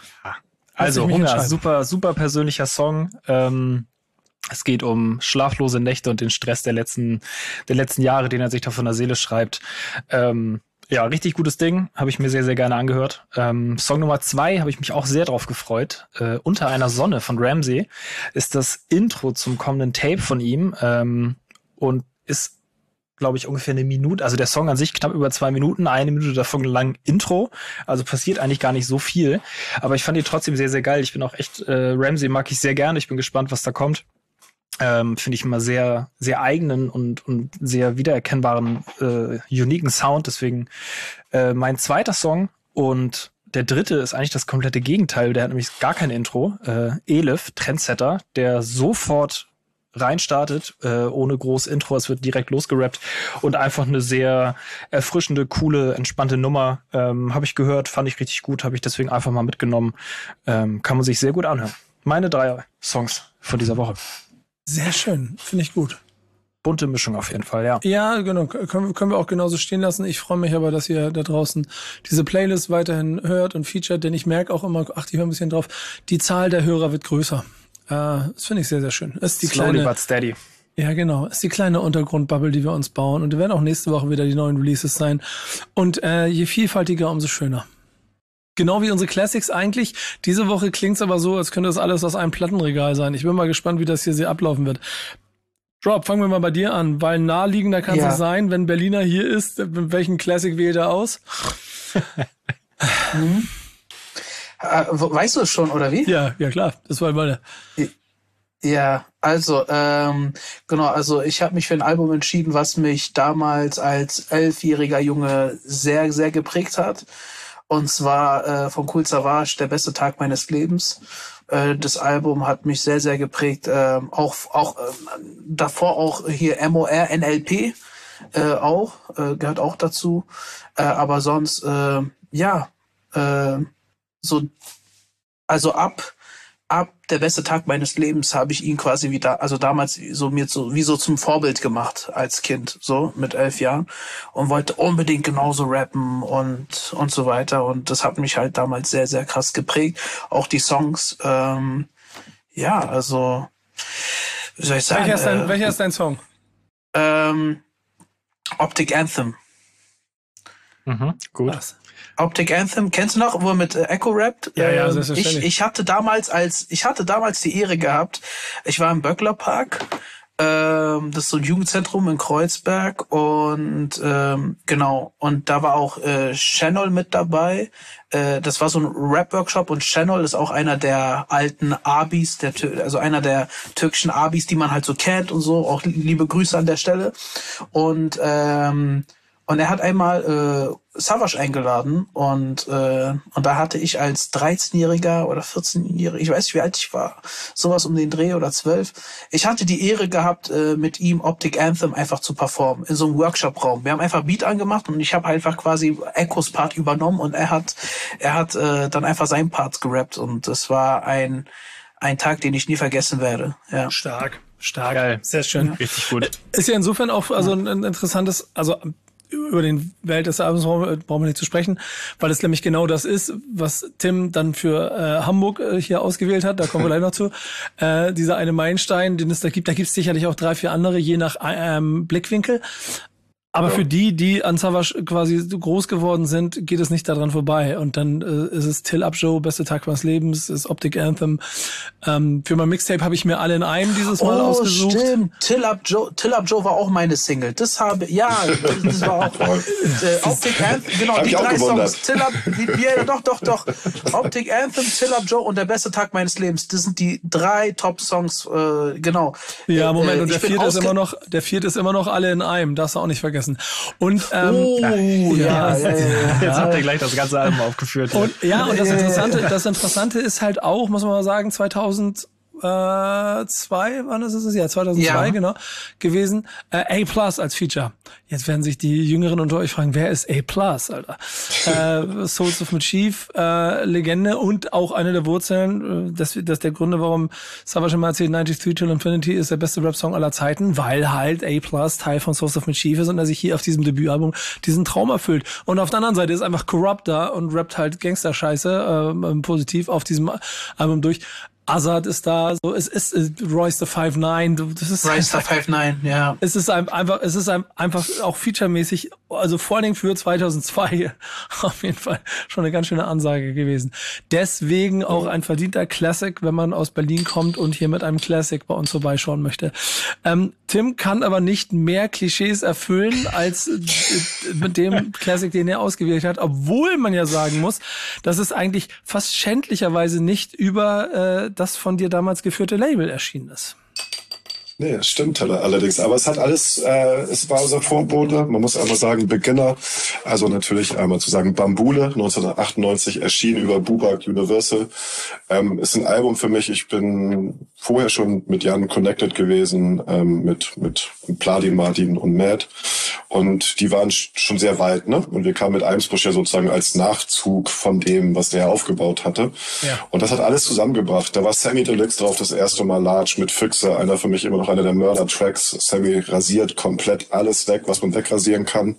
Also Lass ich mich Hunger, entscheiden. super, super persönlicher Song. Ähm, es geht um schlaflose Nächte und den Stress der letzten, der letzten Jahre, den er sich da von der Seele schreibt. Ähm, ja, richtig gutes Ding, habe ich mir sehr, sehr gerne angehört. Ähm, Song Nummer zwei habe ich mich auch sehr drauf gefreut. Äh, Unter einer Sonne von Ramsey ist das Intro zum kommenden Tape von ihm ähm, und ist, glaube ich, ungefähr eine Minute, also der Song an sich knapp über zwei Minuten, eine Minute davon lang Intro, also passiert eigentlich gar nicht so viel, aber ich fand ihn trotzdem sehr, sehr geil. Ich bin auch echt, äh, Ramsey mag ich sehr gerne, ich bin gespannt, was da kommt. Ähm, finde ich immer sehr, sehr eigenen und, und sehr wiedererkennbaren, äh, uniken Sound, deswegen äh, mein zweiter Song und der dritte ist eigentlich das komplette Gegenteil, der hat nämlich gar kein Intro, äh, Elif, Trendsetter, der sofort reinstartet, äh, ohne groß Intro, es wird direkt losgerappt und einfach eine sehr erfrischende, coole, entspannte Nummer. Ähm, habe ich gehört, fand ich richtig gut, habe ich deswegen einfach mal mitgenommen. Ähm, kann man sich sehr gut anhören. Meine drei Songs von dieser Woche. Sehr schön. Finde ich gut. Bunte Mischung auf jeden Fall, ja. Ja, genau. Können, wir- können wir auch genauso stehen lassen. Ich freue mich aber, dass ihr da draußen diese Playlist weiterhin hört und featuret, denn ich merke auch immer, achte ich mal ein bisschen drauf, die Zahl der Hörer wird größer. Äh, das finde ich sehr, sehr schön. Das ist die Slowly kleine, but steady. ja, genau. Ist die kleine Untergrundbubble, die wir uns bauen. Und wir werden auch nächste Woche wieder die neuen Releases sein. Und äh, je vielfältiger, umso schöner. Genau wie unsere Classics eigentlich. Diese Woche klingt's aber so, als könnte das alles aus einem Plattenregal sein. Ich bin mal gespannt, wie das hier sehr ablaufen wird. Drop, fangen wir mal bei dir an, weil naheliegender kann es Ja. nicht sein, wenn Berliner hier ist, welchen Classic wählt er aus? Mhm. Äh, wo- weißt du es schon, oder wie? Ja, ja klar, das war meine. Ja, also, ähm, genau, also ich habe mich für ein Album entschieden, was mich damals als elfjähriger Junge sehr, sehr geprägt hat. Und zwar äh, von Kool Savas, Der beste Tag meines Lebens. Äh, das Album hat mich sehr, sehr geprägt. Äh, auch auch äh, davor auch hier M O R N L P äh, auch, äh, gehört auch dazu. Äh, aber sonst, äh, ja, äh, so, also ab ab Der beste Tag meines Lebens habe ich ihn quasi wieder, also damals so mir so wie so zum Vorbild gemacht als Kind, so mit elf Jahren und wollte unbedingt genauso rappen und und so weiter und das hat mich halt damals sehr, sehr krass geprägt. Auch die Songs, ähm, ja, also wie soll ich sagen? Welcher ist dein, äh, welcher ist dein Song? ähm, Optic Anthem. Mhm, gut. Was? Optic Anthem, kennst du noch, wo er mit äh, Echo rappt? Ja, ja, Ähm, selbstverständlich. ich, ich hatte damals als, ich hatte damals die Ehre gehabt, ich war im Böckler Park, ähm, das ist so ein Jugendzentrum in Kreuzberg und ähm, genau, und da war auch äh, Channel mit dabei. Äh, das war so ein Rap-Workshop und Channel ist auch einer der alten Abis, der, Tür- also einer der türkischen Abis, die man halt so kennt und so, auch liebe Grüße an der Stelle. Und ähm, Und er hat einmal äh, Savas eingeladen und äh, und da hatte ich als dreizehnjähriger oder vierzehnjähriger, ich weiß nicht, wie alt ich war, sowas um den Dreh oder zwölf. Ich hatte die Ehre gehabt, äh, mit ihm Optic Anthem einfach zu performen in so einem Workshop-Raum. Wir haben einfach Beat angemacht und ich habe einfach quasi Echos Part übernommen und er hat er hat äh, dann einfach seinen Part gerappt und das war ein ein Tag, den ich nie vergessen werde. Ja. Stark, stark. Geil. Sehr schön. Richtig gut. Ist ja insofern auch also ein, ein interessantes, also über den Welt des Albums brauchen wir nicht zu sprechen, weil es nämlich genau das ist, was Tim dann für äh, Hamburg äh, hier ausgewählt hat. Da kommen wir gleich noch zu. Äh, dieser eine Meilenstein, den es da gibt, da gibt es sicherlich auch drei, vier andere, je nach ähm, Blickwinkel. Aber Ja. für die, die an Savage quasi groß geworden sind, geht es nicht daran vorbei. Und dann äh, ist es Till Up Joe, beste Tag meines Lebens, ist Optic Anthem. Ähm, für mein Mixtape habe ich mir alle in einem dieses Mal oh, ausgesucht. stimmt. Till Up Joe, Till Up Joe war auch meine Single. Das habe, ja, das war auch, äh, Optic Anthem, genau, Hab die ich auch drei gewundert. Songs. Till Up, die, ja, doch, doch, doch. Optic Anthem, Till Up Joe und der beste Tag meines Lebens. Das sind die drei Top-Songs, äh, genau. Ja, Moment, Äh, und der ich bin vierte ist ausge- immer noch, der vierte ist immer noch alle in einem, darfst du auch nicht vergessen. Und ähm, Oh, ja, ja, ja, ja. Jetzt habt ihr gleich das ganze Album aufgeführt. Und ja, und das Interessante, das Interessante ist halt auch, muss man mal sagen, zweitausendzwei, wann ist es? Ja, zweitausendzwei, Ja. genau, gewesen. Äh, A Plus als Feature. Jetzt werden sich die Jüngeren unter euch fragen, wer ist A Plus, Alter? äh, Souls of Mischief, äh, Legende und auch eine der Wurzeln, äh, das, das ist der Gründe, warum Savage immer erzählt, neunundneunzig Till Infinity ist der beste Rap-Song aller Zeiten, weil halt A Plus Teil von Souls of Mischief ist und er sich hier auf diesem Debütalbum diesen Traum erfüllt. Und auf der anderen Seite ist einfach Corrupt da und rappt halt Gangster-Scheiße, ähm, positiv auf diesem Album durch. Azad ist da, so es ist äh, Royce the five nine, das ist Rise the five nine, ja. es ist ein- einfach, es ist ein- einfach auch featuremäßig, also vor allen Dingen für zweitausendzwei auf jeden Fall schon eine ganz schöne Ansage gewesen. Deswegen auch ein verdienter Classic, wenn man aus Berlin kommt und hier mit einem Classic bei uns vorbeischauen möchte. Ähm, Tim kann aber nicht mehr Klischees erfüllen als äh, mit dem Classic, den er ausgewählt hat, obwohl man ja sagen muss, dass es eigentlich fast schändlicherweise nicht über äh, das von dir damals geführte Label erschienen ist. Nee, das stimmt allerdings. Aber es hat alles, äh, es war unser Vorbote. Man muss einmal sagen, Beginner. Also natürlich einmal zu sagen, Bambule, neunzehnhundertachtundneunzig erschienen über Bubak Universal. Ähm, ist ein Album für mich. Ich bin vorher schon mit Jan connected gewesen, ähm, mit, mit Pladin, Martin und Matt. Und die waren sch- schon sehr weit, ne? Und wir kamen mit Eimsbusch ja sozusagen als Nachzug von dem, was der aufgebaut hatte. Ja. Und das hat alles zusammengebracht. Da war Sammy Deluxe drauf, das erste Mal Large mit Füchse, einer für mich immer noch einer der Mörder-Tracks. Sammy rasiert komplett alles weg, was man wegrasieren kann.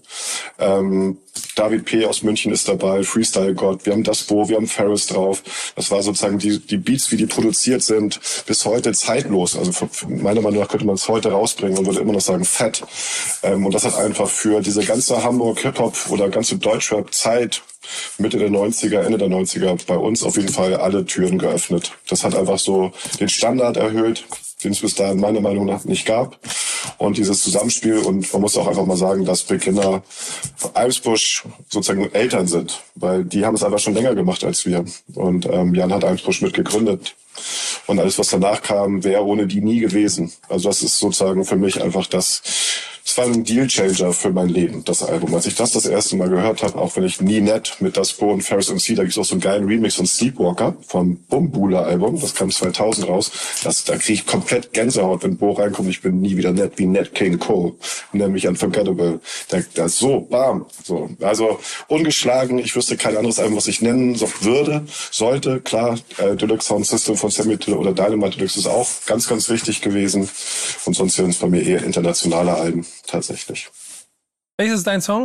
Ähm, David P. aus München ist dabei, Freestyle God, wir haben Das Bo, wir haben Ferris drauf. Das war sozusagen die, die Beats, wie die produziert sind, bis heute zeitlos. Also für, für meiner Meinung nach könnte man es heute rausbringen und würde immer noch sagen fett. Ähm, und das hat einfach für diese ganze Hamburg-Hip-Hop oder ganze Deutschrap-Zeit Mitte der neunziger, Ende der neunziger bei uns auf jeden Fall alle Türen geöffnet. Das hat einfach so den Standard erhöht, den es bis dahin meiner Meinung nach nicht gab. Und dieses Zusammenspiel, und man muss auch einfach mal sagen, dass Beginner Eimsbusch sozusagen Eltern sind, weil die haben es einfach schon länger gemacht als wir. Und ähm, Jan hat Eimsbusch mit gegründet. Und alles, was danach kam, wäre ohne die nie gewesen. Also das ist sozusagen für mich einfach das, es war ein Dealchanger für mein Leben, das Album. Als ich das das erste Mal gehört habe, auch wenn ich nie nett mit Das Bo und Ferris M C, da gibt es auch so einen geilen Remix von Sleepwalker vom Bumbula-Album, das kam zweitausend raus, das, da kriege ich komplett Gänsehaut, wenn Bo reinkommt, ich bin nie wieder nett wie Nat King Cole, nämlich Unforgettable. Da, da so, bam, so. Also ungeschlagen, ich wüsste kein anderes Album, was ich nennen so würde, sollte, klar, äh, Deluxe Sound System von Sammy Till oder Dynamite Deluxe ist auch ganz, ganz wichtig gewesen und sonst sind es bei mir eher internationale Alben. Tatsächlich. Welches ist dein Song?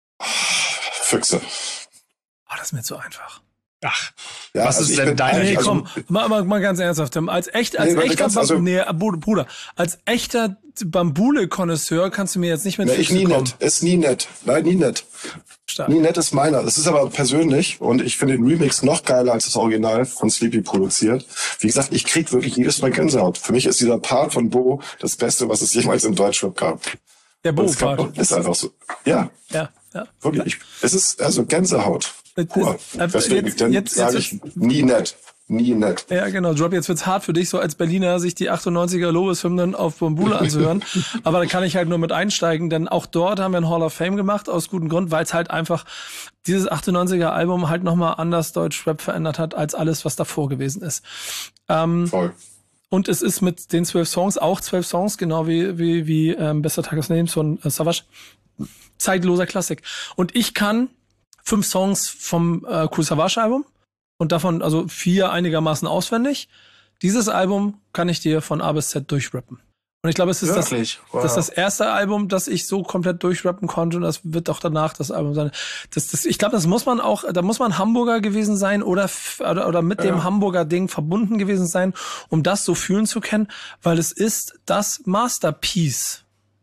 Füchse. Oh, das ist mir zu einfach. Ach, Ja, was also ist ich denn bin deine? Nee, also- komm, mal, mal, mal ganz ernsthaft, Tim. Als echt, als Nee, warte, echter, ganz- Bam- also- nee, Bruder, als echter Bambule-Konnoisseur kannst du mir jetzt nicht mit Nee, ich Füchse nie kommen. nett. Ist nie nett. Nein, nie nett. Stark. Nie nett ist meiner. Das ist aber persönlich und ich finde den Remix noch geiler als das Original von Sleepy produziert. Wie gesagt, ich krieg wirklich jedes Mal Gänsehaut. Für mich ist dieser Part von Bo das Beste, was es jemals im Deutschrap gab. Der Und es gab- Bo-Part. ist einfach so. Ja, Ja, ja. wirklich. Ich, es ist also Gänsehaut. Pur. Äh, Deswegen jetzt- dann jetzt- sage jetzt- ich nie nett. Nie nett. Ja, genau. Drop, jetzt wird's hart für dich, so als Berliner, sich die achtundneunziger Lobeshymnen auf Bambule anzuhören. Aber da kann ich halt nur mit einsteigen, denn auch dort haben wir ein Hall of Fame gemacht, aus gutem Grund, weil es halt einfach dieses achtundneunziger Album halt nochmal anders Deutschrap verändert hat, als alles, was davor gewesen ist. Ähm, Voll. und es ist mit den zwölf Songs, auch zwölf Songs, genau wie, wie, wie ähm, Bester Tag des Lebens von äh, Savage, zeitloser Klassik. Und ich kann fünf Songs vom äh, Cool Savage Album und davon also vier einigermaßen auswendig. Dieses Album kann ich dir von A bis Z durchrappen. Und ich glaube, es ist das, Wirklich? Wow. das ist das erste Album, das ich so komplett durchrappen konnte und das wird auch danach das Album sein. Das, das, ich glaube, das muss man auch, da muss man Hamburger gewesen sein oder, f- oder, oder mit dem Hamburger Ding verbunden gewesen sein, um das so fühlen zu können, weil es ist das Masterpiece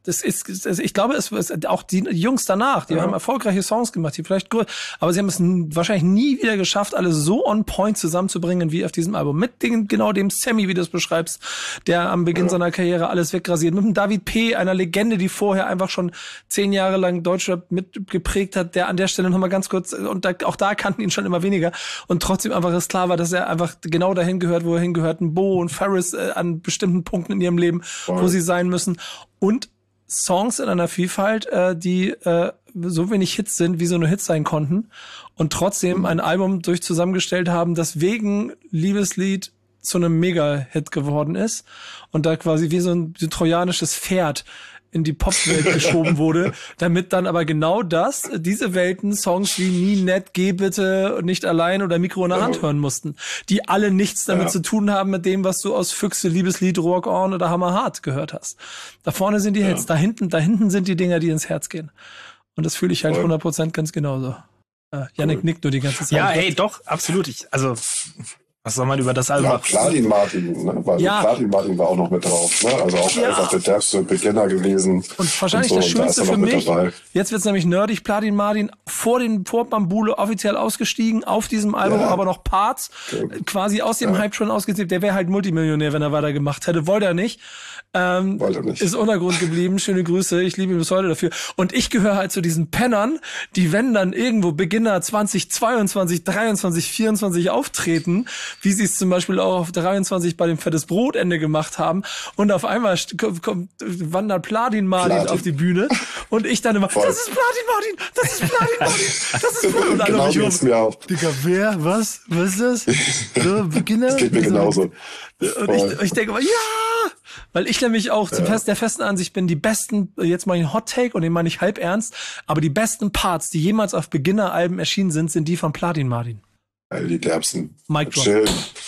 Das ist, das, ich glaube, es ist auch die Jungs danach, die ja. haben erfolgreiche Songs gemacht, die vielleicht gut, aber sie haben es n- wahrscheinlich nie wieder geschafft, alle so on point zusammenzubringen wie auf diesem Album. Mit den, genau dem Sammy, wie du es beschreibst, der am Beginn ja. seiner Karriere alles wegrasiert. Mit dem David P., einer Legende, die vorher einfach schon zehn Jahre lang Deutschrap mitgeprägt hat, der an der Stelle nochmal ganz kurz, und da, auch da kannten ihn schon immer weniger und trotzdem einfach es klar war, dass er einfach genau dahin gehört, wo er hingehört. Ein Bo und Ferris äh, an bestimmten Punkten in ihrem Leben, wow. wo sie sein müssen. Und Songs in einer Vielfalt, äh, die äh, so wenig Hits sind, wie so nur Hits sein konnten und trotzdem ein Album durch zusammengestellt haben, das wegen Liebeslied zu einem Mega-Hit geworden ist und da quasi wie so ein, so ein trojanisches Pferd in die Popwelt geschoben wurde, damit dann aber genau das, diese Welten Songs wie Nie, Nett, Geh bitte, Nicht allein oder Mikro in der Hand hören mussten, die alle nichts damit ja. zu tun haben mit dem, was du aus Füchse, Liebeslied, Rock On oder Hammerhart gehört hast. Da vorne sind die Hits, ja. da hinten, da hinten sind die Dinger, die ins Herz gehen. Und das fühle ich halt hundert Prozent ganz genauso. Äh, Yannick cool. nickt nur die ganze Zeit. Ja, ey, doch, absolut. Ich, also, was soll man über das Album? Ja, Platin Martin, ne? Weil ja. Platin Martin war auch noch mit drauf, ne? Also auch ja. einfach der derbste Beginner gewesen. Und wahrscheinlich und so, das Schönste und da für mich, dabei. Jetzt wird's nämlich nerdig, Platin Martin vor den vor Bambule offiziell ausgestiegen, auf diesem Album ja. aber noch Parts, okay. quasi aus dem ja. Hype schon ausgezählt. Der wäre halt Multimillionär, wenn er weitergemacht hätte. Wollte er nicht. Ähm, Wollte er nicht. Ist Untergrund geblieben. Schöne Grüße. Ich liebe ihn bis heute dafür. Und ich gehöre halt zu diesen Pennern, die wenn dann irgendwo Beginner zwanzig zweiundzwanzig, dreiundzwanzig, vierundzwanzig auftreten, wie sie es zum Beispiel auch auf dreiundzwanzig bei dem Fettes Brotende gemacht haben und auf einmal kommt, kommt wandert Platin Martin Platin. auf die Bühne und ich dann immer, Voll. das ist Platin Martin, das ist Platin Martin, das ist Platin Martin. Genau geht's mir auch. Digga, wer, was, was ist das? So, Beginner? Das geht mir genauso. Und ich, ich denke immer, ja, weil ich nämlich auch ja. fest, der festen Ansicht bin, die besten, jetzt mal ein Hot Take und den meine ich halb ernst, aber die besten Parts, die jemals auf Beginner-Alben erschienen sind, sind die von Platin Martin. Die derbsten. Mic Drop.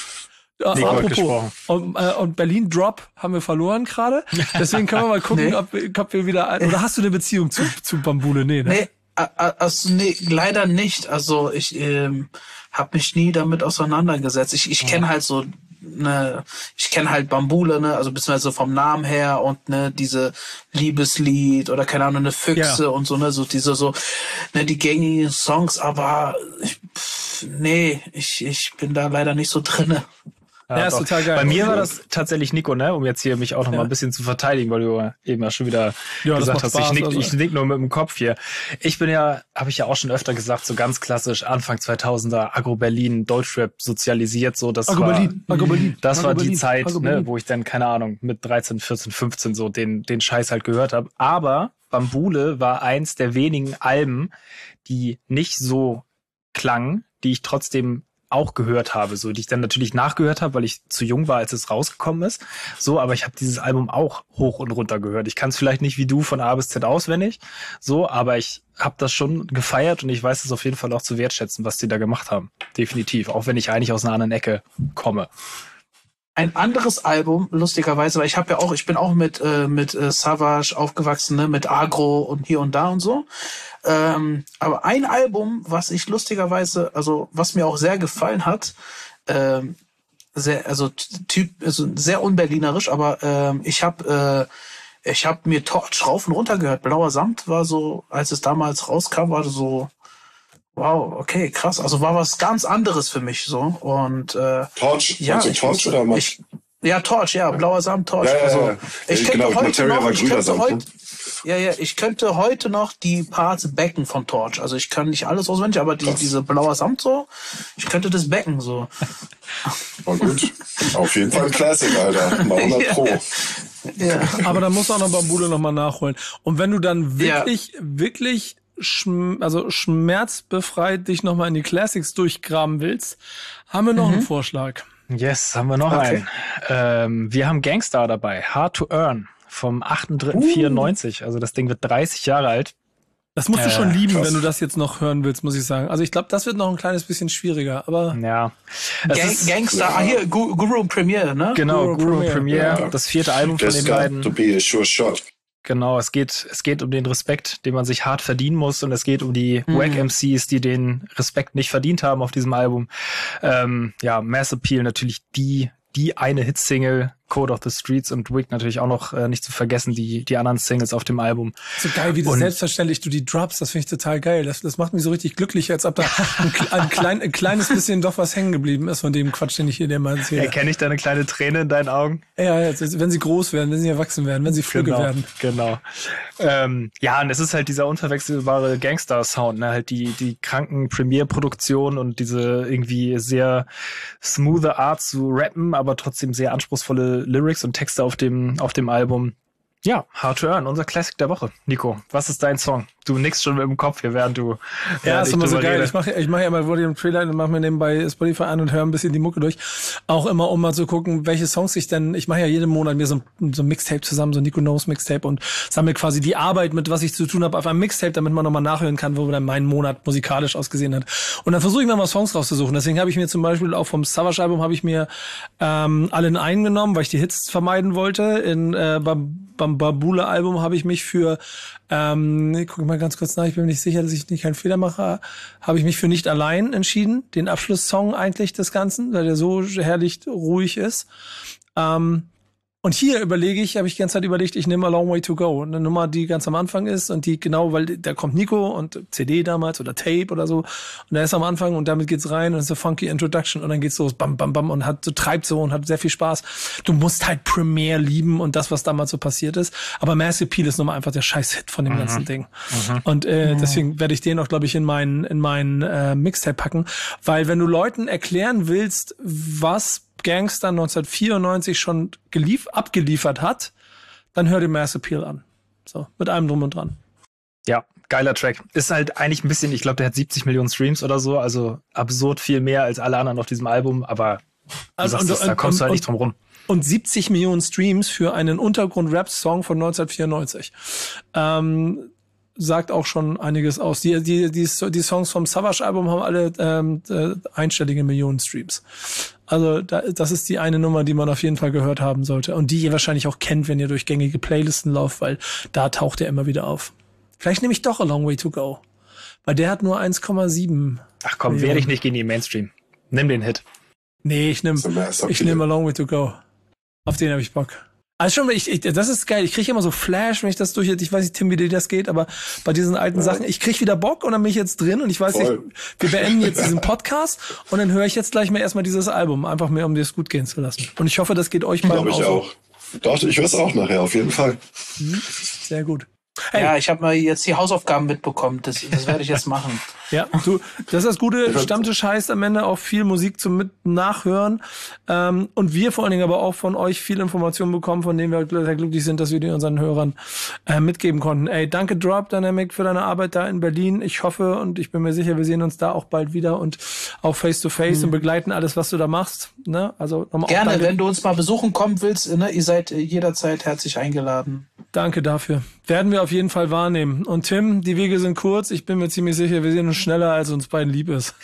Ja, apropos, und, äh, und Berlin Drop haben wir verloren gerade. Deswegen können wir mal gucken, nee. ob, ob wir wieder, oder hast du eine Beziehung zu, zu Bambule? Nee, ne? Nee, also, nee, leider nicht. Also ich ähm, habe mich nie damit auseinandergesetzt. Ich, ich kenne halt so ne, ich kenne halt Bambule, ne, also beziehungsweise vom Namen her und ne, diese Liebeslied oder keine Ahnung, eine Füchse ja. und so, ne, so diese so, ne, die gängigen Songs, aber ich, pff, nee, ich, ich bin da leider nicht so drinne. Ja, ja, ist total geil. Bei mir war das tatsächlich Nico, ne, um jetzt hier mich auch noch ja. mal ein bisschen zu verteidigen, weil du eben ja schon wieder ja, gesagt hast, Spaß, ich nick, also. ich nick nur mit dem Kopf hier. Ich bin ja, habe ich ja auch schon öfter gesagt, so ganz klassisch Anfang zweitausender Agro Berlin, Deutschrap sozialisiert, so das Agro war, Berlin, Agro Berlin, das Agro war die Berlin, Zeit, Agro ne, Berlin. Wo ich dann keine Ahnung mit dreizehn, vierzehn, fünfzehn so den den Scheiß halt gehört habe. Aber Bambule war eins der wenigen Alben, die nicht so klangen, die ich trotzdem auch gehört habe, so die ich dann natürlich nachgehört habe, weil ich zu jung war, als es rausgekommen ist. So, aber ich habe dieses Album auch hoch und runter gehört. Ich kann es vielleicht nicht wie du von A bis Z auswendig, so, aber ich habe das schon gefeiert und ich weiß es auf jeden Fall auch zu wertschätzen, was die da gemacht haben. Definitiv, auch wenn ich eigentlich aus einer anderen Ecke komme. Ein anderes Album, lustigerweise, weil ich habe ja auch, ich bin auch mit äh, mit äh, Savage aufgewachsen, ne, mit Agro und hier und da und so. Ähm, aber ein Album, was ich lustigerweise, also was mir auch sehr gefallen hat, ähm, sehr, also Typ, also sehr unberlinerisch, aber ähm, ich habe äh, ich habe mir Torch rauf und runter gehört. Blauer Samt war so, als es damals rauskam, war so wow, okay, krass. Also war was ganz anderes für mich so. Und äh, Torch, ja, also ich, Torch oder was? Ich, ja, Torch, ja, blauer Samt, Torch. Ja, ja, also ja. ich ja, könnte genau, heute noch, ich könnte Samt, heute, ne? ja, ja, ich könnte heute noch die Parts backen von Torch. Also ich kann nicht alles auswendig, aber die, diese blauer Samt so, ich könnte das backen so. War gut. Auf jeden Fall ein Classic, Alter. Mal hundert Pro. Ja. Aber da muss auch noch Bambule nochmal nachholen. Und wenn du dann wirklich, ja. wirklich Schm- also schmerzbefreit dich nochmal in die Classics durchgraben willst, haben wir noch mhm. einen Vorschlag. Yes, haben wir noch okay. einen. Ähm, wir haben Gangstar dabei, Hard to Earn, vom achter dritter vierundneunzig. Uh. Also das Ding wird dreißig Jahre alt. Das musst du äh, schon lieben, krass. wenn du das jetzt noch hören willst, muss ich sagen. Also ich glaube, das wird noch ein kleines bisschen schwieriger, aber... Ja. Gang, ist, Gangstar, ja. ah hier, Guru, Guru Premiere, ne? Genau, Guru, Guru Premiere, Premiere, ja. das vierte Album There's von den beiden. To be a sure shot. Genau, es geht, es geht um den Respekt, den man sich hart verdienen muss, und es geht um die mhm. Wack-M Cs, die den Respekt nicht verdient haben auf diesem Album. Ähm, ja, Mass Appeal natürlich die, die eine Hitsingle, Code of the Streets und Wig natürlich auch noch äh, nicht zu vergessen, die die anderen Singles auf dem Album. So geil, wie du und selbstverständlich du die drops, das finde ich total geil. Das, das macht mich so richtig glücklich, als ob da ein, ein, klein, ein kleines bisschen doch was hängen geblieben ist von dem Quatsch, den ich hier dir mal erzähle. Erkenne ich da eine kleine Träne in deinen Augen? Ja, ja, wenn sie groß werden, wenn sie erwachsen werden, wenn sie flügge genau, werden. Genau. Ähm, ja, und es ist halt dieser unverwechselbare Gangster-Sound, ne? Halt die die kranken Premiere-Produktionen und diese irgendwie sehr smoothe Art zu rappen, aber trotzdem sehr anspruchsvolle Lyrics und Texte auf dem auf dem Album. Ja, Hard to Earn, unser Classic der Woche. Nico, was ist dein Song? Du nickst schon mit dem Kopf hier, während du Ja, ist immer so geil. Rede. Ich mache ich mach ja mal den Trailer und mache mir nebenbei Spotify an und höre ein bisschen die Mucke durch. Auch immer, um mal zu gucken, welche Songs ich denn, ich mache ja jeden Monat mir so, so ein Mixtape zusammen, so ein Nico Knows Mixtape und sammle quasi die Arbeit mit, was ich zu tun habe, auf einem Mixtape, damit man nochmal nachhören kann, wo dann mein Monat musikalisch ausgesehen hat. Und dann versuche ich mir mal Songs rauszusuchen. Deswegen habe ich mir zum Beispiel auch vom Savage-Album habe ich mir ähm, alle in einen genommen, weil ich die Hits vermeiden wollte. In äh, beim, beim Babula-Album habe ich mich für ähm, ich gucke mal ganz kurz nach, ich bin mir nicht sicher, dass ich nicht keinen Fehler mache, habe ich mich für Nicht allein entschieden, den Abschlusssong eigentlich des Ganzen, weil der so herrlich ruhig ist. Ähm, und hier überlege ich, habe ich die ganze Zeit überlegt, ich nehme A Long Way to Go, eine Nummer, die ganz am Anfang ist und die genau, weil da kommt Nico und C D damals oder Tape oder so und der ist am Anfang und damit geht's rein und es ist eine funky Introduction und dann geht's los, bam, bam, bam und hat so treibt so und hat sehr viel Spaß. Du musst halt Premiere lieben und das, was damals so passiert ist, aber Mass Appeal ist nun mal einfach der Scheiß-Hit von dem mhm. ganzen Ding. Mhm. Und äh, deswegen werde ich den auch, glaube ich, in meinen in meinen äh, Mixtape packen, weil wenn du Leuten erklären willst, was Gangster neunzehnhundertvierundneunzig schon gelief, abgeliefert hat, dann hör dir Mass Appeal an. So, mit allem drum und dran. Ja, geiler Track. Ist halt eigentlich ein bisschen, ich glaube, der hat siebzig Millionen Streams oder so, also absurd viel mehr als alle anderen auf diesem Album, aber also, sagst, und, das, da kommst und, du halt und, nicht drum rum. Und siebzig Millionen Streams für einen Untergrund-Rap-Song von neunzehnhundertvierundneunzig. Ähm, sagt auch schon einiges aus. Die, die, die, die Songs vom Savage-Album haben alle ähm, äh, einstellige Millionen Streams. Also da, das ist die eine Nummer, die man auf jeden Fall gehört haben sollte. Und die ihr wahrscheinlich auch kennt, wenn ihr durch gängige Playlisten lauft, weil da taucht er immer wieder auf. Vielleicht nehme ich doch A Long Way to Go. Weil der hat nur eins Komma sieben. Ach komm, werde ich nicht gegen den Mainstream. Nimm den Hit. Nee, ich nehme ich nehm A Long Way to Go. Auf den habe ich Bock. Also schon, ich, ich, das ist geil. Ich kriege immer so Flash, wenn ich das durch, ich weiß nicht, Tim, wie dir das geht, aber bei diesen alten ja. Sachen, ich krieg wieder Bock und dann bin ich jetzt drin und ich weiß Voll. nicht, wir beenden jetzt diesen Podcast und dann höre ich jetzt gleich mal erstmal dieses Album, einfach mehr, um dir es gut gehen zu lassen. Und ich hoffe, das geht euch beiden auch. Glaube ich auch. Doch, ich höre es auch nachher, auf jeden Fall. Mhm. Sehr gut. Hey. Ja, ich habe mal jetzt die Hausaufgaben mitbekommen. Das, das werde ich jetzt machen. Ja, du, das ist das Gute. Stammtisch heißt am Ende auch viel Musik zum mit Nachhören. Ähm, und wir vor allen Dingen aber auch von euch viel Informationen bekommen, von denen wir sehr glücklich sind, dass wir die unseren Hörern äh, mitgeben konnten. Ey, danke Drop Dynamic für deine Arbeit da in Berlin. Ich hoffe und ich bin mir sicher, wir sehen uns da auch bald wieder und auch face to face mhm. und begleiten alles, was du da machst. Ne? Also nochmal gerne, auch wenn du uns mal besuchen kommen willst, ne? Ihr seid jederzeit herzlich eingeladen. Danke dafür. Werden wir auf jeden Fall wahrnehmen. Und Tim, die Wege sind kurz. Ich bin mir ziemlich sicher, wir sehen uns schneller, als uns beiden lieb ist.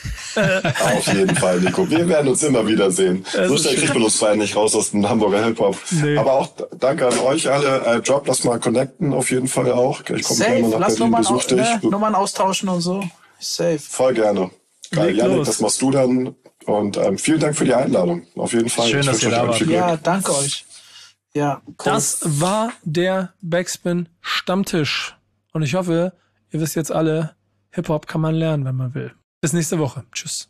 Auf jeden Fall, Nico. Wir werden uns immer wiedersehen. Das so schnell kriegt man uns beiden nicht raus aus dem Hamburger Hip-Hop. Nee. Aber auch danke an euch alle. Äh, Drop, lass mal connecten, auf jeden Fall auch. Ich komme gerne nach lass Berlin, besuch dich. Ne? Nummern austauschen und so. Safe. Voll gerne. Geil, Janik, das machst du dann. Und ähm, vielen Dank für die Einladung. Auf jeden Fall. Schön, dass ihr da wart. Ja, danke euch. Ja, cool. Das war der Backspin Stammtisch. Und ich hoffe, ihr wisst jetzt alle, Hip-Hop kann man lernen, wenn man will. Bis nächste Woche. Tschüss.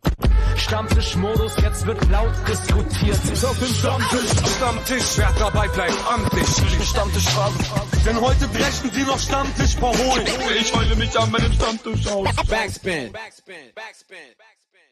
Stammtischmodus, jetzt wird laut diskutiert. Ich auf dem Stammtisch, Stammtisch, wer dabei bleibt, amtlich. Stammtischphase, denn heute brechen die noch Stammtisch verholen. Ich heule mich an meinem Stammtisch aus. Backspin, Backspin, Backspin, Backspin.